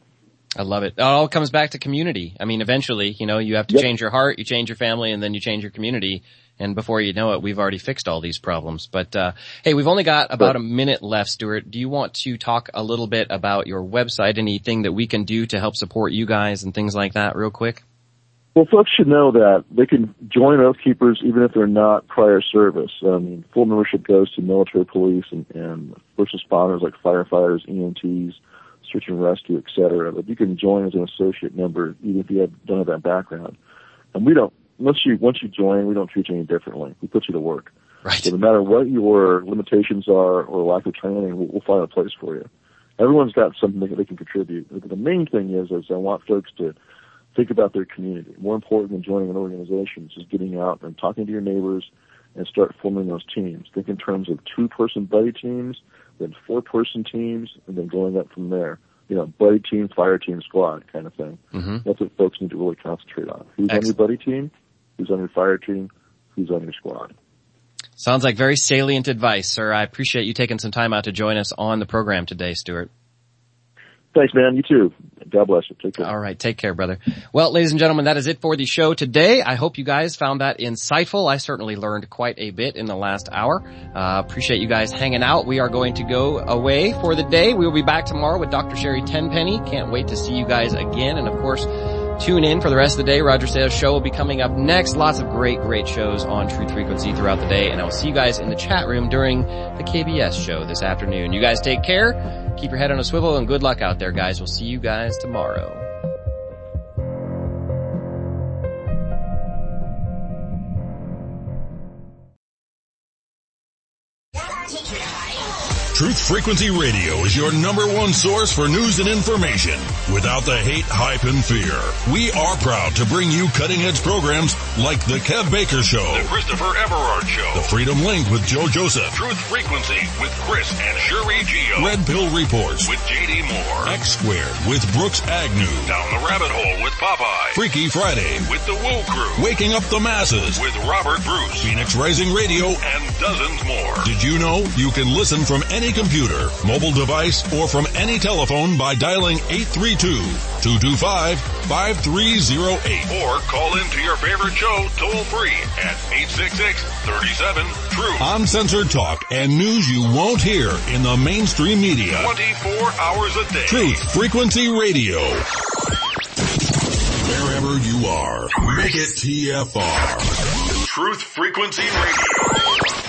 I love it. It all comes back to community. I mean, eventually, you know, you have to yep. change your heart, you change your family, and then you change your community. And before you know it, we've already fixed all these problems. But, uh, hey, we've only got about a minute left, Stuart. Do you want to talk a little bit about your website, anything that we can do to help support you guys and things like that real quick? Well, folks should know that they can join Oath Keepers even if they're not prior service. I mean, full membership goes to military police and, and first responders like firefighters, E M Ts, search and rescue, et cetera. But you can join as an associate member even if you have, don't have that background. And we don't, once you, once you join, we don't treat you any differently. We put you to work. Right. So no matter what your limitations are or lack of training, we'll, we'll find a place for you. Everyone's got something that they can contribute. But the main thing is, is I want folks to think about their community. More important than joining an organization is just getting out and talking to your neighbors and start forming those teams. Think in terms of two-person buddy teams, then four-person teams, and then going up from there. You know, buddy team, fire team, squad kind of thing. Mm-hmm. That's what folks need to really concentrate on. Who's Excellent. on your buddy team? Who's on your fire team? Who's on your squad? Sounds like very salient advice, sir. I appreciate you taking some time out to join us on the program today, Stuart. Thanks, man. You too. God bless you. Take care. All right. Take care, brother. Well, ladies and gentlemen, that is it for the show today. I hope you guys found that insightful. I certainly learned quite a bit in the last hour. Uh, appreciate you guys hanging out. We are going to go away for the day. We will be back tomorrow with Doctor Sherry Tenpenny. Can't wait to see you guys again. And of course, tune in for the rest of the day. Roger Sales show will be coming up next. Lots of great, great shows on Truth Frequency throughout the day. And I will see you guys in the chat room during the K B S show this afternoon. You guys take care. Keep your head on a swivel and good luck out there, guys. We'll see you guys tomorrow. Truth Frequency Radio is your number one source for news and information without the hate, hype, and fear. We are proud to bring you cutting-edge programs like The Kev Baker Show, The Christopher Everard Show, The Freedom Link with Joe Joseph, Truth Frequency with Chris and Sherry Geo, Red Pill Reports with J D Moore, X Squared with Brooks Agnew, Down the Rabbit Hole with Popeye, Freaky Friday with The Woo Crew, Waking Up the Masses with Robert Bruce, Phoenix Rising Radio, and dozens more. Did you know you can listen from any any computer, mobile device, or from any telephone by dialing eight three two, two two five, five three zero eight. Or call into your favorite show toll free at eight six six, three seven, TRUTH. Uncensored talk and news you won't hear in the mainstream media. twenty-four hours a day. Truth Frequency Radio. Wherever you are, make it T F R. Truth Frequency Radio.